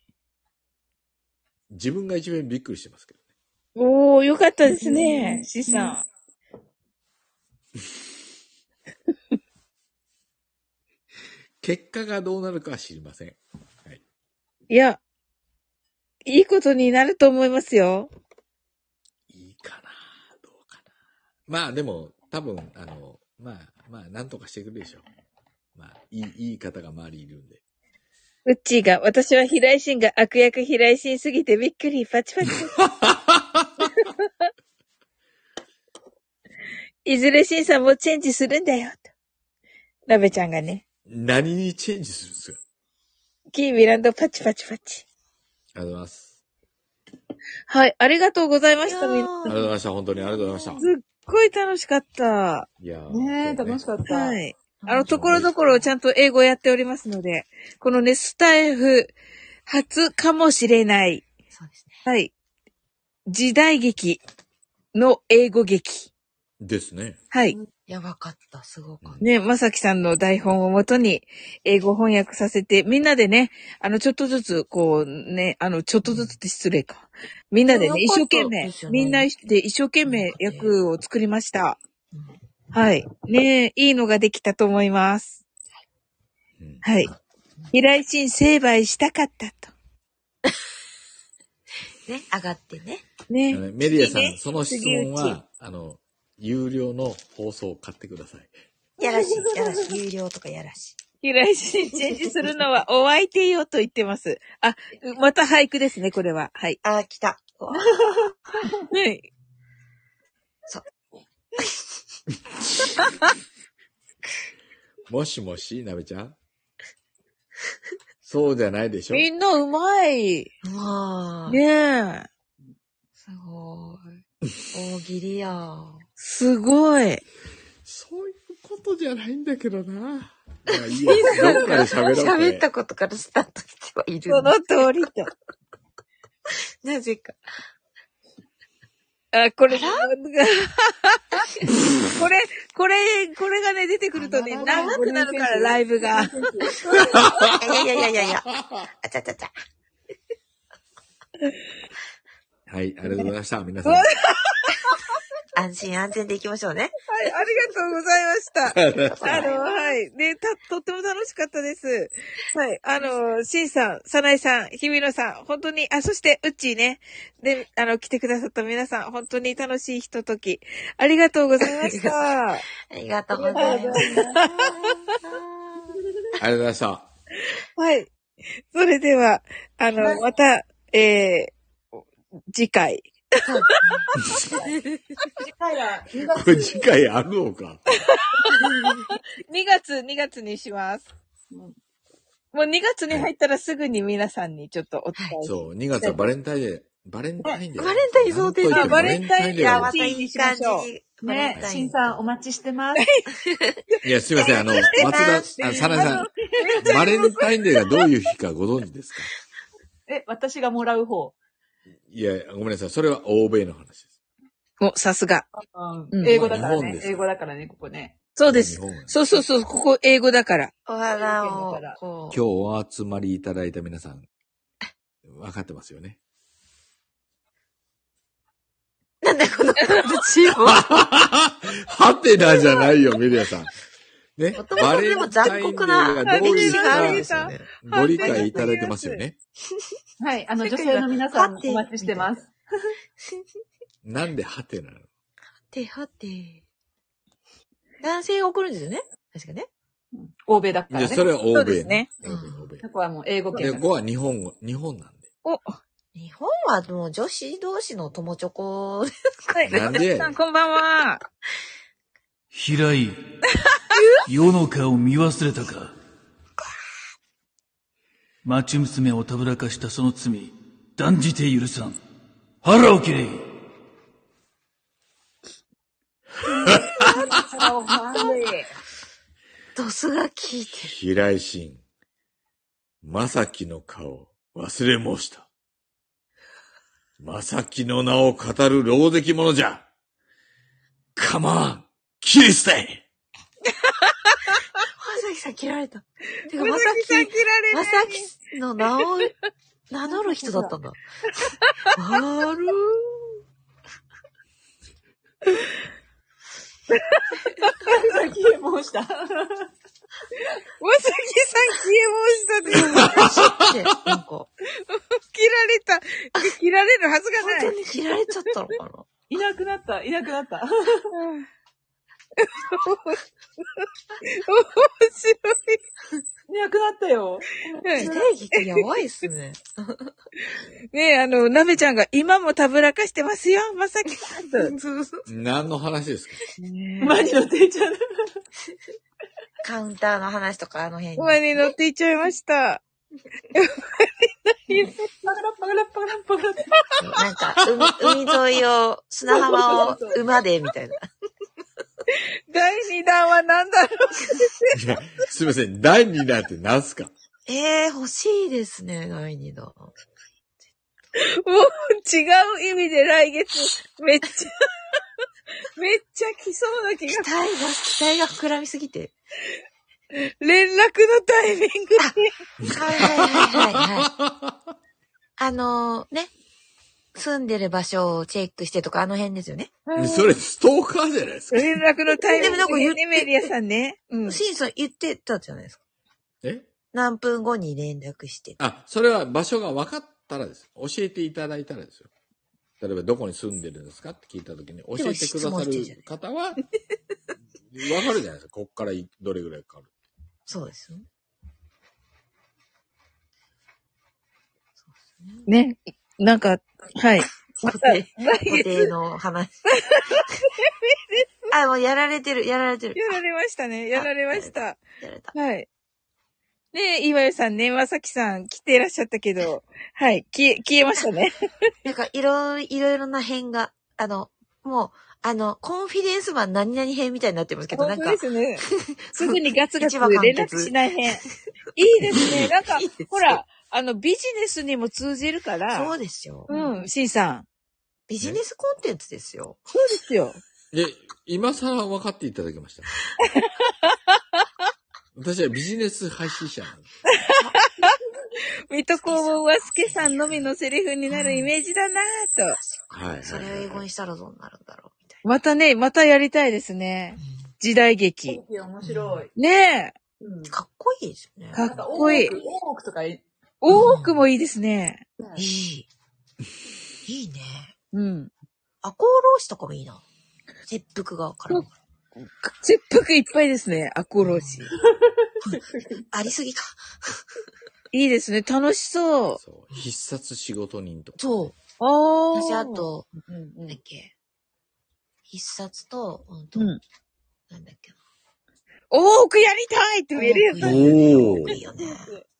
[SPEAKER 3] 自分が一番びっくりしてますけどね。
[SPEAKER 2] おー、よかったですね、しんさん。
[SPEAKER 3] 結果がどうなるかは知りません。はい。
[SPEAKER 2] いや、いいことになると思いますよ。
[SPEAKER 3] いいかなどうかなまあでも、多分、あの、まあ、まあ、なんとかしてくるでしょう。まあ、いい、いい方が周りいるんで。
[SPEAKER 2] うっちーが、私は平井心が悪役平井心すぎてびっくり、パチパチ。いずれ審査もチェンジするんだよ、と。ラベちゃんがね。
[SPEAKER 3] 何にチェンジするんですか？
[SPEAKER 2] キーミランドパチパチパチ。
[SPEAKER 3] ありがとうございます。
[SPEAKER 2] はい、ありがとうございました、みんな。
[SPEAKER 3] ありがとうございました。本当にありがとうございまし
[SPEAKER 2] すっごい楽しかった。
[SPEAKER 3] た。いやー
[SPEAKER 4] ねえ、楽しかった。
[SPEAKER 2] はい。あの、ところどころちゃんと英語やっておりますので、このね、スタイフ初かもしれない。
[SPEAKER 5] そうですね。
[SPEAKER 2] はい。時代劇の英語劇。
[SPEAKER 3] ですね。
[SPEAKER 2] はい。
[SPEAKER 5] いやばかった。すごかった。
[SPEAKER 2] ね、まさきさんの台本をもとに英語翻訳させて、みんなでね、あの、ちょっとずつ、こうね、あの、ちょっとずつって失礼か。みんなでね、一生懸命、みんなで一生懸命役を作りました。はい。ね、いいのができたと思います。はい。平井心成敗したかったと。
[SPEAKER 5] ね、上がってね。
[SPEAKER 2] ね。
[SPEAKER 3] メディアさん、その質問は、あの、有料の放送を買ってください。
[SPEAKER 5] やらしい、やらしい。有料とかやらしい。
[SPEAKER 2] 平井心チェンジするのはお相手よと言ってます。あ、また俳句ですね、これは。はい。
[SPEAKER 5] あ、来た。
[SPEAKER 2] はい。
[SPEAKER 5] そう。
[SPEAKER 3] もしもし、なべちゃんそうじゃないでしょ。
[SPEAKER 2] みんなうまい。
[SPEAKER 5] うま
[SPEAKER 2] い。ねえ。
[SPEAKER 5] すごい。大喜利や。
[SPEAKER 2] すごい。
[SPEAKER 3] そういうことじゃないんだけどな。まあいいや、どっかで喋ろうか。
[SPEAKER 5] 喋ったことからスタートしてはいる。
[SPEAKER 2] その通りと。
[SPEAKER 5] なぜか。
[SPEAKER 2] あ、これ、これ、これ、これがね、出てくるとね、長くなるから、ライブが。
[SPEAKER 5] いやいやいやいやいや。あちゃちゃちゃ。
[SPEAKER 3] はい、ありがとうございました、皆さん。
[SPEAKER 5] 安心安全でいきましょうね。
[SPEAKER 2] はい、ありがとうございました。あの、はい。で、た、とっても楽しかったです。はい。あの、しんさん、さなえさん、ひびのさん、本当に、あ、そして、うっちーね。で、あの、来てくださった皆さん、本当に楽しいひととき。ありがとうございました。
[SPEAKER 5] ありがとうございます。
[SPEAKER 3] ありがとうございました。
[SPEAKER 2] はい。それでは、あの、また、えー、次回。
[SPEAKER 4] 次回はにがつ。
[SPEAKER 3] これ次回あるのか。
[SPEAKER 2] にがつ、にがつにします。もうにがつに入ったらすぐに皆さんにちょっとお伝えします。
[SPEAKER 3] そう、にがつはバレンタインデー。バレンタインデー。
[SPEAKER 5] バレンタインそうです
[SPEAKER 2] あバレンタインデー
[SPEAKER 5] いや、
[SPEAKER 2] は
[SPEAKER 5] またいい感じに。
[SPEAKER 4] ね、しんさんお待ちしてます。
[SPEAKER 3] いや、すいません、あの、松田、あ、さなえさん、バレンタインデーがどういう日かご存知ですか？
[SPEAKER 4] え、私がもらう方。
[SPEAKER 3] いや、ごめんなさい、それは欧米の話です。
[SPEAKER 2] お、さすが。
[SPEAKER 4] うん、英語だからね。
[SPEAKER 3] 日本です
[SPEAKER 4] 英語だからね、ここね。
[SPEAKER 2] そうです
[SPEAKER 3] 日。本
[SPEAKER 2] そうそうそう、ここ英語だから。
[SPEAKER 5] お花を、こう。
[SPEAKER 3] 今日お集まりいただいた皆さん、分かってますよね。
[SPEAKER 5] なんだこの口を。
[SPEAKER 3] はてなじゃないよ、メディアさん。ね。
[SPEAKER 5] もともとでも残酷な
[SPEAKER 3] バレンタインデーがどういう
[SPEAKER 5] 歴史があるんですよ
[SPEAKER 3] か
[SPEAKER 5] ね。
[SPEAKER 3] ご理解いただいてますよね。
[SPEAKER 4] はい、あの、女性の皆さんお待ちしてます。
[SPEAKER 3] なんではてなの？
[SPEAKER 5] はてはて。男性が送るんですよね。確かね。
[SPEAKER 4] 欧米だから
[SPEAKER 3] じゃあ、
[SPEAKER 4] ね。
[SPEAKER 3] それは欧
[SPEAKER 2] そう
[SPEAKER 3] 米
[SPEAKER 2] ですね。
[SPEAKER 3] 欧米、欧米。
[SPEAKER 4] ここはもう英語
[SPEAKER 3] で、
[SPEAKER 4] 圏だか
[SPEAKER 3] ごは日本語、日本なんで。
[SPEAKER 2] お、
[SPEAKER 5] 日本はもう女子同士の友チョコ。
[SPEAKER 2] はい。
[SPEAKER 3] なんで
[SPEAKER 2] さん、こんばんは。
[SPEAKER 1] 平井、世の顔見忘れたか。町娘をたぶらかしたその罪、断じて許さん。腹を切れ。
[SPEAKER 5] ドスが効いてる。
[SPEAKER 3] 平井心、まさきの顔、忘れ申した。まさきの名を語る狼藉者じゃ。かまん、切り捨て。
[SPEAKER 5] まさきさん切られた。てか、
[SPEAKER 2] ま
[SPEAKER 5] まさき
[SPEAKER 2] さきさん切られ
[SPEAKER 5] ま
[SPEAKER 2] ない。
[SPEAKER 5] さきの名を名乗る人だったんだ。ある
[SPEAKER 4] ら。消え申した。
[SPEAKER 2] まさきさん消え申したで。
[SPEAKER 5] ね、なんか、
[SPEAKER 2] 切られた。切られるはずが
[SPEAKER 5] 本
[SPEAKER 2] ない。
[SPEAKER 5] 当に切られちゃったのかない
[SPEAKER 4] なくなった、いなくなった。
[SPEAKER 2] 面白い。
[SPEAKER 4] いなくなったよ。
[SPEAKER 5] 時代劇やばいっすね。
[SPEAKER 2] ねえ、あの、なべちゃんが今もたぶらかしてますよ、まさきさんと。
[SPEAKER 3] 何の話ですか？
[SPEAKER 4] 馬に乗っていっちゃう。
[SPEAKER 5] カウンターの話とかあの辺に。
[SPEAKER 2] 馬に乗っていっちゃいました。
[SPEAKER 4] パガラパガラパガラパガラ。
[SPEAKER 5] なんか、海、海沿いを、砂浜を馬で、みたいな。
[SPEAKER 2] だいにだんは何だろ
[SPEAKER 3] いや、すいません。だいにだんって何すか？
[SPEAKER 5] えー、欲しいですね、だいにだん。
[SPEAKER 2] う。もう違う意味で来月、めっちゃ、めっちゃ来そうな気が。
[SPEAKER 5] 期待が、期待が膨らみすぎて。
[SPEAKER 2] 連絡のタイミングで。
[SPEAKER 5] はいはいはいはい、はい。あのー、ね。住んでる場所をチェックしてとか、あの辺ですよね。
[SPEAKER 3] それストーカーじゃないですか。
[SPEAKER 2] 連絡のタイミング
[SPEAKER 5] でもなんか言って
[SPEAKER 2] でね、メリアさんね。うん。
[SPEAKER 5] シンさん言ってたじゃないですか。
[SPEAKER 3] え？
[SPEAKER 5] 何分後に連絡して。
[SPEAKER 3] あ、それは場所が分かったらです。教えていただいたらですよ。例えばどこに住んでるんですかって聞いたときに、教えてくださる方は、分かるじゃないですか。こっからどれぐらいかかる。
[SPEAKER 5] そうですよね。そうですね。
[SPEAKER 2] ね。なんか、はい。また、
[SPEAKER 5] 固定、固定の話。あ、もうやられてる、やられてる。
[SPEAKER 2] やられましたね。やられました。
[SPEAKER 5] やられた。
[SPEAKER 2] はい。ねえ、岩井さんね、まさきさん来ていらっしゃったけど、はい、消え、消えましたね。
[SPEAKER 5] なんかいろいろ、いろいろな編が、あの、もう、あの、コンフィデンスマン何々編みたいになってますけど、なんか。
[SPEAKER 2] 本当ですね。すぐにガツガツ
[SPEAKER 5] 一話完
[SPEAKER 2] 連
[SPEAKER 5] 結
[SPEAKER 2] 絡しない編。いいですね。なんか
[SPEAKER 5] いいですよ、
[SPEAKER 2] ほら、あの、ビジネスにも通じるから。
[SPEAKER 5] そうですよ。
[SPEAKER 2] うん、シンさん。
[SPEAKER 5] ビジネスコンテンツですよ。
[SPEAKER 2] そうですよ。
[SPEAKER 3] で、今更分かっていただきました。私はビジネス配信者なんです。
[SPEAKER 2] 水戸黄門は助さんのみのセリフになるイメージだなぁと。
[SPEAKER 3] はい。
[SPEAKER 5] それを英語にしたらどうなるんだろう、みたい
[SPEAKER 2] またね、またやりたいですね。時代劇。
[SPEAKER 4] 面白い。
[SPEAKER 2] ねえ。
[SPEAKER 4] うん。
[SPEAKER 5] な。かっこいいですよね。
[SPEAKER 2] かっこいい。
[SPEAKER 4] 大奥とかい
[SPEAKER 2] 大奥もいいですね。
[SPEAKER 5] いい。いいね。
[SPEAKER 2] うん。
[SPEAKER 5] 赤穂浪士とかもいいな。切腹が絡む。
[SPEAKER 2] 切腹いっぱいですね、赤穂浪士。
[SPEAKER 5] ありすぎか。
[SPEAKER 2] いいですね、楽しそう。
[SPEAKER 3] そう。必殺仕事人とか。
[SPEAKER 5] そう。
[SPEAKER 2] ああ。
[SPEAKER 5] 私、あと、
[SPEAKER 4] うんうん
[SPEAKER 5] なんだっけ。必殺と、うんと、
[SPEAKER 2] うん。
[SPEAKER 5] なんだっけな。
[SPEAKER 2] 大奥やりたいって言えるやつ。
[SPEAKER 3] おー。
[SPEAKER 5] いいよね。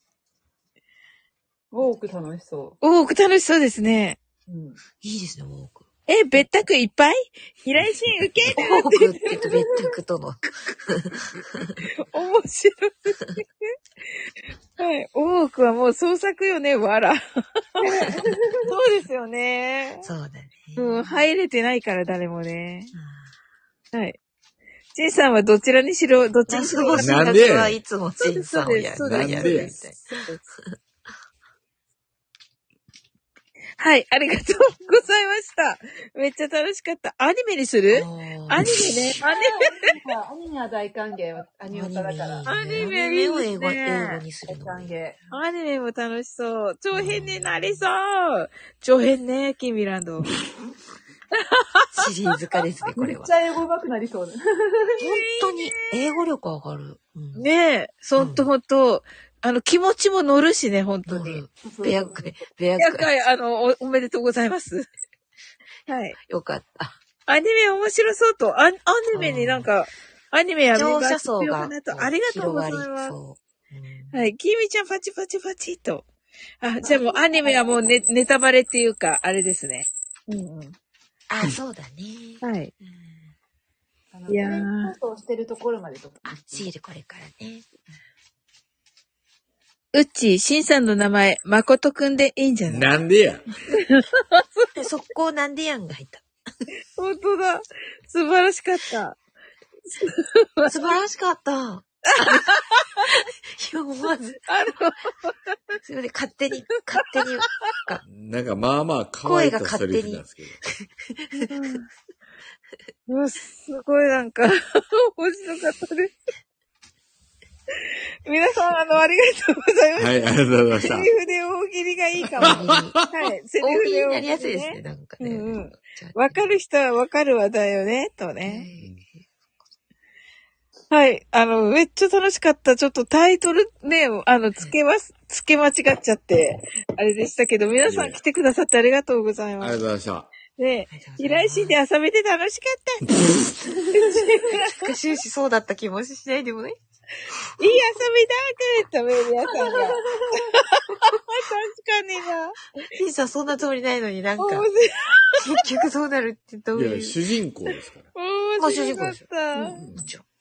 [SPEAKER 4] 大奥楽しそ
[SPEAKER 2] 大奥楽しそうですね。
[SPEAKER 4] う。うん。
[SPEAKER 5] いいですね、多く。
[SPEAKER 2] え、別宅いっぱい平井心受け
[SPEAKER 5] 多くってと別宅との。
[SPEAKER 2] 面白い。はい。大奥はもう創作よね、わら。そうですよね。
[SPEAKER 5] そうだね。
[SPEAKER 2] うん、入れてないから誰もね。
[SPEAKER 5] あ
[SPEAKER 2] はい。チンさんはどちらにしろ、どっちにしろ。
[SPEAKER 5] 夏の
[SPEAKER 3] なんで
[SPEAKER 5] 私はいつもチンさんをやる。
[SPEAKER 2] そうです
[SPEAKER 3] なんで
[SPEAKER 5] やるみたい
[SPEAKER 2] はい、ありがとうございました。めっちゃ楽しかった。アニメにする
[SPEAKER 5] な。
[SPEAKER 2] アニメね。アニ
[SPEAKER 4] アニメは大歓迎。アニオタだから。
[SPEAKER 2] アニメ
[SPEAKER 5] アニメを
[SPEAKER 2] いいですね
[SPEAKER 5] 英語英語にする
[SPEAKER 4] 大
[SPEAKER 5] のもいい。
[SPEAKER 4] 歓迎。
[SPEAKER 2] アニメも楽しそう。長編になりそう。長編ね、キーミランド。
[SPEAKER 5] シリーズ化ですね、これは
[SPEAKER 4] めっち。ゃ英語上手くなりそうだ。
[SPEAKER 5] 本当に英語力上がる。うん
[SPEAKER 2] ねえ、そんとほんと、あの、気持ちも乗るしね、本当に。
[SPEAKER 5] ベアクイ、ベア
[SPEAKER 2] や
[SPEAKER 5] ク
[SPEAKER 2] かい、あのお、おめでとうございます。はい。
[SPEAKER 5] イ。よかった。
[SPEAKER 2] アニメ面白そうと、アアニメになんか、アニメや
[SPEAKER 5] 視聴者層が
[SPEAKER 2] なと、ありがとうございます。
[SPEAKER 5] 広がりそううん
[SPEAKER 2] はい。きみちゃんパチパチパチと。あ、じゃあもうアニメはもうネネタバレっていうか、あれですね。うんうん。
[SPEAKER 5] あ、そうだね。
[SPEAKER 2] はい。
[SPEAKER 5] うん
[SPEAKER 4] あの
[SPEAKER 2] いやー
[SPEAKER 4] プレイ放送してるところまでとか。
[SPEAKER 5] あ、シールこれからね。
[SPEAKER 2] うっちー、しんさんの名前、まことくんでいいんじゃない？
[SPEAKER 3] なんでや。
[SPEAKER 5] で、速攻なんでやんが入った。
[SPEAKER 2] 本当だ。素晴らしかった。
[SPEAKER 5] 素晴らしかった。いや、思わず。
[SPEAKER 2] あの、
[SPEAKER 5] すいません、勝手に、勝手に、か
[SPEAKER 3] なんかまあまあ乾いたセリフなんですけど。
[SPEAKER 2] もうすごいなんか、面白かったです。皆さん、あの、ありがとうございました。
[SPEAKER 3] はい、ありがとうございました
[SPEAKER 2] セ。リフで大喜利がいいかも。はい。セリ
[SPEAKER 5] 大
[SPEAKER 2] フで
[SPEAKER 5] 喜利になりやすいですね、
[SPEAKER 2] ね。
[SPEAKER 5] なんかね。
[SPEAKER 2] うんうん
[SPEAKER 5] じゃあ
[SPEAKER 2] わかる人はわかるわだよね、と
[SPEAKER 5] ね
[SPEAKER 2] ね。はい。あの、めっちゃ楽しかった。ちょっとタイトルね、あの、つけます、つけ間違っちゃって、あれでしたけど、皆さん来てくださってありがとうござい
[SPEAKER 3] ありがとう
[SPEAKER 2] ます。
[SPEAKER 3] ございました。
[SPEAKER 2] ね、平石で遊べて楽しかった。
[SPEAKER 5] なんか終始そうだった気もしないでもね。
[SPEAKER 2] いい遊びだーくとメール屋さんが。確かにな。
[SPEAKER 5] ピンさんそんなつもりないのになんか、
[SPEAKER 2] 面白い。
[SPEAKER 5] 結局そうなるってどう
[SPEAKER 3] いや、
[SPEAKER 5] いう。
[SPEAKER 3] 主人公ですから。
[SPEAKER 2] 面白かっ
[SPEAKER 5] うん
[SPEAKER 2] た。
[SPEAKER 5] うんもちろん。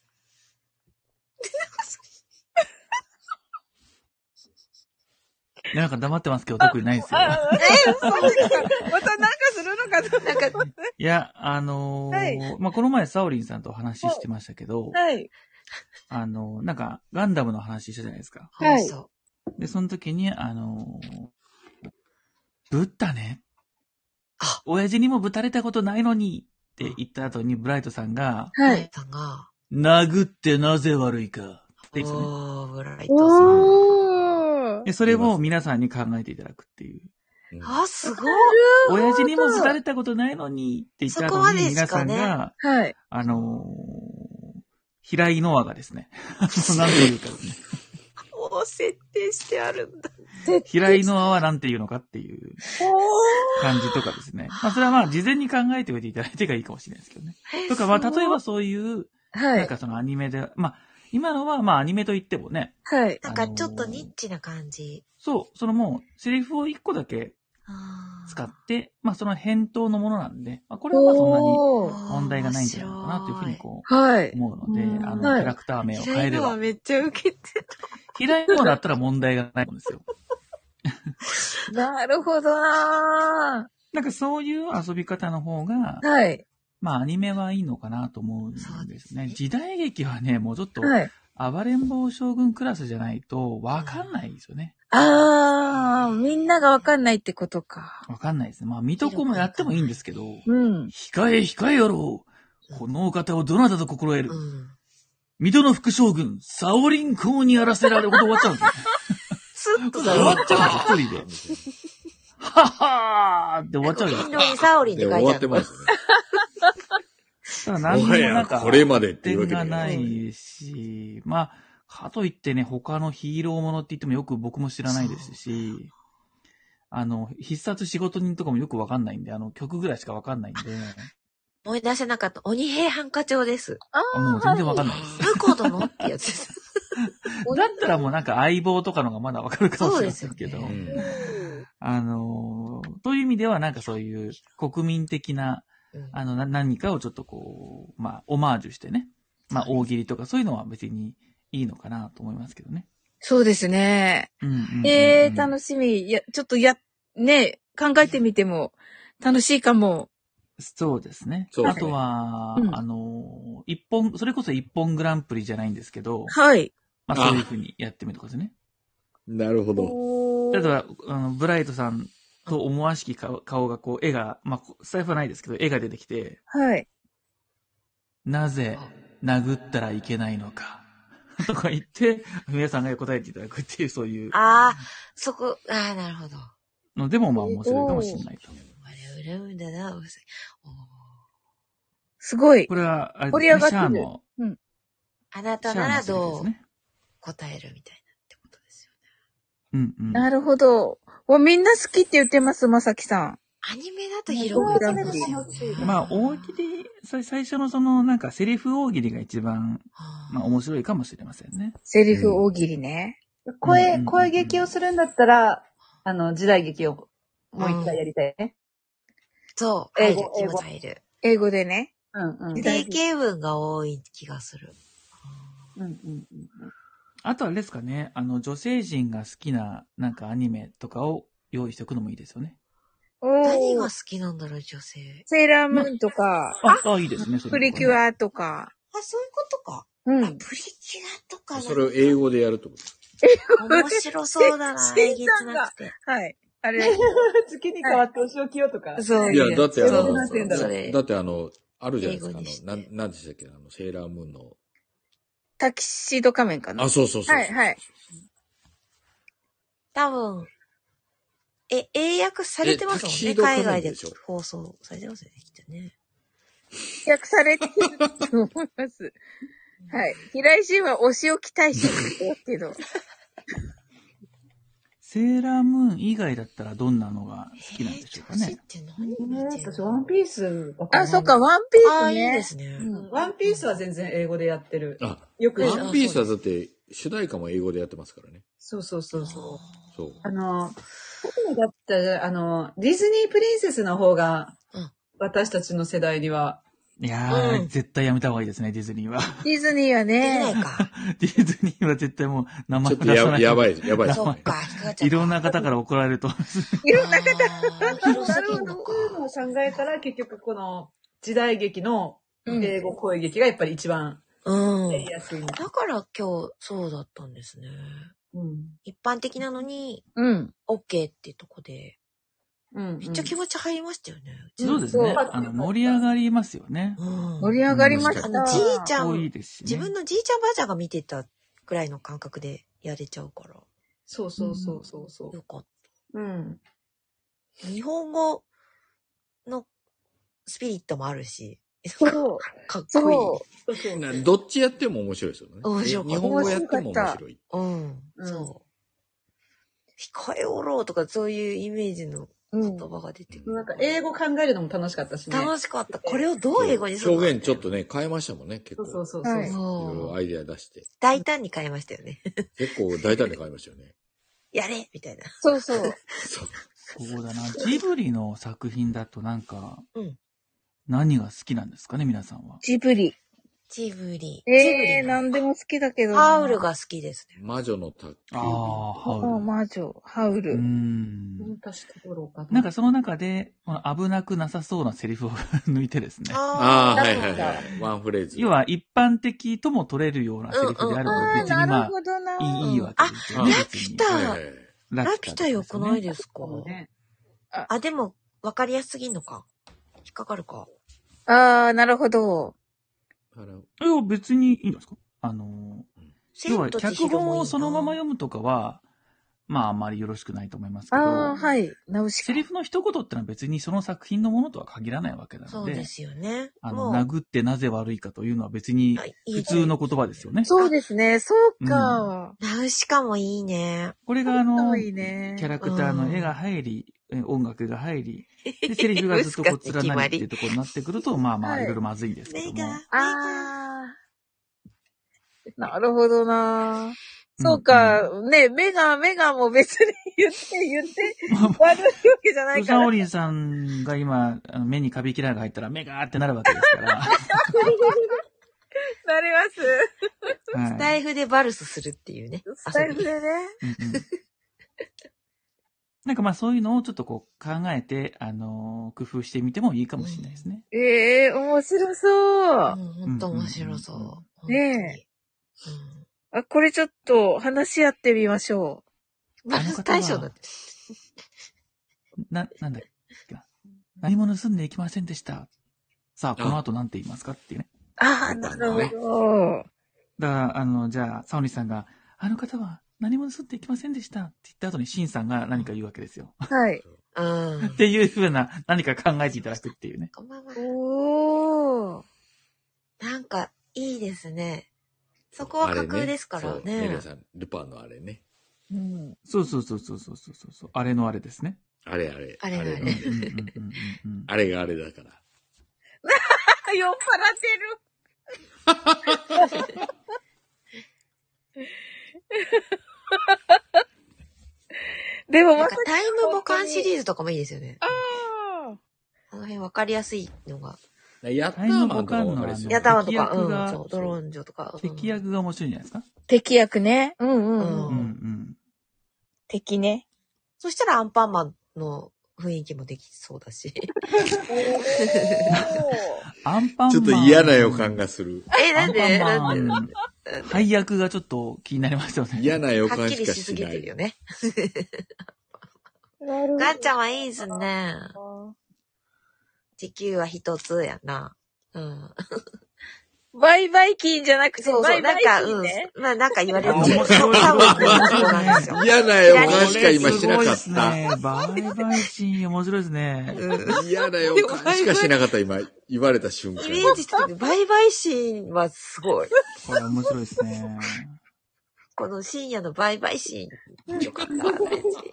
[SPEAKER 6] いや、なんか黙ってますけど、特にないですよ。
[SPEAKER 2] あ、え、そうですか。またなんかするのかと。なんか、
[SPEAKER 6] いや、あのー
[SPEAKER 2] はい
[SPEAKER 6] まあ、この前サオリンさんとお話ししてましたけど、
[SPEAKER 2] はい。
[SPEAKER 6] あのーなんか、ガンダムの話したじゃないですか。
[SPEAKER 2] はい
[SPEAKER 5] そう。
[SPEAKER 6] で、その時に、あのーぶったね。
[SPEAKER 5] あ
[SPEAKER 6] 親父にもぶたれたことないのにって言った後に、ブライトさんが、
[SPEAKER 2] はい。
[SPEAKER 5] さんが、
[SPEAKER 1] 殴ってなぜ悪いか。
[SPEAKER 6] って言ってたね。
[SPEAKER 5] おー、ブライトさん。
[SPEAKER 2] おー。
[SPEAKER 6] で、それも皆さんに考えていただくっていう。
[SPEAKER 3] うん
[SPEAKER 5] あ、すごい。
[SPEAKER 6] 親父にもぶたれたことないのにって言った後
[SPEAKER 5] そこまで
[SPEAKER 6] に、皆さん
[SPEAKER 5] しかね
[SPEAKER 6] が、
[SPEAKER 2] はい。
[SPEAKER 6] あのー平井ノアがですね、なんて言うかですね。
[SPEAKER 5] もう設定してあるんだ。
[SPEAKER 6] 平井ノアはなんて言うのかっていう感じとかですね。まあそれはまあ事前に考えておいていただいてがいいかもしれないですけどね。とかまあ例えばそういう、
[SPEAKER 2] はい。
[SPEAKER 6] なんかそのアニメで、まあ今のはまあアニメと言ってもね、
[SPEAKER 2] はい。
[SPEAKER 5] なんかちょっとニッチな感じ。
[SPEAKER 6] そう、そのもうセリフを一個だけ
[SPEAKER 5] あー
[SPEAKER 6] 使って、まあその返答のものなんで、まあこれはまあそんなに
[SPEAKER 2] おー。
[SPEAKER 6] 問題がないんじゃないのかなというふうにこう
[SPEAKER 2] はい。
[SPEAKER 6] 思うので、
[SPEAKER 2] うん
[SPEAKER 6] あの、
[SPEAKER 2] はい
[SPEAKER 6] キャラクター名を変えれば。
[SPEAKER 5] 平井のはめっちゃ受けて
[SPEAKER 6] 平井ノアだったら問題がないんですよ。
[SPEAKER 2] なるほどな
[SPEAKER 6] なんかそういう遊び方の方が
[SPEAKER 2] ー。、はい。
[SPEAKER 6] まあアニメはいいのかなと思うん
[SPEAKER 5] そう
[SPEAKER 6] で
[SPEAKER 5] ですすね
[SPEAKER 6] ね。時代劇はね、もうちょっと、
[SPEAKER 2] はい。
[SPEAKER 6] 暴れん坊将軍クラスじゃないとわかんないですよね。
[SPEAKER 2] あー、みんながわかんないってことか。
[SPEAKER 6] わかんないですね。まあ水戸黄もやってもいいんですけど、
[SPEAKER 2] うん。
[SPEAKER 1] 控え控えよろう。このお方をどなたと心得る。
[SPEAKER 5] うん。
[SPEAKER 1] 水戸の副将軍、サオリン公にやらせられること終わっちゃうんですよ。
[SPEAKER 5] スッと
[SPEAKER 6] 終わっちゃうんですよ、一人で。はっはーって終わっちゃうんですよ。
[SPEAKER 5] インドにサオリンって
[SPEAKER 3] で
[SPEAKER 5] 書いてある。
[SPEAKER 3] 終わってますね。
[SPEAKER 6] ただ何にも
[SPEAKER 3] もはや、
[SPEAKER 6] なんか、
[SPEAKER 3] これまでっていうわ
[SPEAKER 6] 点が
[SPEAKER 3] けには
[SPEAKER 6] ないし、まあ、かといってね、他のヒーローものって言ってもよく僕も知らないですし、あの、必殺仕事人とかもよくわかんないんで、あの、曲ぐらいしかわかんないんで、
[SPEAKER 5] 思い出せなかった。鬼平犯科帳です。
[SPEAKER 6] あもう全然わかんないです。
[SPEAKER 5] 婿殿ってやつです。
[SPEAKER 6] だったらもうなんか相棒とかのがまだわかるかもしれませんけど、
[SPEAKER 5] そう
[SPEAKER 3] うん
[SPEAKER 6] あのー、という意味ではなんかそういう国民的な、
[SPEAKER 5] うん
[SPEAKER 6] あの、な何かをちょっとこう、まあ、オマージュしてね、まあ、大喜利とかそういうのは別にいいのかなと思いますけどね。
[SPEAKER 2] そうですね。
[SPEAKER 6] うんうんうんうん
[SPEAKER 2] えー、楽しみ。いや、ちょっとや、ね、考えてみても楽しいかも。
[SPEAKER 6] そうですね。
[SPEAKER 3] そうですね
[SPEAKER 6] あとは、
[SPEAKER 2] うん
[SPEAKER 6] あの、一本、それこそ一本グランプリじゃないんですけど、
[SPEAKER 2] はい。
[SPEAKER 6] まあそういうふうにやってみるとかですね。
[SPEAKER 3] なるほど。
[SPEAKER 2] お
[SPEAKER 6] 例えば、あの、ブライトさんと思わしき顔顔がこう、絵が、まあ、財布はないですけど、絵が出てきて、
[SPEAKER 2] はい。
[SPEAKER 6] なぜ殴ったらいけないのか、とか言って、皆さんが答えていただくっていう、そういう
[SPEAKER 5] ああ、そこ、ああ、なるほど。
[SPEAKER 6] のでも、まあ面白いかもしれないと。
[SPEAKER 5] 我々うんだな、おせおー
[SPEAKER 2] すごい
[SPEAKER 6] こ。れは、あれ
[SPEAKER 2] 盛り
[SPEAKER 6] ですね、
[SPEAKER 2] 上がってる
[SPEAKER 6] シャアの、
[SPEAKER 5] あな
[SPEAKER 6] シャア
[SPEAKER 5] たなら
[SPEAKER 6] のセリフで
[SPEAKER 5] どう
[SPEAKER 6] すね。
[SPEAKER 5] 答えるみたいなってことですよね。
[SPEAKER 6] うんうん。
[SPEAKER 2] なるほど。わみんな好きって言ってます、まさきさん。
[SPEAKER 5] アニメだと広くてですよね。
[SPEAKER 6] まあ、大喜利、さ最初のその、なんか、セリフ大喜利が一番、まあ、面白いかもしれませんね。
[SPEAKER 2] セリフ大喜利ね。
[SPEAKER 4] 声、
[SPEAKER 6] うん
[SPEAKER 4] 声劇をするんだったら、あの、時代劇をもう一回やりたいね。
[SPEAKER 5] そう、
[SPEAKER 4] 英語
[SPEAKER 5] 入る、気持ち入る。
[SPEAKER 2] 英語でね。
[SPEAKER 4] うんうん。うん
[SPEAKER 5] 定型文が多い気がする。
[SPEAKER 4] うんうん。
[SPEAKER 6] あとあれですかね、あの、女性陣が好きな、なんかアニメとかを用意しておくのもいいですよね。
[SPEAKER 2] おー。
[SPEAKER 5] 何が好きなんだろう、女性。
[SPEAKER 2] セーラームーンとか、
[SPEAKER 6] あ、あ、いいですね、それ
[SPEAKER 2] プリキュアとか。
[SPEAKER 5] あ、そういうことか。
[SPEAKER 2] うん。
[SPEAKER 5] プリキュアとかな
[SPEAKER 3] それを英語でやるってことです
[SPEAKER 5] 面白そうだな、
[SPEAKER 2] せ
[SPEAKER 5] えげつなくて。
[SPEAKER 2] はい。あれ、
[SPEAKER 4] 月に変わってお仕置きよとか。
[SPEAKER 5] そう
[SPEAKER 3] いや、だってあ
[SPEAKER 4] そう
[SPEAKER 3] の、
[SPEAKER 4] なんて言うんだろう
[SPEAKER 3] だ
[SPEAKER 5] それ
[SPEAKER 3] だってあの、あるじゃないですか。あ
[SPEAKER 5] 英語にして
[SPEAKER 3] の、なん、なんでしたっけあの、セーラームーンの。
[SPEAKER 2] タキシード仮面かな。
[SPEAKER 3] あ、そうそうそう。
[SPEAKER 2] はい、はい。
[SPEAKER 5] 多分、え、英訳されてますもんね。
[SPEAKER 3] えタキシード仮
[SPEAKER 5] 海外で
[SPEAKER 3] 面でしょ
[SPEAKER 5] 放送されてますよね、きっとね。
[SPEAKER 2] 訳されてると思います。はい。平井氏はお仕置き大使って言ってますけど。
[SPEAKER 6] セーラームーン以外だったらどんなのが好きなんでしょうかね。
[SPEAKER 5] えー、女子って何
[SPEAKER 4] えー、
[SPEAKER 5] 見てる
[SPEAKER 4] 私、ワンピースだから
[SPEAKER 2] あ、そっか、ワンピ
[SPEAKER 5] ああ、
[SPEAKER 2] ースね。
[SPEAKER 5] いいですね。
[SPEAKER 2] うん
[SPEAKER 4] ワンピースは全然英語でやってる。
[SPEAKER 3] あ、
[SPEAKER 4] よく
[SPEAKER 3] ワンピースはだって主題歌も英語でやってますからね。
[SPEAKER 4] そうそうそうそう。
[SPEAKER 3] そう。
[SPEAKER 4] あの、特にだって、あの、ディズニープリンセスの方が
[SPEAKER 5] うん、
[SPEAKER 4] 私たちの世代には、
[SPEAKER 6] いやー、
[SPEAKER 5] うん
[SPEAKER 6] 絶対やめた方がいいですね、ディズニーは。
[SPEAKER 2] ディズニーは
[SPEAKER 5] できない
[SPEAKER 2] ね。
[SPEAKER 5] か。
[SPEAKER 6] ディズニーは絶対もう名前
[SPEAKER 3] ちょっとや
[SPEAKER 6] を出さない。
[SPEAKER 3] やばいです、やばいです。
[SPEAKER 5] そっか、引っかかっちゃった。
[SPEAKER 6] いろんな方から怒られると。
[SPEAKER 2] いろんな方。
[SPEAKER 5] あー広すぎんのか。
[SPEAKER 4] そういうのを考えたら、結局この時代劇の
[SPEAKER 2] うん
[SPEAKER 4] 英語声劇がやっぱり一番
[SPEAKER 5] うん。
[SPEAKER 4] やりやすい。
[SPEAKER 5] だから今日そうだったんですね。
[SPEAKER 4] うん。
[SPEAKER 5] 一般的なのに
[SPEAKER 2] うん。
[SPEAKER 5] OK ってとこで、
[SPEAKER 4] うん。
[SPEAKER 5] めっちゃ気持ち入りましたよね。
[SPEAKER 6] そうですね。
[SPEAKER 4] そう
[SPEAKER 6] あの、盛り上がりますよね。
[SPEAKER 5] うん
[SPEAKER 2] 盛り上がりました。
[SPEAKER 5] あのじいちゃん
[SPEAKER 6] 多いですしね。
[SPEAKER 5] 自分のじいちゃんばあちゃんが見てたくらいの感覚でやれちゃうから、
[SPEAKER 4] そうそうそうそうそ
[SPEAKER 5] よかっ
[SPEAKER 4] う。うん。
[SPEAKER 5] た。日本語のスピリットもあるし、
[SPEAKER 2] そう。
[SPEAKER 5] かっ
[SPEAKER 2] そ
[SPEAKER 5] こ
[SPEAKER 2] う。
[SPEAKER 4] そうそう。
[SPEAKER 3] などっちやっても面白いですよね。
[SPEAKER 5] 面白かった
[SPEAKER 3] 日本語やっても面白い。
[SPEAKER 5] いい。うん。
[SPEAKER 4] うん
[SPEAKER 5] そう。控えおろうとかそういうイメージの
[SPEAKER 2] うん。
[SPEAKER 5] 言葉が出てくる。
[SPEAKER 4] なんか英語考えるのも楽しかったしね。
[SPEAKER 5] 楽しかった。これをどう英語にするの
[SPEAKER 3] 表現ちょっとね、変えましたもんね、結
[SPEAKER 4] そ
[SPEAKER 3] 構。
[SPEAKER 4] うそうそうそう。
[SPEAKER 2] はい
[SPEAKER 3] いろい
[SPEAKER 5] そう。
[SPEAKER 3] ろアイデア出して。
[SPEAKER 5] 大胆に変えましたよね。
[SPEAKER 3] 結構大胆に変えましたよね。
[SPEAKER 5] やれみたいな。
[SPEAKER 2] そうそう。
[SPEAKER 3] そう。
[SPEAKER 6] そうだな。ジブリの作品だとなんか、
[SPEAKER 5] うん
[SPEAKER 6] 何が好きなんですかね、皆さんは。
[SPEAKER 2] ジブリ。
[SPEAKER 5] ジブリ。
[SPEAKER 2] ええー、
[SPEAKER 5] ジブリ
[SPEAKER 2] なんでも好きだけど。
[SPEAKER 5] ハウル。が好きですね。
[SPEAKER 3] 魔女の宅急
[SPEAKER 6] ああ、
[SPEAKER 3] 便。
[SPEAKER 6] ハウル。
[SPEAKER 2] あ、魔女。ハウ
[SPEAKER 6] うー
[SPEAKER 2] ル。
[SPEAKER 6] ん。
[SPEAKER 4] 確かどうかな。
[SPEAKER 6] なんかその中で、この危なくなさそうなセリフを抜いてですね。
[SPEAKER 3] ああ、はいはい
[SPEAKER 2] なんか
[SPEAKER 3] はい。ワンフレーズ。
[SPEAKER 6] 要は一般的とも取れるようなセリフであれば
[SPEAKER 2] ああ、
[SPEAKER 6] 別にまあ
[SPEAKER 2] なるほどな。
[SPEAKER 6] いいいいわけですよね。
[SPEAKER 3] あ
[SPEAKER 6] 別に
[SPEAKER 5] ラピュタ
[SPEAKER 3] はいはいはい。
[SPEAKER 6] ラ
[SPEAKER 5] ラピュタ良くないですか
[SPEAKER 4] ね。
[SPEAKER 5] あ、でも、わかりやすすぎんのか。引っかかるか。
[SPEAKER 2] ああ、なるほど。
[SPEAKER 3] あの
[SPEAKER 6] いや、別にいいんですかあの、要は
[SPEAKER 5] 千と千
[SPEAKER 6] 脚
[SPEAKER 5] 尋もいいな
[SPEAKER 6] 本をそのまま読むとかは、まああまりよろしくないと思いますけ
[SPEAKER 2] ああ、
[SPEAKER 6] ど、
[SPEAKER 2] はい。ナウシカ。
[SPEAKER 6] セリフの一言ってのは別にその作品のものとは限らないわけなので、
[SPEAKER 5] そうですよね。
[SPEAKER 6] あの、
[SPEAKER 5] もう、
[SPEAKER 6] 殴ってなぜ悪いかというのは別に
[SPEAKER 5] あい
[SPEAKER 6] 普
[SPEAKER 5] い
[SPEAKER 6] 通の言葉ですよね。
[SPEAKER 2] そうですね。そうか。
[SPEAKER 5] ナウシカもいいね。
[SPEAKER 6] これがあの、
[SPEAKER 2] いいね。
[SPEAKER 6] キャラクターの絵が入り、え音楽が入り、で、セリフがずっとこう連なりっていうところになってくると、まあまあ、
[SPEAKER 2] はい
[SPEAKER 6] いろいろまずいんですけ
[SPEAKER 5] 目
[SPEAKER 6] ども。
[SPEAKER 5] が、
[SPEAKER 2] ああ。なるほどな。そうか。ね、目が、目がもう別に言って、言って、悪いわけじゃないから。
[SPEAKER 6] サオリンさんが今、あの目にカビキラーが入ったら目がーってなるわけですから。
[SPEAKER 2] なります。
[SPEAKER 6] はい
[SPEAKER 5] スタイフでバルスするっていうね。
[SPEAKER 2] スタイフでね。
[SPEAKER 6] うんうんなんかまあそういうのをちょっとこう考えて、あのー工夫してみてもいいかもしれないですね。
[SPEAKER 2] ええー、面白そう。
[SPEAKER 5] うん、ほんと面白そう。
[SPEAKER 6] うんうんうん
[SPEAKER 5] 本当に
[SPEAKER 2] ねあ、これちょっと話し合ってみましょ
[SPEAKER 5] うん。バルス大賞だって。
[SPEAKER 6] な、なんだっけな。何も盗んでいきませんでした。さあ、この後なんて言いますかっていうね。
[SPEAKER 2] う。ああ、なるほど。
[SPEAKER 6] だから、あの、じゃあ、サオリンさんが、あの方は何も盗んでいきませんでしたって言った後にシンさんが何か言うわけですよ。
[SPEAKER 2] はい。
[SPEAKER 5] うん。
[SPEAKER 6] っていうふうな何か考えていただくっていうね。
[SPEAKER 5] こんばんは。
[SPEAKER 2] おー。
[SPEAKER 5] なんか、いいですね。そこは架空ですから
[SPEAKER 3] そうメリ
[SPEAKER 5] ね
[SPEAKER 3] ア。さん、ルパンのあれね。
[SPEAKER 2] うん。
[SPEAKER 6] そうそうそうそうそうそうそう。あれのあれですね。
[SPEAKER 3] あれあれ。
[SPEAKER 5] あれあれ
[SPEAKER 3] の
[SPEAKER 6] うんうんうんうんうん
[SPEAKER 3] あれがあれだから。
[SPEAKER 2] 酔っ払ってる。でもまさ
[SPEAKER 5] なんかタイムボカンシリーズとかもいいですよね。
[SPEAKER 2] あ
[SPEAKER 5] あの辺分かりやすいのが。
[SPEAKER 3] ヤッターマンとかもわかりやすいよね。
[SPEAKER 5] ヤタマとか、
[SPEAKER 6] 敵役が
[SPEAKER 5] うん、そう、ドローンジョとか。うん
[SPEAKER 6] 敵役が面白いんじゃないですか。
[SPEAKER 2] 敵役ね。うんうん
[SPEAKER 5] う
[SPEAKER 2] うん。
[SPEAKER 6] うんん
[SPEAKER 2] 敵ね。
[SPEAKER 5] そしたらアンパンマンの雰囲気もできそうだし。
[SPEAKER 6] アンパンマン。
[SPEAKER 3] ちょっと嫌な予感がする。
[SPEAKER 5] え、なんで
[SPEAKER 6] アンパンマン
[SPEAKER 5] なんで
[SPEAKER 6] 配役がちょっと気になりますよね。
[SPEAKER 3] 嫌な予
[SPEAKER 5] はっ
[SPEAKER 3] 感しか
[SPEAKER 5] きりしす
[SPEAKER 3] しない。
[SPEAKER 5] ぎてるよね。
[SPEAKER 2] なるほど。
[SPEAKER 5] ガッチャはいいですね。地球は一つやな。うん。
[SPEAKER 2] バイバイキンじゃなくて、
[SPEAKER 5] そうそう、
[SPEAKER 2] バイバイ
[SPEAKER 5] なんか、うん
[SPEAKER 2] キンね。。
[SPEAKER 5] まあなんか言われる。
[SPEAKER 6] あ面白い
[SPEAKER 5] 多分そうなんですよ。
[SPEAKER 3] 嫌な予感しか今しなかっ
[SPEAKER 6] これすごい
[SPEAKER 3] た。
[SPEAKER 6] ですね。バイバイシーン面白いですね。
[SPEAKER 3] 嫌な予感しかしなかった、今。言われた瞬間
[SPEAKER 5] イ。メージしてる。バイバイシーンはすごい。
[SPEAKER 6] これ面白いですね。
[SPEAKER 5] この深夜のバイバイシーン。よかった、大事。ピカーン。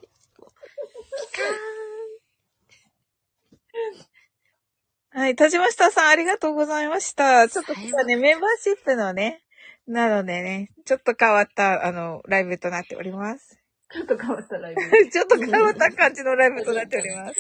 [SPEAKER 2] はい、田島下さんありがとうございました。ちょっと今日はね、メンバーシップのね、なのでね、ちょっと変わった、あの、ライブとなっております。
[SPEAKER 4] ちょっと変わったライブ。
[SPEAKER 2] ちょっと変わった感じのライブとなっております。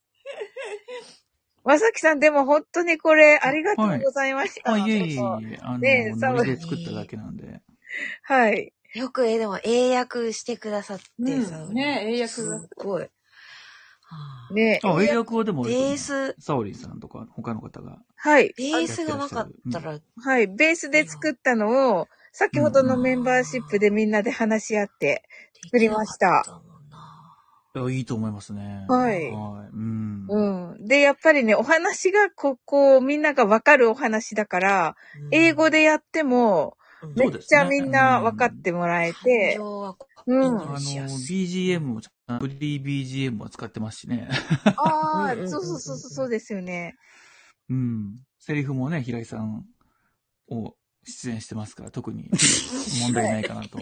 [SPEAKER 2] まさきさん、でも本当にこれ、ありがとうございました。
[SPEAKER 6] あ、いえいえいえ、あの、
[SPEAKER 2] ねえ
[SPEAKER 6] ノリで作っただけなんで。
[SPEAKER 2] はい。
[SPEAKER 5] よく、え、でも、英訳してくださってさ。
[SPEAKER 4] うん、ね英訳が。
[SPEAKER 5] すごい。
[SPEAKER 2] ね
[SPEAKER 6] あ、英訳はでも、
[SPEAKER 5] ベース。
[SPEAKER 6] サオリンさんとか、他の方が。
[SPEAKER 2] はい。
[SPEAKER 5] ベースがなかったら、うん。
[SPEAKER 2] はい。ベースで作ったのを、先ほどのメンバーシップでみんなで話し合って作りました。
[SPEAKER 6] いや、いいと思いますね。
[SPEAKER 2] はい。
[SPEAKER 6] はい。うん。
[SPEAKER 2] うん。で、やっぱりね、お話が、ここ、みんながわかるお話だから、うん、英語でやっても、めっちゃみんな分かってもらえて、
[SPEAKER 6] うん。あの、ビージーエム も、フリー ビージーエム は使ってますしね。
[SPEAKER 2] ああ、そうそうそうそうですよね。
[SPEAKER 6] うん。セリフもね、平井さんを出演してますから、特に問題ないかなと。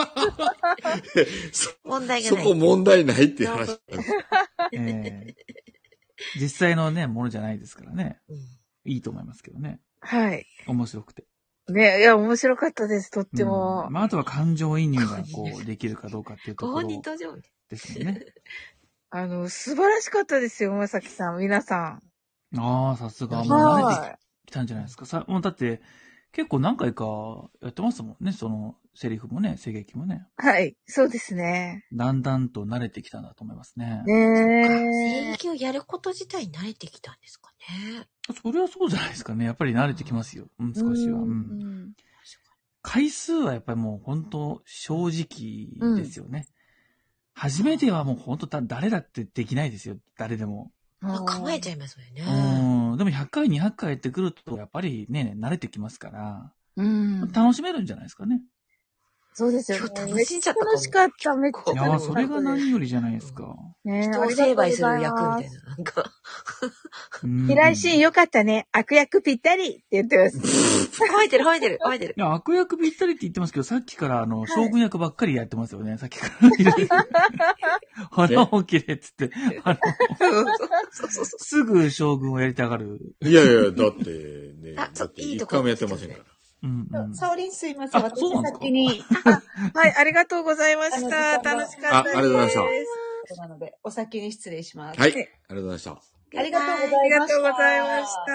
[SPEAKER 5] 問題がない。
[SPEAKER 3] そこ問題ないって話。
[SPEAKER 6] えー、実際のね、ものじゃないですからね。うん、いいと思いますけどね。
[SPEAKER 2] はい。
[SPEAKER 6] 面白くて。
[SPEAKER 2] ね、いや、面白かったです、とっても。
[SPEAKER 6] うん、まあ、あとは感情移入がこう、できるかどうかっていうところですよね。
[SPEAKER 2] あの、素晴らしかったですよ、まさきさん、皆さ
[SPEAKER 6] ん。ああ、さすが。もう慣れてきたんじゃないですか。さ、もうだって、結構何回かやってますもんね、その、セリフもね、声劇もね。
[SPEAKER 2] はい、そうですね。
[SPEAKER 6] だんだんと慣れてきたんだと思いますね。
[SPEAKER 2] ね
[SPEAKER 5] え。声劇をやること自体慣れてきたんですかね。
[SPEAKER 6] それはそうじゃないですかね。やっぱり慣れてきますよ。うん、少しは。うん。うん、回数はやっぱりもう本当正直ですよね。うん、初めてはもう本当誰だってできないですよ。誰でも。
[SPEAKER 5] 構えちゃいますよね。
[SPEAKER 6] うん。でもひゃっかい、にひゃっかいやってくると、やっぱりね、慣れてきますから、うん。楽しめるんじゃないですかね。
[SPEAKER 2] そうですよね。
[SPEAKER 5] 今日楽しんじゃったかも。
[SPEAKER 2] 楽しかった、めっちゃ楽しかった。
[SPEAKER 6] いや、それが何よりじゃないですか。
[SPEAKER 5] ね、人を成敗する役みたいな。なんか。
[SPEAKER 2] 平井シーンよかったね。悪役ぴったりって言ってます。
[SPEAKER 5] 褒めてる、褒めてる、褒めてる。
[SPEAKER 6] いや、悪役ぴったりって言ってますけど、さっきからあの、将軍役ばっかりやってますよね。さっきから。鼻を切れっつって。あの、すぐ将軍をやりたがる。
[SPEAKER 3] いやいや、だってね、だって一回もやってませんから。
[SPEAKER 2] うんうん、サオリンすいません。私先に。はい、ありがとうございました。楽しかったです。
[SPEAKER 3] あ、ありがとうございました。
[SPEAKER 4] なので、お先に失礼します。
[SPEAKER 3] はい。ありがとうございました。
[SPEAKER 4] ありがとうございました。
[SPEAKER 2] ありがとうございました。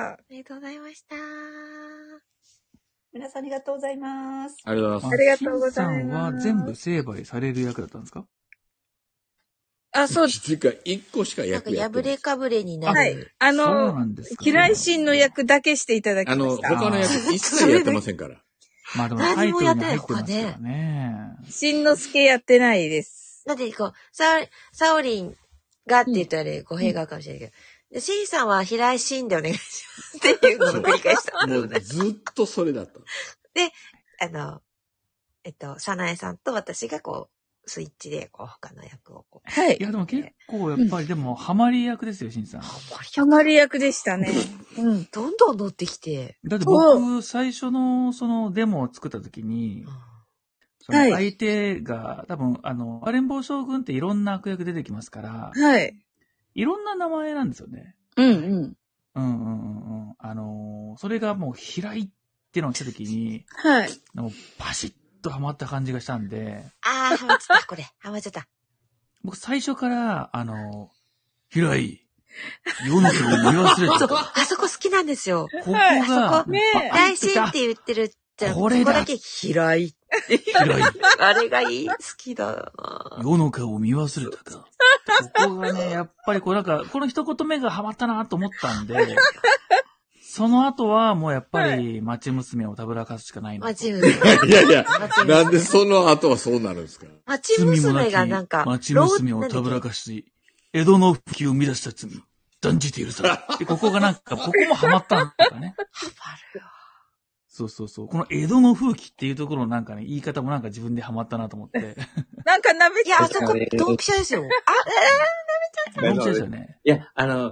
[SPEAKER 5] ありがとうございました。
[SPEAKER 4] 皆さんありがとうございます。
[SPEAKER 3] ありがとうございます。
[SPEAKER 2] ありがとうございます。
[SPEAKER 6] シンさんは全部成敗される役だったんですか？
[SPEAKER 2] あ、そう。
[SPEAKER 3] 実が一個しか役やってない。
[SPEAKER 5] なんか破れかぶれになる。
[SPEAKER 2] はい。あの、嫌いシーンの役だけしていただきました。
[SPEAKER 3] あの、他の役一切やってませんから。
[SPEAKER 6] まあでもタイトルに入ってますからね。
[SPEAKER 2] しんのすけやってないです。
[SPEAKER 5] だってこう、サオ、サオリンがって言ったら語弊があるかもしれないけど、シンさんは平井シンでお願いしますっていうのを繰り返した。
[SPEAKER 3] もうずっとそれだった。
[SPEAKER 5] で、あの、えっと、サナエさんと私がこう、スイッチで、こう、他の役をこう。
[SPEAKER 2] はい。
[SPEAKER 6] いや、でも結構、やっぱり、でも、ハマり役ですよ、シンさん。
[SPEAKER 2] ハマり役でしたね。
[SPEAKER 5] うん。どんどん乗ってきて。
[SPEAKER 6] だって僕、最初の、その、デモを作った時に、その相手が、多分、あの、アレンボー将軍っていろんな悪役出てきますから、
[SPEAKER 2] はい。
[SPEAKER 6] いろんな名前なんですよね。
[SPEAKER 2] うんうん。
[SPEAKER 6] うんうんうんうん。あの、それがもう、平井っていうのを来た時に、
[SPEAKER 2] はい。
[SPEAKER 6] もう、パシッとハマった感じがしたんで。
[SPEAKER 5] ああ、ハマっちゃった、これ。ハマっちゃった。
[SPEAKER 6] 僕最初から、あの、平井、世の中を見忘れてた。
[SPEAKER 5] あそこ好きなんですよ。
[SPEAKER 6] ここが、
[SPEAKER 5] そこ、ね、大心って言ってるじゃん。
[SPEAKER 6] これだ。
[SPEAKER 5] ここだけ平井。
[SPEAKER 6] 平井。
[SPEAKER 5] あれがいい。好きだな。
[SPEAKER 6] 世の顔を見忘れたか。ここがね、やっぱりこうなんか、この一言目がハマったなと思ったんで、その後はもうやっぱり町娘をたぶらかすしかないの。
[SPEAKER 5] 町娘。
[SPEAKER 3] いやいや、なんでその後はそうなるんですか？
[SPEAKER 5] 町娘がなんか、
[SPEAKER 6] 町娘をたぶらかし、江戸の復帰を生み出した罪、断じて許さない。で、ここがなんか、ここもハマったんだね。
[SPEAKER 5] ハマるよ。
[SPEAKER 6] そうそうそう。この江戸の風紀っていうところのなんかね、言い方もなんか自分でハマったなと思って。
[SPEAKER 2] なんか舐めちゃ
[SPEAKER 5] う。いや、あそこ、ドンピシャですよ。あ、
[SPEAKER 6] えー、舐めちゃった。ドンピシャですよね。
[SPEAKER 7] いや、あの、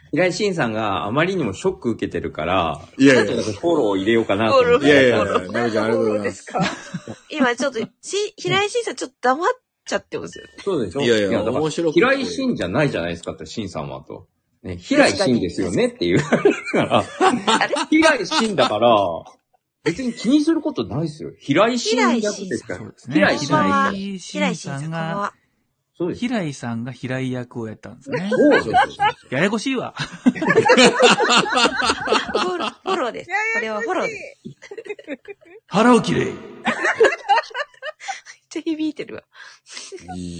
[SPEAKER 7] 平井慎さんがあまりにもショック受けてるから、
[SPEAKER 3] いやいや
[SPEAKER 7] ちょっとフォローを入れようかなと思って。
[SPEAKER 3] いやいやいや、なるちゃんありがとうございます。
[SPEAKER 5] 今ちょっと、し、平井慎さんちょっと黙っちゃってますよね。
[SPEAKER 7] そうでしょ。
[SPEAKER 3] いやいや、
[SPEAKER 7] だから
[SPEAKER 3] 面白くて。
[SPEAKER 7] 平井慎じゃないじゃないですかって、慎さんはと。ね、平井慎ですよねっていう。から、平井慎だから、別に気にすることないですよ。平井慎だけですから。
[SPEAKER 6] 平井
[SPEAKER 7] 慎。
[SPEAKER 6] 平井慎さんが、そうです。平井さんが平井役をやったんですね。
[SPEAKER 7] そうそうそう。
[SPEAKER 6] ややこしいわ。
[SPEAKER 5] フォローです。これはフォローです。
[SPEAKER 6] 腹を切れ。めっ
[SPEAKER 5] ちゃ響いてるわ。いい。
[SPEAKER 6] い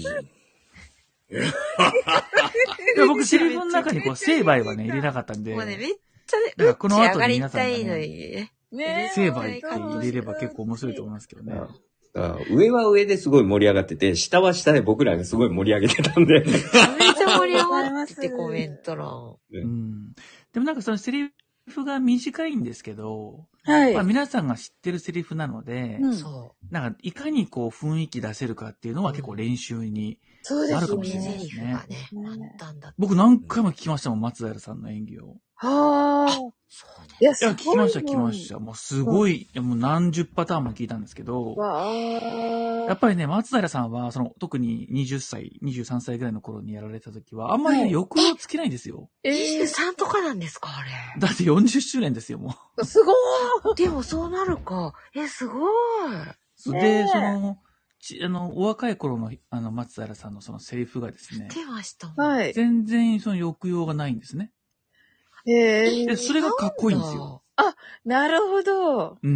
[SPEAKER 6] や僕、セリフの中にこう、成敗はね、入れなかったんで。
[SPEAKER 5] もうね、めっちゃね、
[SPEAKER 6] だからこの後に皆さんが
[SPEAKER 5] ね、
[SPEAKER 6] ね、成敗って入れれば結構面白いと思いますけどね。
[SPEAKER 7] 上は上ですごい盛り上がってて、下は下で僕らがすごい盛り上げてたんで。めっち
[SPEAKER 5] ゃ盛り上がってて、コメント欄。
[SPEAKER 6] うん。でもなんかそのセリフが短いんですけど、
[SPEAKER 2] はい。
[SPEAKER 6] まあ皆さんが知ってるセリフなので、
[SPEAKER 5] うん、そう。
[SPEAKER 6] なんかいかにこう雰囲気出せるかっていうのは結構練習になるかもしれないですね。僕何回も聞きましたもん、松平さんの演技を。
[SPEAKER 2] はあ。
[SPEAKER 5] そうね。
[SPEAKER 6] いや、聞きました、聞きました。もうすごい、もう何十パターンも聞いたんですけど、やっぱりね、松平さんは、その、特ににじゅっさい、にじゅうさんさいぐらいの頃にやられた時は、あんまりね、抑揚つけないんですよ。
[SPEAKER 5] え、にじゅうさんとかなんですか、あれ。
[SPEAKER 6] だってよんじゅっしゅうねんですよ、も
[SPEAKER 2] う。すご
[SPEAKER 5] ーい。でもそうなるか。え、すごい。
[SPEAKER 6] で、その、ちあの、お若い頃の、あの、松平さんのそのセリフがですね、
[SPEAKER 5] 知ってました。
[SPEAKER 2] はい。
[SPEAKER 6] 全然その抑揚がないんですね。
[SPEAKER 2] へえ。
[SPEAKER 6] で、それがかっこいいんですよ。
[SPEAKER 2] あ、なるほど。
[SPEAKER 6] うんうんうん。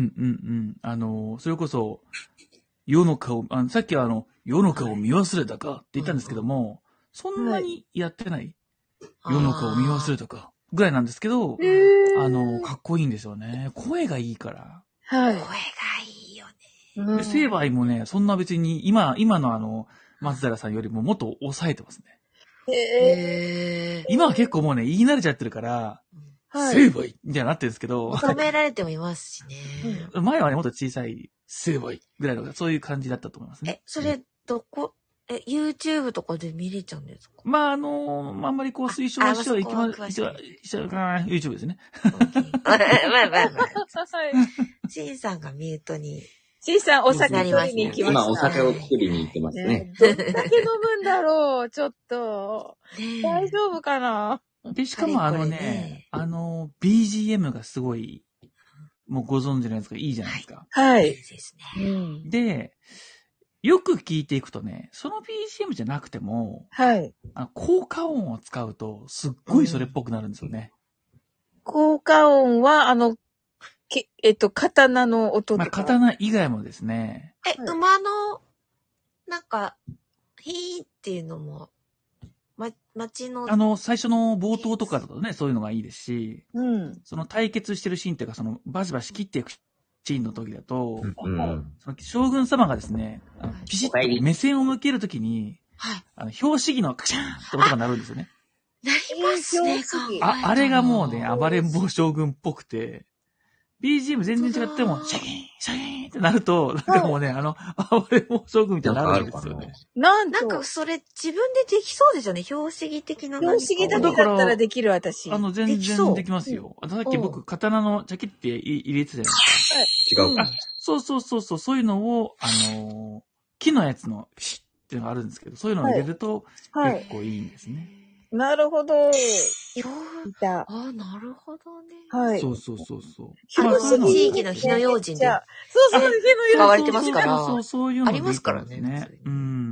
[SPEAKER 6] あの、それこそ、世の顔、あのさっきはあの、世の顔見忘れたかって言ったんですけども、はい、そんなにやってない、はい、世の顔見忘れたかぐらいなんですけど、あの、かっこいいんですよね。声がいいから。
[SPEAKER 2] はい。
[SPEAKER 5] 声がいいよ
[SPEAKER 6] ね。で、成敗もね、そんな別に、今、今のあの、松平さんよりももっと抑えてますね。
[SPEAKER 5] へー。
[SPEAKER 6] 今は結構もうね、言い慣れちゃってるから、はい、成敗みたいになってるんですけど。
[SPEAKER 5] 求められてもいますしね。
[SPEAKER 6] 前はね、もっと小さい成敗ぐらいの、そういう感じだったと思いますね。
[SPEAKER 5] え、それ、どこ、え、YouTube とかで見れちゃうんですか？
[SPEAKER 6] まあ、あのー、あんまりこう推奨してはいけません。YouTube ですね。
[SPEAKER 5] まあまあまあ。シンさんがミュートに。
[SPEAKER 2] シンさん、お酒取りに行きました。
[SPEAKER 7] 今、お酒を作りに行ってますね。
[SPEAKER 2] どんだけ飲むんだろう、ちょっと。大丈夫かな？
[SPEAKER 6] で、しかもあのね、あの、ビージーエム がすごい、もうご存知のやつがいいじゃないですか。
[SPEAKER 2] はい。
[SPEAKER 5] です
[SPEAKER 2] ね。うん、
[SPEAKER 6] で、よく聞いていくとね、その ビージーエム じゃなくても、
[SPEAKER 2] はい。
[SPEAKER 6] あの効果音を使うと、すっごいそれっぽくなるんですよね。
[SPEAKER 2] うん、効果音は、あの、けえっと、刀の音とか。まあ、
[SPEAKER 6] 刀以外もですね。
[SPEAKER 5] え、はい、馬の、なんか、ヒーっていうのも、ま、街の。
[SPEAKER 6] あの、最初の冒頭とかだとね、そういうのがいいですし、
[SPEAKER 2] うん。
[SPEAKER 6] その対決してるシーンっていうか、その、バシバシ切っていくシーンの時だと、
[SPEAKER 7] うん、
[SPEAKER 6] その将軍様がですね、あのピシッと目線を向けるときに、
[SPEAKER 5] はい、
[SPEAKER 6] あの、拍子木のカシャーンって音が鳴るんですよね。
[SPEAKER 5] なりますね、
[SPEAKER 6] あ、あれがもうね、暴れん坊将軍っぽくて、ビージーエム 全然違っても、シャキーン、シャキーンってなると、なんかもうね、あの、暴れん坊将軍みたいになるんですよね。
[SPEAKER 2] なん
[SPEAKER 5] なんかそれ自分でできそうですよね、拍子木的な何か。
[SPEAKER 2] 拍子木だけだったらできる私。
[SPEAKER 6] あの、全然できますよ。さっき僕、刀のチャキって入れてたじゃないです
[SPEAKER 7] か。違うか。
[SPEAKER 6] そうそうそうそう、そういうのを、あの、木のやつのシッっていうのがあるんですけど、そういうのを入れると、結構いいんですね。
[SPEAKER 2] なるほど。
[SPEAKER 5] いた。あ、なるほどね。
[SPEAKER 2] はい。
[SPEAKER 6] そうそうそうそう。
[SPEAKER 5] 地域の火の用心で。
[SPEAKER 2] そうそう、火の用心。
[SPEAKER 5] 使われてますから。
[SPEAKER 6] そう、そういうの
[SPEAKER 5] ありますからね。
[SPEAKER 6] うん。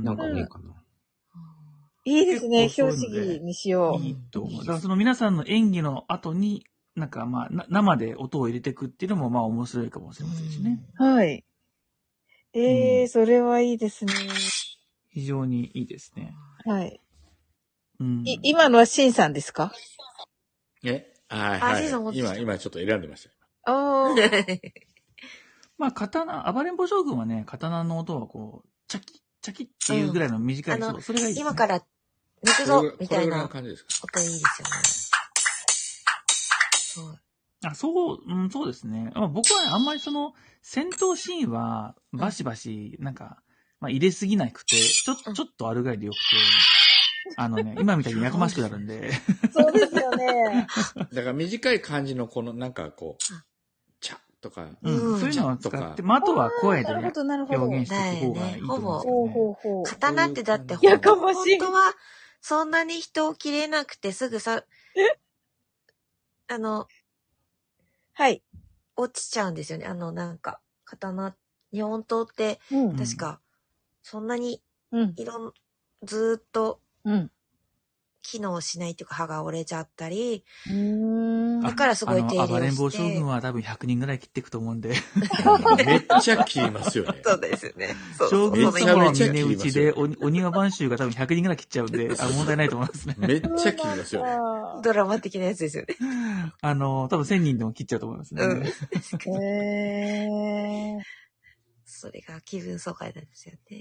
[SPEAKER 7] なんかねえかな。
[SPEAKER 2] いいですね、標識にしよう。
[SPEAKER 6] いいと思う。だからその皆さんの演技の後に、なんかまあ、生で音を入れていくっていうのもまあ面白いかもしれませんしね。
[SPEAKER 2] はい。ええ、それはいいですね。
[SPEAKER 6] 非常にいいですね。
[SPEAKER 2] はい。
[SPEAKER 6] うん、
[SPEAKER 2] い今のはシンさんですか？
[SPEAKER 3] えはいはい。今、今ちょっと選んでました。
[SPEAKER 2] ああ。
[SPEAKER 6] まあ、刀、暴れん坊将軍はね、刀の音はこう、チャキッ、チャキッっていうぐらいの短いです、うん、それがいいです、ね。
[SPEAKER 5] 今から抜くぞみたいな
[SPEAKER 3] 音いいです
[SPEAKER 5] よね。そう。
[SPEAKER 6] あ、そう、うん、そうですね。まあ、僕は、ね、あんまりその、戦闘シーンは、バシバシ、なんか、まあ、入れすぎなくて、ちょ、ちょっとあるぐらいでよくて。 あのね、今みたいにやかましくなるんで。
[SPEAKER 2] そうですよね。
[SPEAKER 3] だから短い漢字のこの、なんかこう、ちゃとか、
[SPEAKER 6] うん。
[SPEAKER 5] うん
[SPEAKER 6] そういうのを使
[SPEAKER 3] とか
[SPEAKER 6] って、まあ、あとは声で
[SPEAKER 2] なるほど、なるほど。
[SPEAKER 6] 表現していく方がいいと思うんですよ
[SPEAKER 2] ほう
[SPEAKER 6] ね。
[SPEAKER 2] ほうほう。
[SPEAKER 5] 刀ってだって、
[SPEAKER 2] やかましい
[SPEAKER 5] 本当は、そんなに人を切れなくてすぐさ、あの、
[SPEAKER 2] はい。
[SPEAKER 5] 落ちちゃうんですよね。あの、なんか、刀、日本刀って、
[SPEAKER 2] うん。
[SPEAKER 5] 確か、そんなに、
[SPEAKER 2] うん。
[SPEAKER 5] いろん、ずーっと、
[SPEAKER 2] うん。
[SPEAKER 5] 機能しないっていうか、刃が折れちゃったり、
[SPEAKER 2] うーん。
[SPEAKER 5] だからすごい手入れをして。
[SPEAKER 6] あの、暴れん坊将軍は多分ひゃくにんぐらい切っていくと思うんで。
[SPEAKER 3] めっちゃ切りますよね。
[SPEAKER 5] そうですよね。そう
[SPEAKER 6] 将軍
[SPEAKER 3] めちゃ
[SPEAKER 6] 様は
[SPEAKER 3] めちゃ切り
[SPEAKER 6] 峰打ちで、
[SPEAKER 3] ますよね。
[SPEAKER 6] お庭番衆が多分ひゃくにんぐらい切っちゃうんで、あ、問題ないと思いますね。
[SPEAKER 3] めっちゃ切りますよね。
[SPEAKER 5] ドラマ的なやつですよね。
[SPEAKER 6] あの、多分せんにんでも切っちゃうと思いますね。
[SPEAKER 5] うん。
[SPEAKER 2] へー。
[SPEAKER 5] それが気分疎開なんですよね。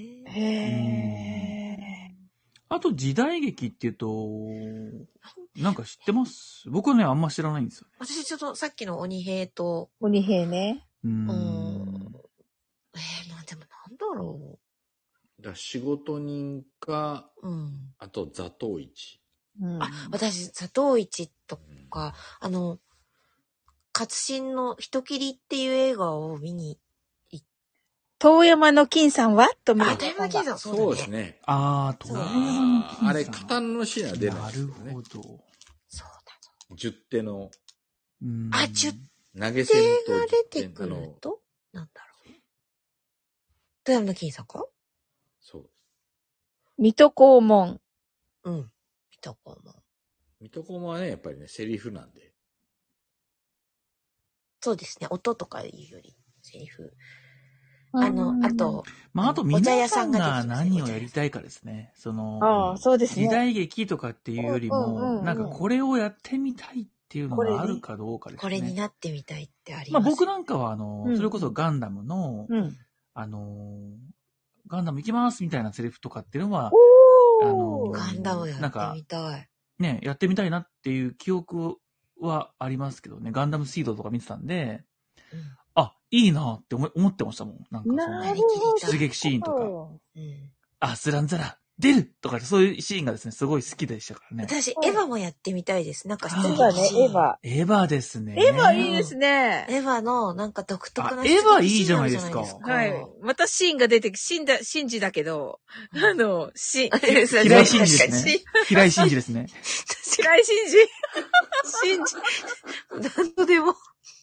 [SPEAKER 2] へー。
[SPEAKER 6] あと時代劇っていうと、なんか知ってます？僕はね、あんま知らないんですよね。
[SPEAKER 5] 私ちょっとさっきの鬼平と、
[SPEAKER 2] 鬼平ね。
[SPEAKER 6] うー。
[SPEAKER 5] うんん。えー、まあでもなんだろ
[SPEAKER 3] だから仕事人か、
[SPEAKER 5] う。うん。
[SPEAKER 3] あと座頭市。
[SPEAKER 2] うん。
[SPEAKER 5] あ、私、佐藤一とか、あの、活心の人切りっていう映画を見に、
[SPEAKER 2] 遠山の金さんはと見
[SPEAKER 5] あ、大山金さん、そうだね。
[SPEAKER 3] そうですね。
[SPEAKER 6] あー、
[SPEAKER 5] そう
[SPEAKER 6] 遠山の金さん。
[SPEAKER 3] あれ、刀のシーンは出ない
[SPEAKER 6] な
[SPEAKER 3] ですよね。
[SPEAKER 6] るほど。
[SPEAKER 5] そうだ。
[SPEAKER 3] 十手の
[SPEAKER 6] うーん
[SPEAKER 5] あ十
[SPEAKER 3] 投げ銭
[SPEAKER 5] 手が
[SPEAKER 3] と十手
[SPEAKER 5] 出てくる
[SPEAKER 3] あの、
[SPEAKER 5] と、なんだろう。富山の金さんか？
[SPEAKER 3] そう。
[SPEAKER 2] 水戸黄門。
[SPEAKER 5] うん。見たかな。
[SPEAKER 3] 水戸黄門はね、やっぱりね、セリフなんで。
[SPEAKER 5] そうですね。音とかいうより、セリフ。あの、あと、
[SPEAKER 6] まあ、あと
[SPEAKER 5] お茶
[SPEAKER 6] 皆
[SPEAKER 5] 屋さんが
[SPEAKER 6] さんが
[SPEAKER 5] 出てきますね
[SPEAKER 6] 何をやりたいかですね。その、
[SPEAKER 2] ああ、そうですね。
[SPEAKER 6] 時代劇とかっていうより
[SPEAKER 2] うんうんうんう
[SPEAKER 6] も、
[SPEAKER 2] ん
[SPEAKER 6] なんかこれをやってみたいっていうのがあるかどうかですね。
[SPEAKER 5] これになってみたいってあり
[SPEAKER 6] まあ
[SPEAKER 5] ます。
[SPEAKER 6] 僕なんかはあの、
[SPEAKER 2] うん
[SPEAKER 6] それこそガンダムの、
[SPEAKER 2] うん。
[SPEAKER 6] あの、ガンダム行きますみたいなセリフとかっていうのは、あの
[SPEAKER 2] おー。
[SPEAKER 5] ガンダムやって
[SPEAKER 6] なんか
[SPEAKER 5] みたい。
[SPEAKER 6] ね、やってみたいなっていう記憶はありますけどね、ガンダムシードとか見てたんで、
[SPEAKER 5] うん
[SPEAKER 6] あ、いいなって思思ってましたもん。なんかその
[SPEAKER 2] なるほど。
[SPEAKER 6] 出撃シーンとか、
[SPEAKER 5] うん。
[SPEAKER 6] あ、スランザラ、出るとかそういうシーンがですね、すごい好きでしたからね。
[SPEAKER 5] 私、エヴァもやってみたいです。なんか
[SPEAKER 6] あ
[SPEAKER 2] エヴァね、エヴァ。
[SPEAKER 6] エヴァですね。
[SPEAKER 2] エヴァいいですね。
[SPEAKER 5] エヴァの、なんか独特な
[SPEAKER 6] あエヴァいいじゃないですか
[SPEAKER 5] 出撃シーンあるじゃない
[SPEAKER 2] はい。またシーンが出てき、死んだ、シンジだけど、あの、シン、
[SPEAKER 5] ですか。
[SPEAKER 6] 平井真司です
[SPEAKER 5] 確かに
[SPEAKER 6] ね。平井真司ですね。
[SPEAKER 2] 白井シンジ。シンジ。
[SPEAKER 5] 何度でも。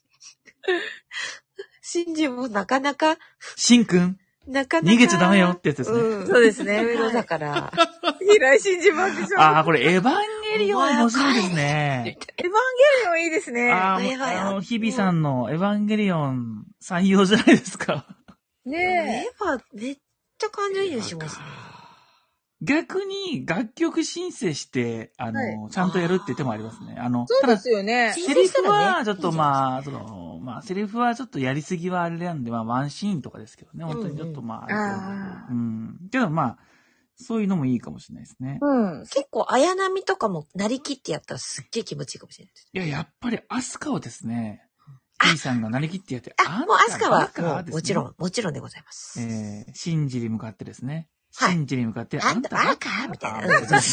[SPEAKER 5] シンジもなかなか、
[SPEAKER 6] シンくん、
[SPEAKER 5] なかなか。
[SPEAKER 6] 逃げちゃダメよってやつですね。
[SPEAKER 5] うん。
[SPEAKER 2] そうですね
[SPEAKER 5] いろいろだから。
[SPEAKER 2] 平井シンジ爆笑。
[SPEAKER 6] ああ、これエヴァンゲリオン面白いですね。
[SPEAKER 2] エヴァンゲリオンいいですね。
[SPEAKER 6] ああ、もう
[SPEAKER 5] エヴァや
[SPEAKER 6] あの、日々さんのエヴァンゲリオン採用じゃないですか。
[SPEAKER 2] ね
[SPEAKER 5] エヴァ、めっちゃ感情移入しますね。
[SPEAKER 6] 逆に楽曲申請して、あの、
[SPEAKER 2] は
[SPEAKER 6] ちゃんとやるっていう手もありますね。あの、
[SPEAKER 2] そうで
[SPEAKER 6] ただ、
[SPEAKER 2] すよね。
[SPEAKER 6] セリフは、ちょっとまあ、その、まあ、セリフはちょっとやりすぎはあれなんで、まあ、ワンシーンとかですけどね、本当にちょっとまあ、あれ
[SPEAKER 2] あ
[SPEAKER 6] けどうん。けどまあ、そういうのもいいかもしれないですね。
[SPEAKER 2] うん。
[SPEAKER 5] 結構、綾波とかもなりきってやったらすっげえ気持ちいいかもしれないです。
[SPEAKER 6] いや、やっぱりアスカをですね、
[SPEAKER 5] あ
[SPEAKER 6] T さんがなりきってやって、
[SPEAKER 5] あ、もうアスカは
[SPEAKER 6] バ、カ
[SPEAKER 5] もう
[SPEAKER 6] ですね
[SPEAKER 5] もちろん、もちろんでございます。
[SPEAKER 6] えー、シンジに向かってですね。
[SPEAKER 5] はい
[SPEAKER 6] シンジに向かって、
[SPEAKER 5] あんたバカみたいな。
[SPEAKER 6] あんた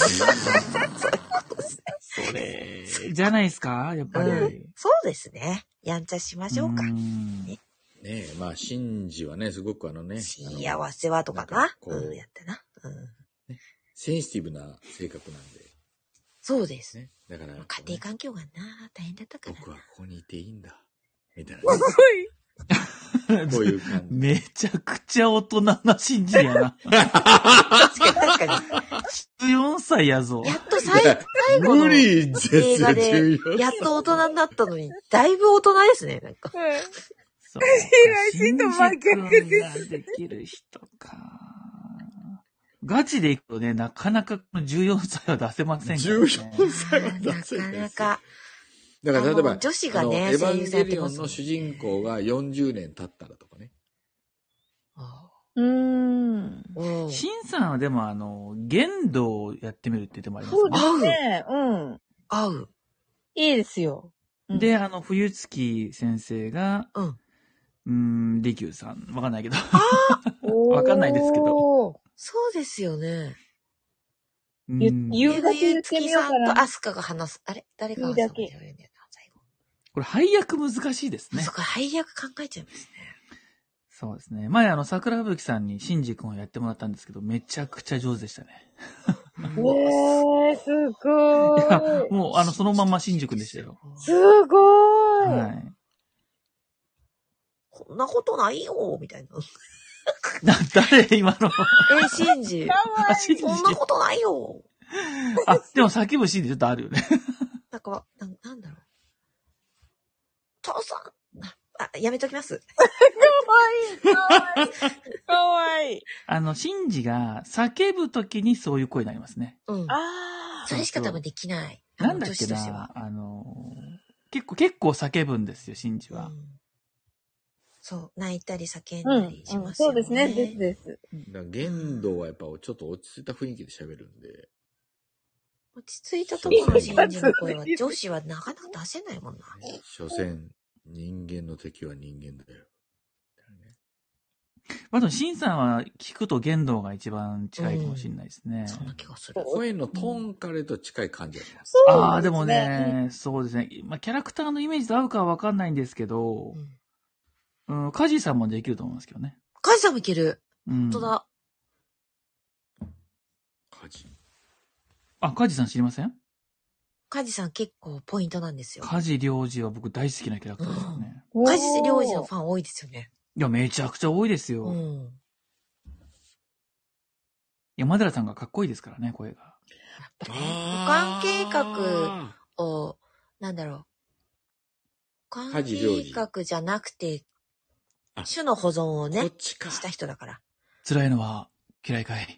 [SPEAKER 6] それ、じゃないですかやっぱり。
[SPEAKER 5] うんそうですね。やんちゃしましょうか。
[SPEAKER 6] ん
[SPEAKER 3] ねえ、まあ、シンジはね、すごくあのね、
[SPEAKER 5] 幸せはとか
[SPEAKER 3] なんか
[SPEAKER 5] な。
[SPEAKER 3] こう
[SPEAKER 5] うん、やってな。うん。
[SPEAKER 3] センシティブな性格なんで、
[SPEAKER 5] そうです。
[SPEAKER 3] ね。だから、
[SPEAKER 5] 家庭環境がな、大変だったからな。
[SPEAKER 3] 僕はここにいていいんだ。みたいなね。こういう感じ。
[SPEAKER 6] めちゃくちゃ大人なシンジやな。
[SPEAKER 5] 確かに確かに。
[SPEAKER 6] じゅうよんさいやぞ。
[SPEAKER 5] やっと最最後の
[SPEAKER 3] 無理です
[SPEAKER 5] 映画
[SPEAKER 3] よ、
[SPEAKER 5] で、
[SPEAKER 3] じゅうよん
[SPEAKER 5] やっと大人になったのに、だいぶ大人ですね、なんか。
[SPEAKER 6] そう
[SPEAKER 2] 平井真と真逆です
[SPEAKER 6] シンジ君ができる人か。ガチでいくとね、なかなかじゅうよんさいは出せませんからね。
[SPEAKER 3] じゅうよんさいは出
[SPEAKER 5] な
[SPEAKER 3] せないです
[SPEAKER 5] かなか。
[SPEAKER 3] だから、例え
[SPEAKER 5] あ
[SPEAKER 3] ば、
[SPEAKER 5] の女子がね
[SPEAKER 3] あのエヴァン
[SPEAKER 5] 声優さんやっ
[SPEAKER 3] ゲリオン
[SPEAKER 5] てますもん
[SPEAKER 3] の主人公がよんじゅうねん経ったらとかね。
[SPEAKER 2] うーん。
[SPEAKER 5] うん。
[SPEAKER 6] シンさんはでもあの、限度をやってみるって言ってもあります
[SPEAKER 2] そう
[SPEAKER 6] ね。
[SPEAKER 2] ですね。うん。
[SPEAKER 5] 合う。
[SPEAKER 2] いいですよ。うん
[SPEAKER 6] で、あの、冬月先生が、
[SPEAKER 5] うん。
[SPEAKER 6] うーん、利休さん。わかんないけど。
[SPEAKER 2] わ
[SPEAKER 6] わかんないですけど
[SPEAKER 2] ど。
[SPEAKER 5] そうですよね。
[SPEAKER 2] 言
[SPEAKER 6] うん
[SPEAKER 2] 言うだけ言ってみようかな。
[SPEAKER 5] ゆう月さんとアスカが話す。あれ誰が話す
[SPEAKER 2] 言うだけ
[SPEAKER 5] 最後。
[SPEAKER 6] これ配役難しいですね
[SPEAKER 5] そ。こ配役考えちゃいますね。
[SPEAKER 6] そうですね。前あの、桜吹雪さんにシンジ君をやってもらったんですけど、めちゃくちゃ上手でしたね。
[SPEAKER 2] えー、すご
[SPEAKER 6] いや
[SPEAKER 2] ーい。
[SPEAKER 6] もうあの、そのまんまシンジ君でしたよ。
[SPEAKER 2] すごーい。
[SPEAKER 6] はい。
[SPEAKER 5] こんなことないよ、みたいな。
[SPEAKER 6] な、誰今の。
[SPEAKER 5] え、シンジ。
[SPEAKER 6] あ、シンジ。
[SPEAKER 5] こんなことないよ。
[SPEAKER 6] あ、でも叫ぶシーンでちょっとあるよね。
[SPEAKER 5] なんか、な、なんだろう。父さんあ、やめときます。
[SPEAKER 2] かわいい。
[SPEAKER 6] あの、シンジが叫ぶときにそういう声になりますね。
[SPEAKER 5] うん。
[SPEAKER 2] あ
[SPEAKER 5] それしか多分できない。
[SPEAKER 6] なんだっけ
[SPEAKER 5] 女子としては
[SPEAKER 6] な、あの、結構、結構叫ぶんですよ、シンジは。
[SPEAKER 5] うんそう、泣いたり叫ん
[SPEAKER 2] ー。うん
[SPEAKER 5] だりし
[SPEAKER 2] うん。
[SPEAKER 5] ますよね。
[SPEAKER 2] そうですね。ですです。
[SPEAKER 3] だから言動はやっぱちょっと落ち着いた雰囲気で喋るんで。
[SPEAKER 5] 落ち着いたところのシンジの声は、女子はなかなか出せないもんな。
[SPEAKER 3] 所詮、人間の敵は人間だよ。
[SPEAKER 6] まあでも、シンさんは聞くと言動が一番近いかもしれないですね。
[SPEAKER 5] そんな気がする。
[SPEAKER 3] 声のトーンからと近い感じがします。
[SPEAKER 6] ああ、でもね、そうですね。まあ、キャラクターのイメージと合うかはわかんないんですけど
[SPEAKER 5] う、ん。
[SPEAKER 6] うん、カジさんもできると思いますけどね。
[SPEAKER 5] カジさんもいける。
[SPEAKER 6] うん。
[SPEAKER 5] 本当だ。
[SPEAKER 3] 火事。
[SPEAKER 6] あ、カジさん知りません？
[SPEAKER 5] カジさん結構ポイントなんですよ。
[SPEAKER 6] カジ良治は僕大好きなキャラクターですよね。
[SPEAKER 5] カジ良治のファン多いですよね。
[SPEAKER 6] いや、めちゃくちゃ多いですよ。い
[SPEAKER 5] うん。
[SPEAKER 6] や、マデラさんがかっこいいですからね、声が。
[SPEAKER 5] やっぱね、保管計画を、なんだろう。保管計画じゃなくて、種の保存をね、
[SPEAKER 3] こっちか。
[SPEAKER 5] した人だから。
[SPEAKER 6] 辛いのは嫌いかい。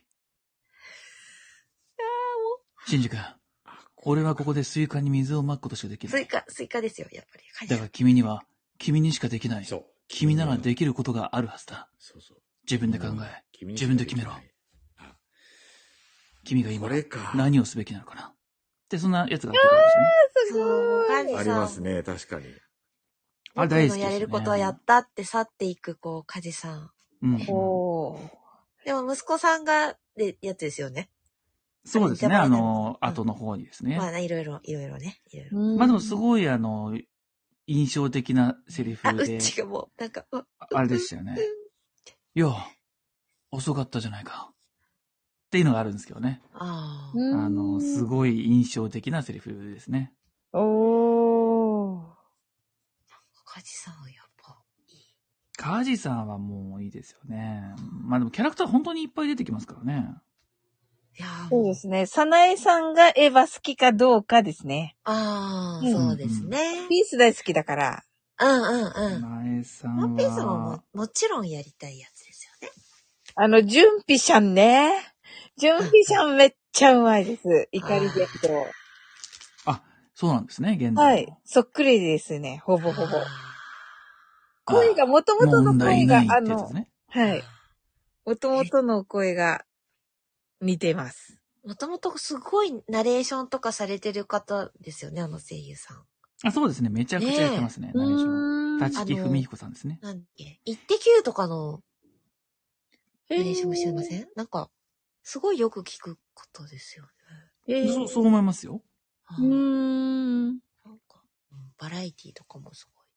[SPEAKER 6] シンジ君、俺はここでスイカに水をまくことしかできない。
[SPEAKER 5] スイカ、スイカですよ、やっぱり。カジさん
[SPEAKER 6] だが君には、君にしかできない。
[SPEAKER 3] そう。
[SPEAKER 6] 君ならできることがあるはずだ。
[SPEAKER 3] そうそう。
[SPEAKER 6] 自分で考え、
[SPEAKER 3] 君に
[SPEAKER 6] 自分で決めろ。
[SPEAKER 3] あ
[SPEAKER 6] 君が今
[SPEAKER 3] これか。
[SPEAKER 6] 何をすべきなのかな。って、そんなやつがあったんですね。
[SPEAKER 5] そう、カジさん。
[SPEAKER 3] ありますね、確かに。
[SPEAKER 6] あれ
[SPEAKER 5] 僕の
[SPEAKER 6] 大好きですよね。
[SPEAKER 5] やれることはやったって去っていく、こう、カジさん。
[SPEAKER 6] うん。
[SPEAKER 2] おー。
[SPEAKER 5] でも息子さんが、で、やつですよね。
[SPEAKER 6] そうですね、あの、
[SPEAKER 5] うん
[SPEAKER 6] 後の方にですね。
[SPEAKER 5] まあ、いろいろ、いろいろね。いろいろ。
[SPEAKER 6] まあでもすごい、あの、印象的なセリフ
[SPEAKER 5] あ、う
[SPEAKER 6] で、
[SPEAKER 5] ちがもう、なんか、う
[SPEAKER 6] あれでしたよね。いや、遅かったじゃないか。っていうのがあるんですけどね。
[SPEAKER 5] ああ。
[SPEAKER 6] あの、すごい印象的なセリフですね。
[SPEAKER 2] おー。
[SPEAKER 5] カジさんはやっぱ、いい。
[SPEAKER 6] カジさんはもういいですよね。まあでもキャラクター本当にいっぱい出てきますからね。
[SPEAKER 5] いやー
[SPEAKER 2] そうですね。サナエさんがエヴァ好きかどうかですね。
[SPEAKER 5] ああ、
[SPEAKER 2] うん
[SPEAKER 5] そうですね。
[SPEAKER 2] ピース大好きだから。
[SPEAKER 5] うんうんうん。
[SPEAKER 6] ナエさん
[SPEAKER 5] ワンピースもも
[SPEAKER 6] は、
[SPEAKER 5] もちろんやりたいやつですよね。
[SPEAKER 2] あの、ジュンピシャンね。ジュンピシャンめっちゃうまいです。怒りでと。
[SPEAKER 6] あ、そうなんですね、現在。
[SPEAKER 2] はい。そっくりですね。ほぼほぼ。
[SPEAKER 5] あ
[SPEAKER 2] 声が、もともとの
[SPEAKER 6] 問題
[SPEAKER 2] 声が、あの
[SPEAKER 6] ないってやつです、ね。
[SPEAKER 2] はい。もともとの声が似てます。
[SPEAKER 5] ーもともとすごいナレーションとかされてる方ですよね、あの声優さん。
[SPEAKER 6] あ、そうですね、めちゃくちゃやってますね、ナレーション。
[SPEAKER 2] うーん。
[SPEAKER 6] 立木文彦さんですね。
[SPEAKER 5] なんだっけ、イッテ Q とかのナレーションもしてません？なんか、すごいよく聞くことですよね。
[SPEAKER 2] えー
[SPEAKER 6] そう、そう思いますよ。
[SPEAKER 2] うーん。
[SPEAKER 5] なんか、うんバラエティとかもすご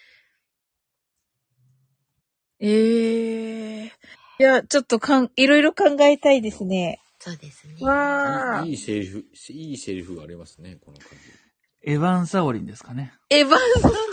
[SPEAKER 5] い。
[SPEAKER 2] ええー。いや、ちょっとかん、いろいろ考えたいですね。
[SPEAKER 5] そうですね。
[SPEAKER 2] わー。
[SPEAKER 3] いいセリフ、いいセリフがありますね、この感じ。
[SPEAKER 6] エヴァン・サオリンですかね。
[SPEAKER 2] エヴァンサモリンか。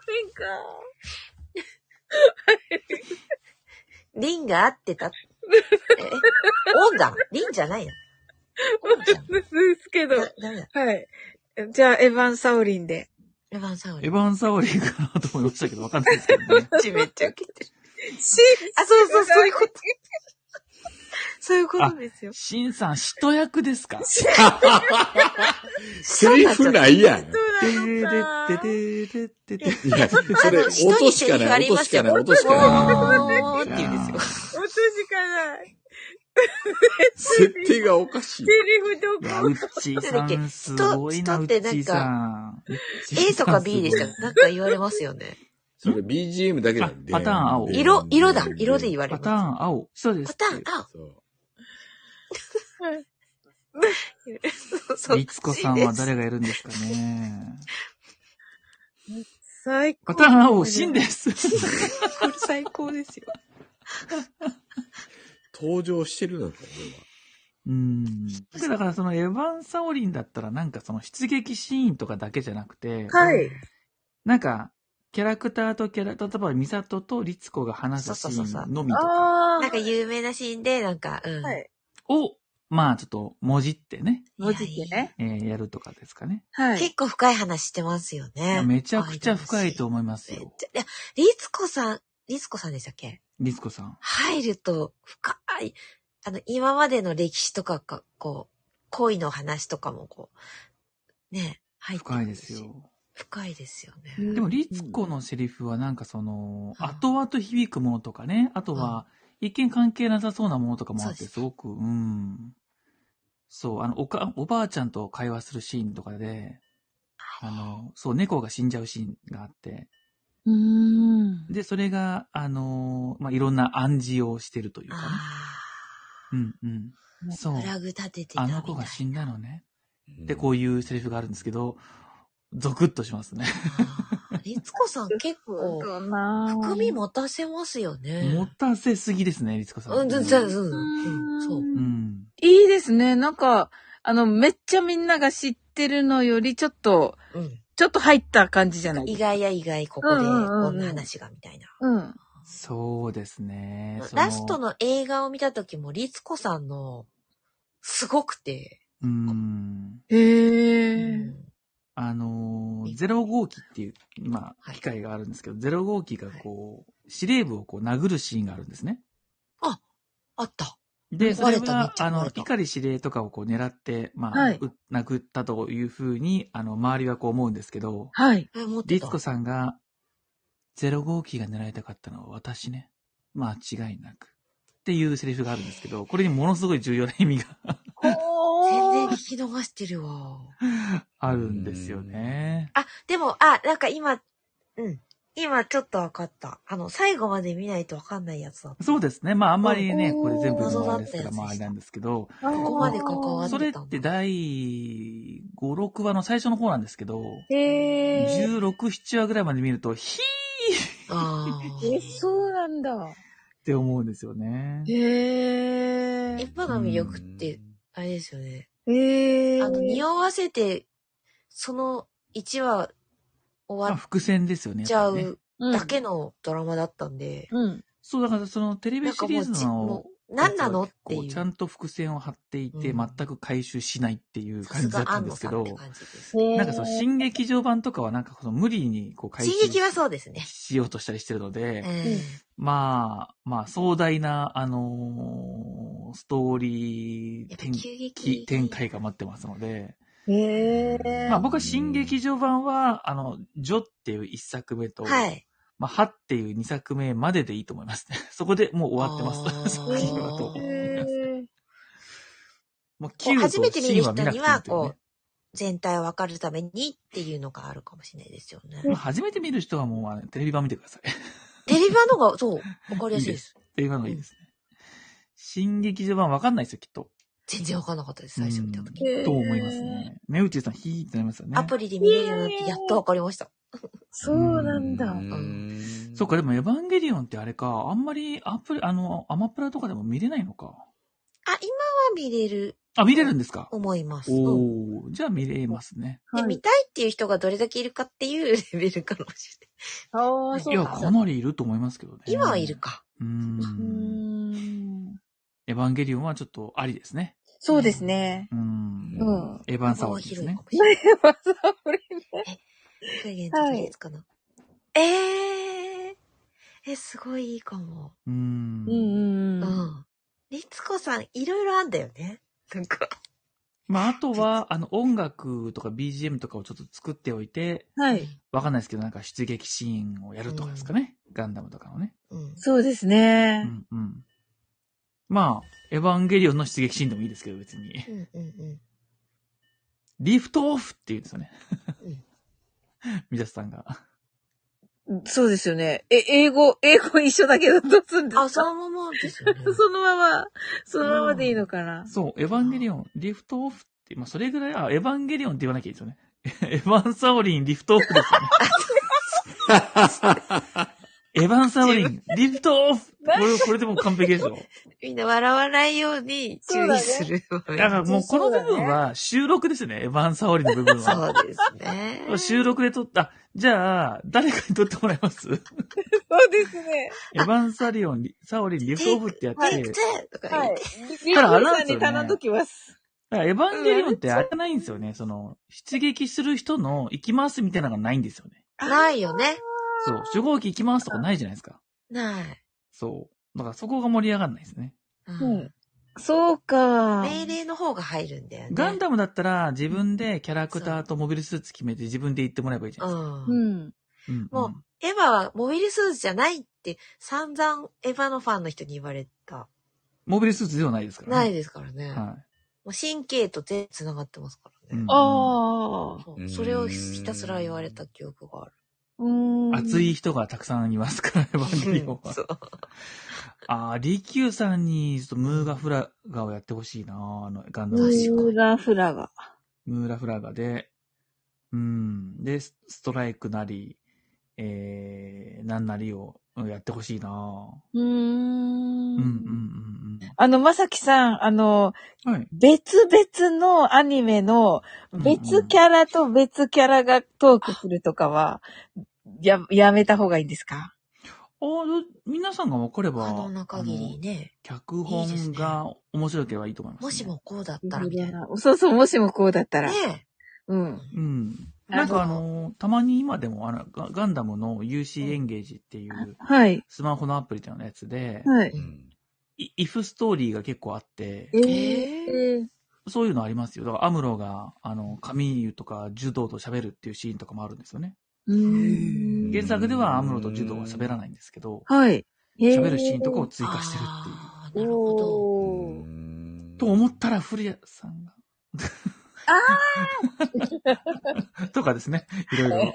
[SPEAKER 5] リンが合ってた。え、オンだ。リンじゃないの。オンじゃん。
[SPEAKER 2] ですけど。
[SPEAKER 5] だダメだ。
[SPEAKER 2] はい。じゃあ、エヴァンサオリンで。
[SPEAKER 5] エヴァンサウリン。
[SPEAKER 6] エヴァン・サオリンかなと思いましたけど、わかんないですけどね。
[SPEAKER 5] ちめっちゃ受けてる。あ、そうそう、そういうこと。そういうことですよ。
[SPEAKER 6] シンさん、使徒役ですか？
[SPEAKER 3] セリフないやん。い
[SPEAKER 2] そうなのか。
[SPEAKER 6] てててててて。
[SPEAKER 3] や、それ、音しかない、音しかない、音しかない。
[SPEAKER 5] おーって言うんですよ。
[SPEAKER 2] 音しかない。
[SPEAKER 3] 設定がおかしい。
[SPEAKER 2] セ。リフど
[SPEAKER 6] いや、
[SPEAKER 2] こ
[SPEAKER 6] ウッチーさん、すごいな、ウ
[SPEAKER 5] 人ってなんか
[SPEAKER 6] ッチーさん。
[SPEAKER 5] A とか B でした。なんか言われますよね。
[SPEAKER 3] それ ビージーエム だけなんで。
[SPEAKER 6] あパターン青
[SPEAKER 5] 色、色だ。色で言われ
[SPEAKER 6] パ
[SPEAKER 5] ます。
[SPEAKER 6] ターン青。そうです。
[SPEAKER 5] パターン青。
[SPEAKER 3] そう。
[SPEAKER 5] そ
[SPEAKER 6] リツコさんは誰がやるんですかね。
[SPEAKER 2] 最高。
[SPEAKER 6] パターン青、シンです。
[SPEAKER 5] これ最高ですよ。
[SPEAKER 3] 登場してるのか、こ
[SPEAKER 6] うーん。だからそのエヴァン・サオリンだったらなんかその出撃シーンとかだけじゃなくて、
[SPEAKER 2] はい。
[SPEAKER 6] なんか、キャラクターとキャラ、例えばミサトとリツコが話すシ
[SPEAKER 5] そうそうそうそう
[SPEAKER 6] ーンのみとか
[SPEAKER 2] あ
[SPEAKER 5] なんか有名なシーンで、なんか、うん。
[SPEAKER 2] あ。はい。
[SPEAKER 6] を、まあちょっと文字ってね、
[SPEAKER 2] 文字ってね。
[SPEAKER 6] えーやるとかですかね。
[SPEAKER 2] はい。
[SPEAKER 5] 結構深い話してますよ
[SPEAKER 6] いや
[SPEAKER 5] ね。
[SPEAKER 6] めちゃくちゃ深いと思いますよ。
[SPEAKER 5] めっちゃ、いや、リツコさん、リツコさんでしたっけ？
[SPEAKER 6] リツコさん。
[SPEAKER 5] 入ると深い、あの、今までの歴史とかが、こう、恋の話とかもこう、ね、入ってく
[SPEAKER 6] 深
[SPEAKER 5] る
[SPEAKER 6] いですよ。
[SPEAKER 5] 深いですよね。
[SPEAKER 2] うん
[SPEAKER 6] でも、リツコのセリフはなんかその、
[SPEAKER 5] うん
[SPEAKER 6] 後々響くものとかね、あとは、一見関係なさそうなものとかもあって、
[SPEAKER 5] そうです
[SPEAKER 6] すごく、うん。そう、あの、おか、おばあちゃんと会話するシーンとかで、あの、そう、猫が死んじゃうシーンがあって、
[SPEAKER 2] うーん。
[SPEAKER 6] で、それが、あの、まあ、いろんな暗示をしてるというかね。
[SPEAKER 5] あ
[SPEAKER 6] うんうん。そう
[SPEAKER 5] あ、フ。ラグ立ててたみたいな。
[SPEAKER 6] あの子が死んだのね。
[SPEAKER 3] れは。
[SPEAKER 6] で、こういうセリフがあるんですけど、ゾクッとしますね。
[SPEAKER 5] あーリツコさん結構、
[SPEAKER 2] そうだなぁ
[SPEAKER 5] 含み持たせますよね。
[SPEAKER 6] 持たせすぎですね、リツコさん。
[SPEAKER 5] うん、全然、うん、うん、そう。
[SPEAKER 6] うん。
[SPEAKER 2] いいですね。なんか、あの、めっちゃみんなが知ってるのより、ちょっと、
[SPEAKER 5] うん。
[SPEAKER 2] ちょっと入った感じじゃないですか。
[SPEAKER 5] 意外や意外、ここで、
[SPEAKER 2] うんうんうんうん
[SPEAKER 5] こんな話が、みたいな。
[SPEAKER 2] うん。
[SPEAKER 6] そうですね。そ
[SPEAKER 5] ラストの映画を見た時も、リツコさんの、すごくて、
[SPEAKER 6] うん。
[SPEAKER 2] へ
[SPEAKER 5] う
[SPEAKER 2] え。
[SPEAKER 5] ん
[SPEAKER 6] あのー、ゼロ号機っていう、まあ、
[SPEAKER 5] はい
[SPEAKER 6] 機械があるんですけど、ゼロ号機がこう、司令部をこう殴るシーンがあるんですね。
[SPEAKER 5] あった。
[SPEAKER 6] で、それ
[SPEAKER 5] 壊れためっ
[SPEAKER 6] は、あの、
[SPEAKER 5] ちゃ壊れた
[SPEAKER 6] 怒り司令とかをこう狙って、まあ、
[SPEAKER 2] はいう
[SPEAKER 6] 殴ったというふうに、あの、周りはこう思うんですけど、
[SPEAKER 2] はい。
[SPEAKER 5] え、持ってた。
[SPEAKER 6] リツコさんが、ゼロ号機が狙いたかったのは私ね。間違いなく。っていうセリフがあるんですけど、これにものすごい重要な意味が
[SPEAKER 5] 全然聞き逃してるわ。
[SPEAKER 6] あるんですよね。
[SPEAKER 5] あ、でも、あ、なんか今、うん。今ちょっとわかった。あの、最後まで見ないとわかんないやつだった。
[SPEAKER 6] そうですね。まあ、あんまりね、
[SPEAKER 2] うん
[SPEAKER 6] これ全部
[SPEAKER 5] 謎だ
[SPEAKER 6] のあれですから、
[SPEAKER 5] ったやつでした
[SPEAKER 6] まあ、あれなんですけど、
[SPEAKER 2] こ
[SPEAKER 5] ここまで関わってたんだ。
[SPEAKER 6] それってだいご、ろくわの最初の方なんですけど、
[SPEAKER 2] へえ。
[SPEAKER 6] じゅうろく、ななわぐらいまで見ると、ヒー
[SPEAKER 5] あ
[SPEAKER 2] え、
[SPEAKER 5] ー。
[SPEAKER 2] そうなんだ。
[SPEAKER 6] って思うんですよね。
[SPEAKER 2] へえ。
[SPEAKER 5] エヴァの魅力って、あれですよね。
[SPEAKER 2] へえ。
[SPEAKER 5] あの、匂わせて、そのいちわ
[SPEAKER 6] まあ、
[SPEAKER 5] 終わっ
[SPEAKER 6] 伏線ですよね。
[SPEAKER 5] ちゃ
[SPEAKER 6] やっぱりね
[SPEAKER 5] うだけのドラマだったんで、
[SPEAKER 2] うん。
[SPEAKER 6] そう、だからそのテレビシリーズの
[SPEAKER 5] なんかも、う何なのって
[SPEAKER 6] こう、
[SPEAKER 5] いう。
[SPEAKER 6] ちゃんと伏線を張っていて、
[SPEAKER 5] うん
[SPEAKER 6] 全く回収しないっていう
[SPEAKER 5] さ
[SPEAKER 6] 感じだった
[SPEAKER 5] すが安野
[SPEAKER 6] んですけど、
[SPEAKER 5] さんって感じです。
[SPEAKER 6] なんかその新劇場版とかはなんかその無理にこう回収
[SPEAKER 5] 進撃はそうですね。
[SPEAKER 6] しようとしたりしてるので、
[SPEAKER 5] うん
[SPEAKER 6] まあ、まあ壮大な、あのーストーリー
[SPEAKER 5] やっぱ
[SPEAKER 6] 展
[SPEAKER 5] 急激
[SPEAKER 6] 展開が待ってますので、
[SPEAKER 2] へえ。
[SPEAKER 6] まあ僕は新劇場版は、あの、ジョっていう一作目と、
[SPEAKER 5] はい。
[SPEAKER 6] まあ、ハっていう二作目まででいいと思いますね。そこでもう終わってま
[SPEAKER 5] あー
[SPEAKER 6] す。作品はと思います。
[SPEAKER 2] へえ。
[SPEAKER 6] もう
[SPEAKER 5] こう
[SPEAKER 6] キューと
[SPEAKER 5] 初めて見る
[SPEAKER 6] シンは見なく
[SPEAKER 5] 人には、
[SPEAKER 6] ていいというね
[SPEAKER 5] こう、全体をわかるためにっていうのがあるかもしれないですよね。
[SPEAKER 6] まあ初めて見る人はもうあのテレビ版見てください。
[SPEAKER 5] テレビ版の方が、そう、わかりやすいです。
[SPEAKER 6] テレビ版の方がいいですね。新劇場版わかんないですよ、きっと。
[SPEAKER 5] 全然わかんなかったです、最初見たとき。
[SPEAKER 6] うんと思いますね。メウチーさん、ヒーってなりますよね。
[SPEAKER 5] アプリで見れるようになってやっとわかりました。
[SPEAKER 2] そうなんだ。
[SPEAKER 3] ん
[SPEAKER 6] そっか、でもエヴァンゲリオンってあれか、あんまりアプリ、あの、アマプラとかでも見れないのか。
[SPEAKER 5] あ、今は見れる、
[SPEAKER 6] あ、見れるんですか？
[SPEAKER 5] 思います。うん
[SPEAKER 6] おー、じゃあ見れますね。
[SPEAKER 5] で、見たいっていう人がどれだけいるかっていうレベルかもしれない。
[SPEAKER 2] ああ、
[SPEAKER 6] いや、
[SPEAKER 2] そうか。
[SPEAKER 6] かなりいると思いますけどね。
[SPEAKER 5] 今はいるか。
[SPEAKER 6] うー。
[SPEAKER 2] うんーん。
[SPEAKER 6] エヴァンゲリオンはちょっとありですね。
[SPEAKER 2] そうですね。
[SPEAKER 6] うーん。
[SPEAKER 2] うん。
[SPEAKER 6] エヴァンサワーですね
[SPEAKER 5] 広いか。もしれない。
[SPEAKER 2] まずはこれね。
[SPEAKER 5] 再現といいですかな。えー、え、すごいいいかも。
[SPEAKER 6] うーん。
[SPEAKER 2] うんうん
[SPEAKER 5] う
[SPEAKER 2] うん。
[SPEAKER 5] ん。リツコさん、いろいろあんだよね。なんか。
[SPEAKER 6] まあ、あとは、あの、音楽とか ビージーエム とかをちょっと作っておいて、
[SPEAKER 2] はい。
[SPEAKER 6] わかんないですけど、なんか出撃シーンをやるとかですかね。ガンダムとかのね。
[SPEAKER 5] うん。
[SPEAKER 2] そうです
[SPEAKER 6] う
[SPEAKER 2] ね。
[SPEAKER 6] んうん。まあ、エヴァンゲリオンの出撃シーンでもいいですけど、別に。
[SPEAKER 5] うんうんうん。
[SPEAKER 6] リフトオフって言うんですよね。
[SPEAKER 5] うん
[SPEAKER 6] ミダスさんが。
[SPEAKER 2] そうですよね。え、英語、英語一緒だけどどうすんですか？
[SPEAKER 5] あ、そのままですよね。
[SPEAKER 2] そのまま、そのままでいいのかな。
[SPEAKER 6] そう、エヴァンゲリオン、リフトオフって、まあ、それぐらい、あ、エヴァンゲリオンって言わなきゃいいですよね。エヴァンサオリン、リフトオフですよね。エヴァンサオリン、リフトオフこれ、これでも完璧でしょ。
[SPEAKER 5] みんな笑わないように注意する場面。
[SPEAKER 6] だからもうこの部分は収録ですね、エヴァンサオリンの部分は。
[SPEAKER 5] そうですね。
[SPEAKER 6] 収録で撮った。じゃあ、誰かに撮ってもらえます
[SPEAKER 2] そうですね。
[SPEAKER 6] エヴァンサリオン、サオリン、リフトオフってやって。
[SPEAKER 5] テイクツーとか言
[SPEAKER 2] はい。
[SPEAKER 5] って。
[SPEAKER 2] リッキーさんに頼んどきます。
[SPEAKER 6] だからエヴァンゲリオンってあれないんですよね。その、出撃する人の行きますみたいなのがないんですよね。
[SPEAKER 5] ないよね。
[SPEAKER 6] そう。初号機行きますとかないじゃないですか。
[SPEAKER 5] ない。
[SPEAKER 6] そう。だからそこが盛り上がらないですね。
[SPEAKER 5] う
[SPEAKER 2] うんん。そうか。
[SPEAKER 5] 命令の方が入るんだよね。
[SPEAKER 6] ガンダムだったら自分でキャラクターとモビルスーツ決めて自分で行ってもらえばいいじゃないですか。
[SPEAKER 5] うん。
[SPEAKER 2] うん。
[SPEAKER 6] うん、うん。
[SPEAKER 5] もう、エヴァはモビルスーツじゃないって散々エヴァのファンの人に言われた。
[SPEAKER 6] モビルスーツではないですからね。
[SPEAKER 5] ないですからね。
[SPEAKER 6] は
[SPEAKER 5] もう神経と全繋がってますからね。
[SPEAKER 6] うん
[SPEAKER 2] ああ。
[SPEAKER 5] そうそれをひたすら言われた記憶がある。
[SPEAKER 2] うーん。
[SPEAKER 6] 熱い人がたくさんいますから、エヴァンゲリオンは。
[SPEAKER 5] そう。
[SPEAKER 6] あー、リキューさんにちょっとムーガフラガをやってほしいなあの、ガンダ
[SPEAKER 2] ム
[SPEAKER 6] ム。
[SPEAKER 2] ーラフラガ。
[SPEAKER 6] ムーラフラガで、うん。で、ストライクなり、えー、なんなりをやってほしいな
[SPEAKER 2] うーん。
[SPEAKER 6] うん、うん、うん、うん。
[SPEAKER 2] あの、まさきさん、あの、
[SPEAKER 6] はい。
[SPEAKER 2] 別々のアニメの別キャラと別キャラがトークするとかは、や、やめた方がいいんですか？
[SPEAKER 6] ああ、皆さんが分かれば、
[SPEAKER 5] 可能な限りね。
[SPEAKER 6] 脚本が面白ければいいと思います、ね。
[SPEAKER 5] もしもこうだったらみたいな。
[SPEAKER 2] そうそう、もしもこうだったら。
[SPEAKER 5] ね
[SPEAKER 2] うん。
[SPEAKER 6] うん。なんかあの、たまに今でもあのガガンダムの ユーシー エンゲージっていう
[SPEAKER 2] はい。
[SPEAKER 6] スマホのアプリっていうのやつで、
[SPEAKER 2] はい。
[SPEAKER 6] イイフストーリーが結構あって、
[SPEAKER 2] え
[SPEAKER 5] え
[SPEAKER 2] ー、
[SPEAKER 6] そういうのありますよ。だからアムロがあの、カミーユとかジュドーと喋るっていうシーンとかもあるんですよね。
[SPEAKER 2] うーん。
[SPEAKER 6] 原作ではアムロとジュドーは喋らないんですけど、
[SPEAKER 2] はい。
[SPEAKER 6] 喋るシーンとかを追加してるっていう。
[SPEAKER 5] あーなるほど。
[SPEAKER 2] おー。
[SPEAKER 6] と思ったら、古谷さんが。あとかですね。いろいろ。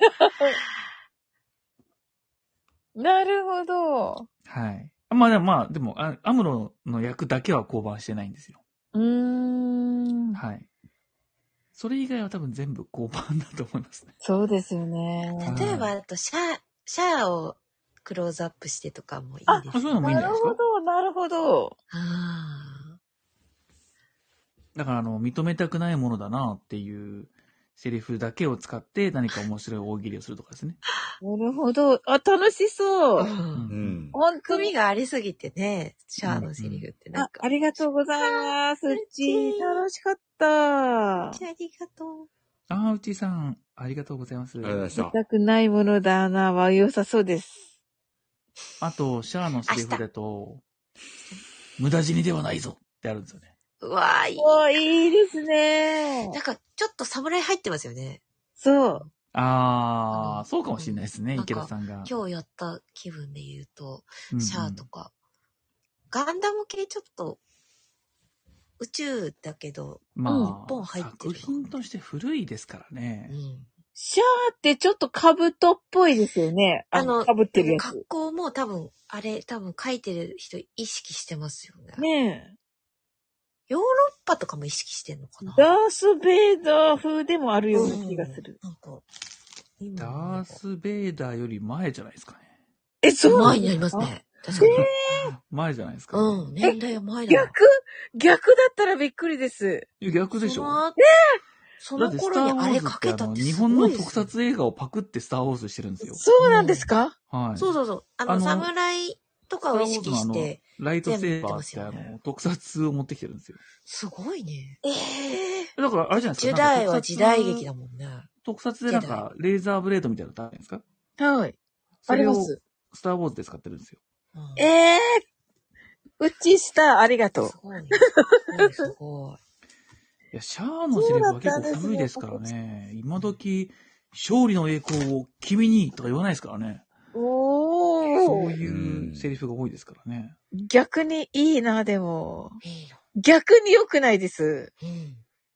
[SPEAKER 2] なるほど。
[SPEAKER 6] はい。まあでも、まあ、でも、あアムロの役だけは降板してないんですよ。
[SPEAKER 2] うーん。
[SPEAKER 6] はい。それ以外は多分全部降板だと思いますね。
[SPEAKER 2] そうですよね。
[SPEAKER 5] 例えば、あと、シャー、シャアをクローズアップしてとかもいいです
[SPEAKER 6] あ、そういうのもいいんじゃないですか。
[SPEAKER 2] なるほど、なるほど。
[SPEAKER 5] あ
[SPEAKER 6] だから、あの、認めたくないものだなっていうセリフだけを使って何か面白い大喜利をするとかですね。
[SPEAKER 2] なるほど。あ、楽しそう。
[SPEAKER 5] あ。う。
[SPEAKER 6] うんん。
[SPEAKER 2] 本当
[SPEAKER 5] 組
[SPEAKER 2] に。
[SPEAKER 5] がありすぎてね、シャアのセリフってなん
[SPEAKER 2] あ、
[SPEAKER 5] か。
[SPEAKER 2] ありがとうございます。うち、楽しかった。
[SPEAKER 5] ありがとう。
[SPEAKER 6] あー、うちさん、ありがとうございます。
[SPEAKER 7] ありがとうございました。
[SPEAKER 2] 見たくないものだなは良さそうです。
[SPEAKER 6] あと、シャアのセリフだと、無駄死にではないぞってあるんですよね。
[SPEAKER 5] うわーいい。
[SPEAKER 2] おー、いいですね。
[SPEAKER 5] なんか、ちょっと侍入ってますよね。
[SPEAKER 2] そう。
[SPEAKER 6] あー、
[SPEAKER 5] うん
[SPEAKER 6] そうかもしれないですね、
[SPEAKER 5] なんか
[SPEAKER 6] 池田さんが。
[SPEAKER 5] 今日やった気分で言うと、
[SPEAKER 6] うんうん
[SPEAKER 5] シャアとか。ガンダム系ちょっと、宇宙だけど、
[SPEAKER 6] まあ、
[SPEAKER 5] 日本入ってる
[SPEAKER 6] 作品として古いですからね。
[SPEAKER 5] うん。
[SPEAKER 2] シャーってちょっと兜っぽいですよね。あの、被ってるや
[SPEAKER 5] 格
[SPEAKER 2] つ。
[SPEAKER 5] 好も多分、あれ、多分書いてる人意識してますよね。
[SPEAKER 2] ね
[SPEAKER 5] ヨーロッパとかも意識してんのか
[SPEAKER 2] え。
[SPEAKER 5] な。
[SPEAKER 2] ダース・ベイダー風でもあるような気がする。
[SPEAKER 5] うんなんか、今
[SPEAKER 6] ダース・ベイダーより前じゃないですかね。
[SPEAKER 2] え、そうなん
[SPEAKER 5] 前になりますね。確かに。
[SPEAKER 6] 前じゃないですか。
[SPEAKER 5] うん、年代は前だわ。
[SPEAKER 2] 逆逆だったらびっくりです。
[SPEAKER 6] いや逆でしょ。
[SPEAKER 5] そのそ
[SPEAKER 6] だって、スタ
[SPEAKER 5] の頃にあれ
[SPEAKER 6] ー・ウォーズってあの、
[SPEAKER 5] かけたって
[SPEAKER 6] 日本の
[SPEAKER 5] すごいですよ
[SPEAKER 6] 特撮映画をパクってスター・ウォーズしてるんですよ。
[SPEAKER 2] そうなんですか？
[SPEAKER 6] はい。
[SPEAKER 5] そうそうそう。あの、
[SPEAKER 6] あの
[SPEAKER 5] 侍とかを意識
[SPEAKER 6] スターウォーズのあの
[SPEAKER 5] して、
[SPEAKER 6] ライトセーバーって
[SPEAKER 5] 全部やってます
[SPEAKER 6] あ
[SPEAKER 5] よね
[SPEAKER 6] の、特撮を持ってきてるんですよ。
[SPEAKER 5] すごいね。
[SPEAKER 2] ええ
[SPEAKER 6] だから、あれじゃないですか。
[SPEAKER 5] ジュダイは
[SPEAKER 6] なんか
[SPEAKER 5] 時代劇だもんね。
[SPEAKER 6] 特撮でなんか、レーザーブレードみたいなのってあるんですか？
[SPEAKER 2] はい。
[SPEAKER 6] それを
[SPEAKER 2] あります。
[SPEAKER 6] スター・ウォーズで使ってるんですよ。
[SPEAKER 5] うん
[SPEAKER 2] ええうちしたありがとう
[SPEAKER 5] す。ごいね。すごい、すごい。
[SPEAKER 6] いや、シャアのセリフは結構古いですからね。今時、勝利の栄光を君にとか言わないですからね。
[SPEAKER 2] お
[SPEAKER 6] そう
[SPEAKER 2] ー。
[SPEAKER 6] いうセリフが多いですからね。
[SPEAKER 2] 逆にいいな、でも。
[SPEAKER 5] いいの。
[SPEAKER 2] 逆に良くないです。
[SPEAKER 5] うん。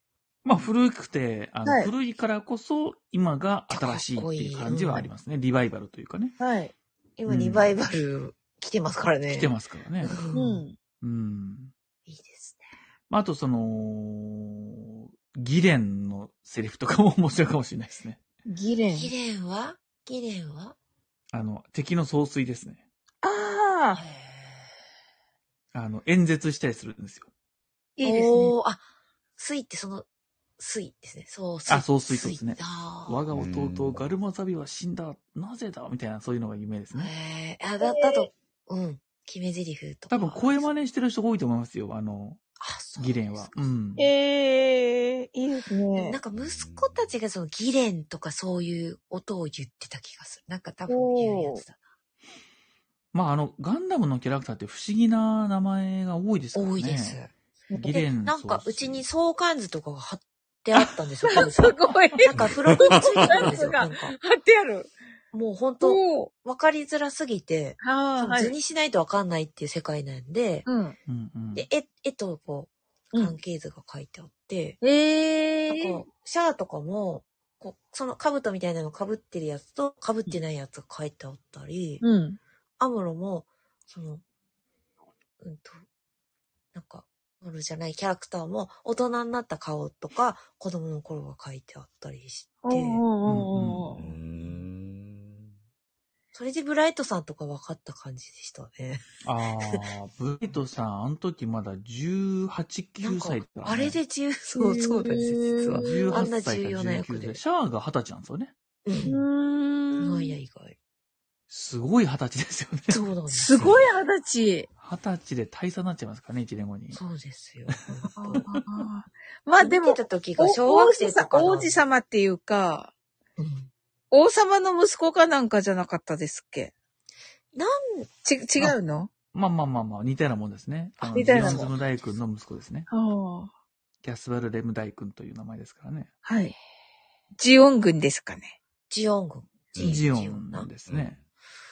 [SPEAKER 6] まあ古くて、あの、
[SPEAKER 2] はい
[SPEAKER 6] 古いからこそ今が新しいっていう感じはありますね。リバイバルというかね。
[SPEAKER 2] はい。
[SPEAKER 5] 今、リバイバル来てますからね。
[SPEAKER 6] 来てますからね。
[SPEAKER 5] う。
[SPEAKER 2] うんん。
[SPEAKER 6] うん。
[SPEAKER 5] いいですね。
[SPEAKER 6] まあ、あとその、ギレンのセリフとかも面白いかもしれないですね。
[SPEAKER 2] ギレン。
[SPEAKER 5] ギレンはギレンは
[SPEAKER 6] あの、敵の総帥ですね。
[SPEAKER 2] ああ、
[SPEAKER 6] あの、演説したりするんですよ。
[SPEAKER 2] いいですね。
[SPEAKER 5] おー、あ、水ってその、水ですね。そう、水。
[SPEAKER 6] あ総帥そうですね
[SPEAKER 5] あー
[SPEAKER 6] 我が弟ガルマザビは死んだ。なぜだみたいな、そういうのが有名ですね。
[SPEAKER 5] へーあ、だ、だと、うん。決め台詞とか。
[SPEAKER 6] 多分声真似してる人多いと思いますよ。あの、
[SPEAKER 5] あ、そう
[SPEAKER 6] ギレンは。うん。
[SPEAKER 2] ええー、いいですね
[SPEAKER 5] なん。か息子たちがそのギレンとかそういう音を言ってた気がする。なんか多分言うやつだ
[SPEAKER 6] まあ、あの、ガンダムのキャラクターって不思議な名前が多いですか
[SPEAKER 5] な。
[SPEAKER 6] らね。
[SPEAKER 5] 多いです。
[SPEAKER 6] ギレン
[SPEAKER 5] なんか
[SPEAKER 6] 総帥
[SPEAKER 5] うちに相関図とかが貼ってあったんですよ。多分
[SPEAKER 2] すごい。
[SPEAKER 5] なんか付録についてたんですよ。
[SPEAKER 2] が
[SPEAKER 5] なんか。
[SPEAKER 2] 貼ってある。
[SPEAKER 5] もうほんと、
[SPEAKER 2] おー。
[SPEAKER 5] わかりづらすぎて、
[SPEAKER 2] はあ、はい。
[SPEAKER 5] 図にしないとわかんないっていう世界なんで、
[SPEAKER 2] うん。
[SPEAKER 6] うんうん。
[SPEAKER 5] で、絵、絵とこう、
[SPEAKER 2] うん
[SPEAKER 5] 関係図が書いてあって、
[SPEAKER 2] ええ
[SPEAKER 5] なんか、シャアとかも、こう、その兜みたいなの被ってるやつと被ってないやつが書いてあったり、
[SPEAKER 2] うん。
[SPEAKER 5] アムロも、その、うんと、なんか、アムロじゃないキャラクターも、大人になった顔とか、子供の頃が書いてあったりして、
[SPEAKER 2] おーおーおーおー
[SPEAKER 7] うーん。
[SPEAKER 5] それでブライトさんとか分かった感じでしたね。
[SPEAKER 6] ああ、ブレイトさん、あの時まだじゅうはち、9
[SPEAKER 5] なんか
[SPEAKER 6] 歳だった、ね。
[SPEAKER 5] あれで十、そうそうなんです、実は。
[SPEAKER 6] 18
[SPEAKER 5] あんな
[SPEAKER 6] 歳か
[SPEAKER 5] 重要な役
[SPEAKER 6] 19
[SPEAKER 5] で
[SPEAKER 6] 歳。。シャアがはたちなんですよね。
[SPEAKER 5] うん。
[SPEAKER 2] うーん。
[SPEAKER 5] すごいや、意外。
[SPEAKER 6] すごいはたちですよね。
[SPEAKER 5] そうなんですよ。
[SPEAKER 2] すごい二十歳。
[SPEAKER 6] はたちで大佐になっちゃいますからね、いちねんごに。
[SPEAKER 5] そうですよ。
[SPEAKER 2] まあでも
[SPEAKER 5] 見て、た時が小学生とかなんで
[SPEAKER 2] 王子様っていうか、
[SPEAKER 5] うん
[SPEAKER 2] 王様の息子かなんかじゃなかったですっけ？
[SPEAKER 5] なん
[SPEAKER 2] ち、違うの？
[SPEAKER 6] まあまあまあまあ、似たようなもんですね。あの
[SPEAKER 2] 似たようなもん
[SPEAKER 6] ジオンズム大君の息子ですね。
[SPEAKER 2] はあ。
[SPEAKER 6] キャスバル・レム大君という名前ですからね。
[SPEAKER 2] はい。ジオン軍ですかね。
[SPEAKER 5] ジオン軍。
[SPEAKER 6] ジオ
[SPEAKER 5] ジオンな
[SPEAKER 6] ンですね。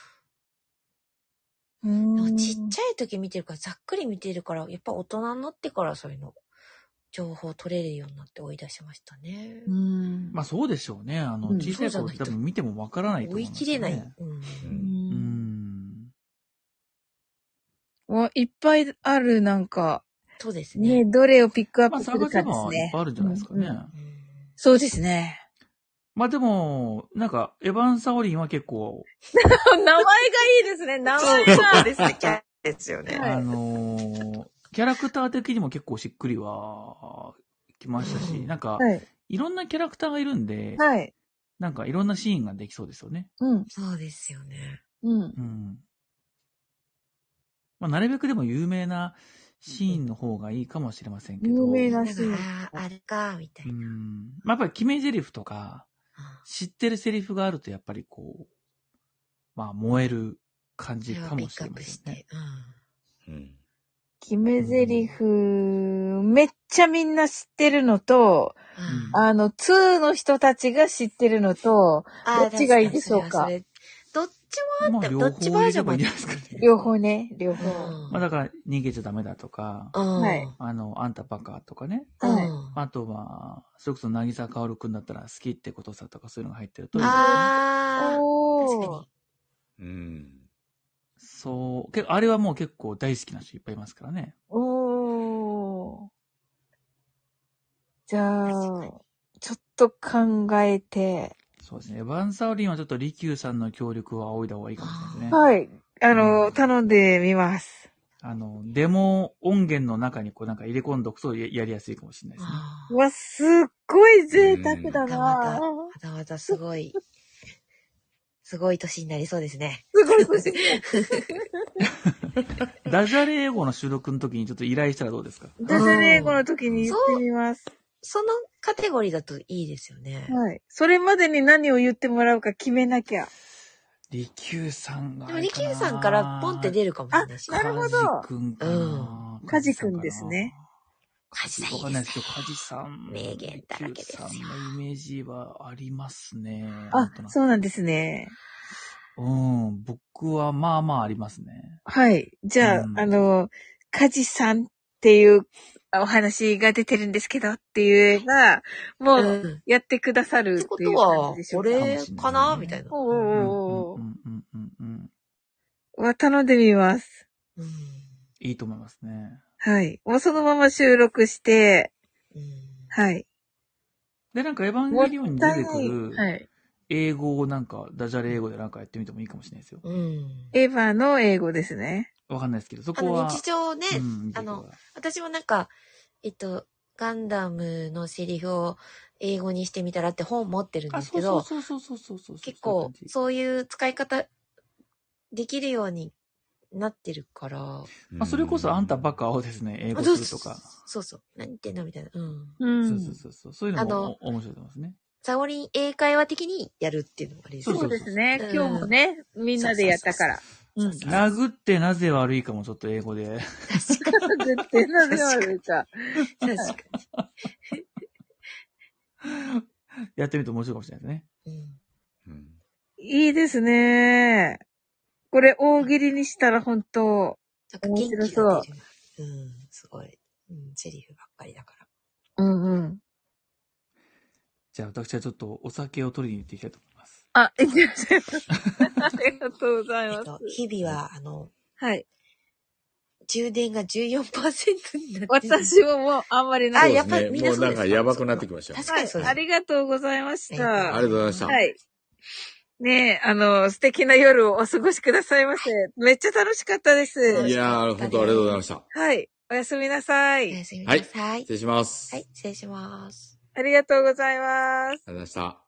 [SPEAKER 2] う
[SPEAKER 5] なんか
[SPEAKER 2] ん
[SPEAKER 5] ちっちゃい時見てるから、ざっくり見てるから、やっぱ大人になってからそういうの、情報取れるようになって追い出しましたね。
[SPEAKER 2] うん。
[SPEAKER 6] まあそうでしょうね。あの、
[SPEAKER 2] うん
[SPEAKER 6] 小さい頃って多分見てもわからないと思い
[SPEAKER 5] 追い
[SPEAKER 6] ますよね。
[SPEAKER 5] 切れない。うん。
[SPEAKER 7] う
[SPEAKER 2] うん
[SPEAKER 6] うん。
[SPEAKER 2] わ、いっぱいある、なんか、
[SPEAKER 5] そうですね。
[SPEAKER 2] ね、どれをピックアッ
[SPEAKER 6] まあ
[SPEAKER 2] プする
[SPEAKER 6] 探せば
[SPEAKER 2] かですね。
[SPEAKER 6] いっぱいあるんじゃないですかね。
[SPEAKER 2] うんうん
[SPEAKER 5] うん
[SPEAKER 2] そうですね。
[SPEAKER 6] まあでも、なんか、エヴァン・サオリンは結構、
[SPEAKER 2] 名前がいいですね、名前が。
[SPEAKER 5] ですね、キャラですよね。
[SPEAKER 2] はい
[SPEAKER 6] あのーキャラクター的にも結構しっくりはきましたし、
[SPEAKER 5] うん
[SPEAKER 6] なんか、
[SPEAKER 2] はい。
[SPEAKER 6] いろんなキャラクターがいるんで、
[SPEAKER 2] はい。
[SPEAKER 6] なんかいろんなシーンができそうですよね。
[SPEAKER 2] うん。
[SPEAKER 5] そうですよね。
[SPEAKER 2] うん。
[SPEAKER 6] うん。まあ、なるべくでも有名なシーンの方がいいかもしれませんけど。
[SPEAKER 2] 有名
[SPEAKER 5] みんな
[SPEAKER 2] なシーン
[SPEAKER 5] が、ああ、あれか、みたいうな。
[SPEAKER 6] ん。まあ、やっぱり決め台詞とか、知ってるセリフがあるとやっぱりこう、まあ燃える感じかもしれませんね。
[SPEAKER 5] うん。
[SPEAKER 7] ん。
[SPEAKER 2] 決め台詞、めっちゃみんな知ってるのと、
[SPEAKER 5] うん
[SPEAKER 2] あの、ツーの人たちが知ってるのと、
[SPEAKER 5] あー
[SPEAKER 2] どっちがいいでしょうか
[SPEAKER 5] 確にそれどっちもあ
[SPEAKER 6] まあ
[SPEAKER 5] って、
[SPEAKER 6] 両方
[SPEAKER 5] どっちバージョンもあ
[SPEAKER 6] いれ
[SPEAKER 5] って
[SPEAKER 6] ばいいんじゃないですかね。
[SPEAKER 2] 両方ね、両方。
[SPEAKER 5] うん
[SPEAKER 6] まあだから逃げちゃダメだとか、
[SPEAKER 5] うん
[SPEAKER 2] はい
[SPEAKER 6] あの、あんたバカとかね。
[SPEAKER 2] はい
[SPEAKER 5] うん
[SPEAKER 6] あとは、それこそ渚薫くんだったら好きってことさとかそういうのが入ってると、
[SPEAKER 5] あー、
[SPEAKER 2] おー
[SPEAKER 5] 確かに。
[SPEAKER 7] うん。
[SPEAKER 6] そう、けあれはもう結構大好きな人いっぱいいますからね。
[SPEAKER 2] おー。じゃあ、ちょっと考えて、
[SPEAKER 6] そうですね。エヴァン・サオリンはちょっとリキューさんの協力を仰いだ方がいいかもしれないですね。
[SPEAKER 2] はい。あの、
[SPEAKER 6] うん
[SPEAKER 2] 頼んでみます。
[SPEAKER 6] あの、デモ音源の中にこうなんか入れ込んどくとややりやすいかもしれないですね。
[SPEAKER 5] あ
[SPEAKER 2] うわ、すっごい贅沢だ
[SPEAKER 5] ーまた、
[SPEAKER 2] なぁ。
[SPEAKER 5] またまたすごい、すごい年になりそうですね。
[SPEAKER 2] すごいですね。
[SPEAKER 6] ダジャレ英語の収録の時にちょっと依頼したらどうですか？
[SPEAKER 2] ダジャレ英語の時に言ってみます。
[SPEAKER 5] そのカテゴリーだといいですよね。
[SPEAKER 2] はい。それまでに何を言ってもらうか決めなきゃ。
[SPEAKER 6] リキューさんが
[SPEAKER 5] でも、リキューさんからポンって出るかもしれないし。
[SPEAKER 2] あなるほど
[SPEAKER 6] カジ君かな。
[SPEAKER 2] カジ君ですね。
[SPEAKER 5] カジさん
[SPEAKER 6] わかんないですけど、カジさん。
[SPEAKER 5] 名言だらけですよ
[SPEAKER 6] リキューさんのイメージはありますね。
[SPEAKER 2] あ、
[SPEAKER 6] う。
[SPEAKER 2] そうなんですね。
[SPEAKER 6] うん。僕はまあまあありますね。
[SPEAKER 2] はい。じゃあ、
[SPEAKER 6] うん
[SPEAKER 2] あの、カジさんっていうお話が出てるんですけどっていうが、もう
[SPEAKER 5] うん。
[SPEAKER 2] やってくださる
[SPEAKER 5] っ
[SPEAKER 2] ってていう
[SPEAKER 5] ことは
[SPEAKER 2] 感じで、しょ
[SPEAKER 5] こ
[SPEAKER 2] うか。
[SPEAKER 5] れかなみたいな。
[SPEAKER 2] おーおー
[SPEAKER 6] うん
[SPEAKER 2] おーおー
[SPEAKER 6] うんうんうんうん。
[SPEAKER 2] は頼んでみます。
[SPEAKER 5] うん。
[SPEAKER 6] いいと思いますね。
[SPEAKER 2] はい。もうそのまま収録して、
[SPEAKER 5] うん。
[SPEAKER 2] はい。
[SPEAKER 6] で、なんかエヴァン
[SPEAKER 2] もっ
[SPEAKER 6] ゲリオンに
[SPEAKER 2] たいない。
[SPEAKER 6] 出てくる、
[SPEAKER 2] はい。
[SPEAKER 6] 英語をなんか、ダジャレ英語でなんかやってみてもいいかもしれないですよ。
[SPEAKER 5] うん。
[SPEAKER 2] エヴァの英語ですね。
[SPEAKER 6] わかんないですけど、そ
[SPEAKER 5] あの、
[SPEAKER 6] こは。
[SPEAKER 5] 日常ね、
[SPEAKER 6] うん、
[SPEAKER 5] あの、私もなんか、えっと、ガンダムのセリフを英語にしてみたらって本持ってるん
[SPEAKER 6] あ、
[SPEAKER 5] ですけど、
[SPEAKER 6] そうそうそうそうそうそうそう。
[SPEAKER 5] 結構そういう使い方できるようになってるから。
[SPEAKER 6] まあ、それこそあんたバカをですね、英語するとか。
[SPEAKER 5] そうそう。何言ってんのみたいな。うん。
[SPEAKER 2] うん。
[SPEAKER 6] そうそうそう。そういうのも面白いと思いますね。
[SPEAKER 5] サオリン英会話的にやるっていうのがあれです
[SPEAKER 2] そうですね。今日もね、みんなでやったから。
[SPEAKER 6] うん。殴ってなぜ悪いかもちょっと英語で。
[SPEAKER 2] 確かに。殴ってなぜ悪いか。
[SPEAKER 5] 確か
[SPEAKER 6] に。やってみると面白いかもしれないですね。
[SPEAKER 5] うん。
[SPEAKER 2] いいですね。これ大喜利にしたら本当面白そう。
[SPEAKER 5] うん、すごい。うん、セリフばっかりだから。
[SPEAKER 2] うんうん。
[SPEAKER 6] じゃあ私はちょっとお酒を取りに行っていきたいと思います。
[SPEAKER 2] あ、いってらっしゃいます。ありがとうございます。えっと、
[SPEAKER 5] 日々は、あの、
[SPEAKER 2] はい。
[SPEAKER 5] 充電が じゅうよんパーセント になって
[SPEAKER 2] 私ももうあんまり
[SPEAKER 3] ない。あ、やっぱりみんなそうですか。もうなんかやばくなってきました。
[SPEAKER 5] 確かにそうです。
[SPEAKER 2] ありがとうございました。
[SPEAKER 3] ありがとうございました。
[SPEAKER 2] はい。ねえ、あの、素敵な夜をお過ごしくださいませ。めっちゃ楽しかったです。
[SPEAKER 3] いやー、本当ありがとうございました。
[SPEAKER 2] はい。おやすみなさい。
[SPEAKER 5] おやすみなさい。
[SPEAKER 3] はい。失礼します。
[SPEAKER 5] はい、失礼します。
[SPEAKER 2] ありがとうございます。
[SPEAKER 3] ありがとうございました。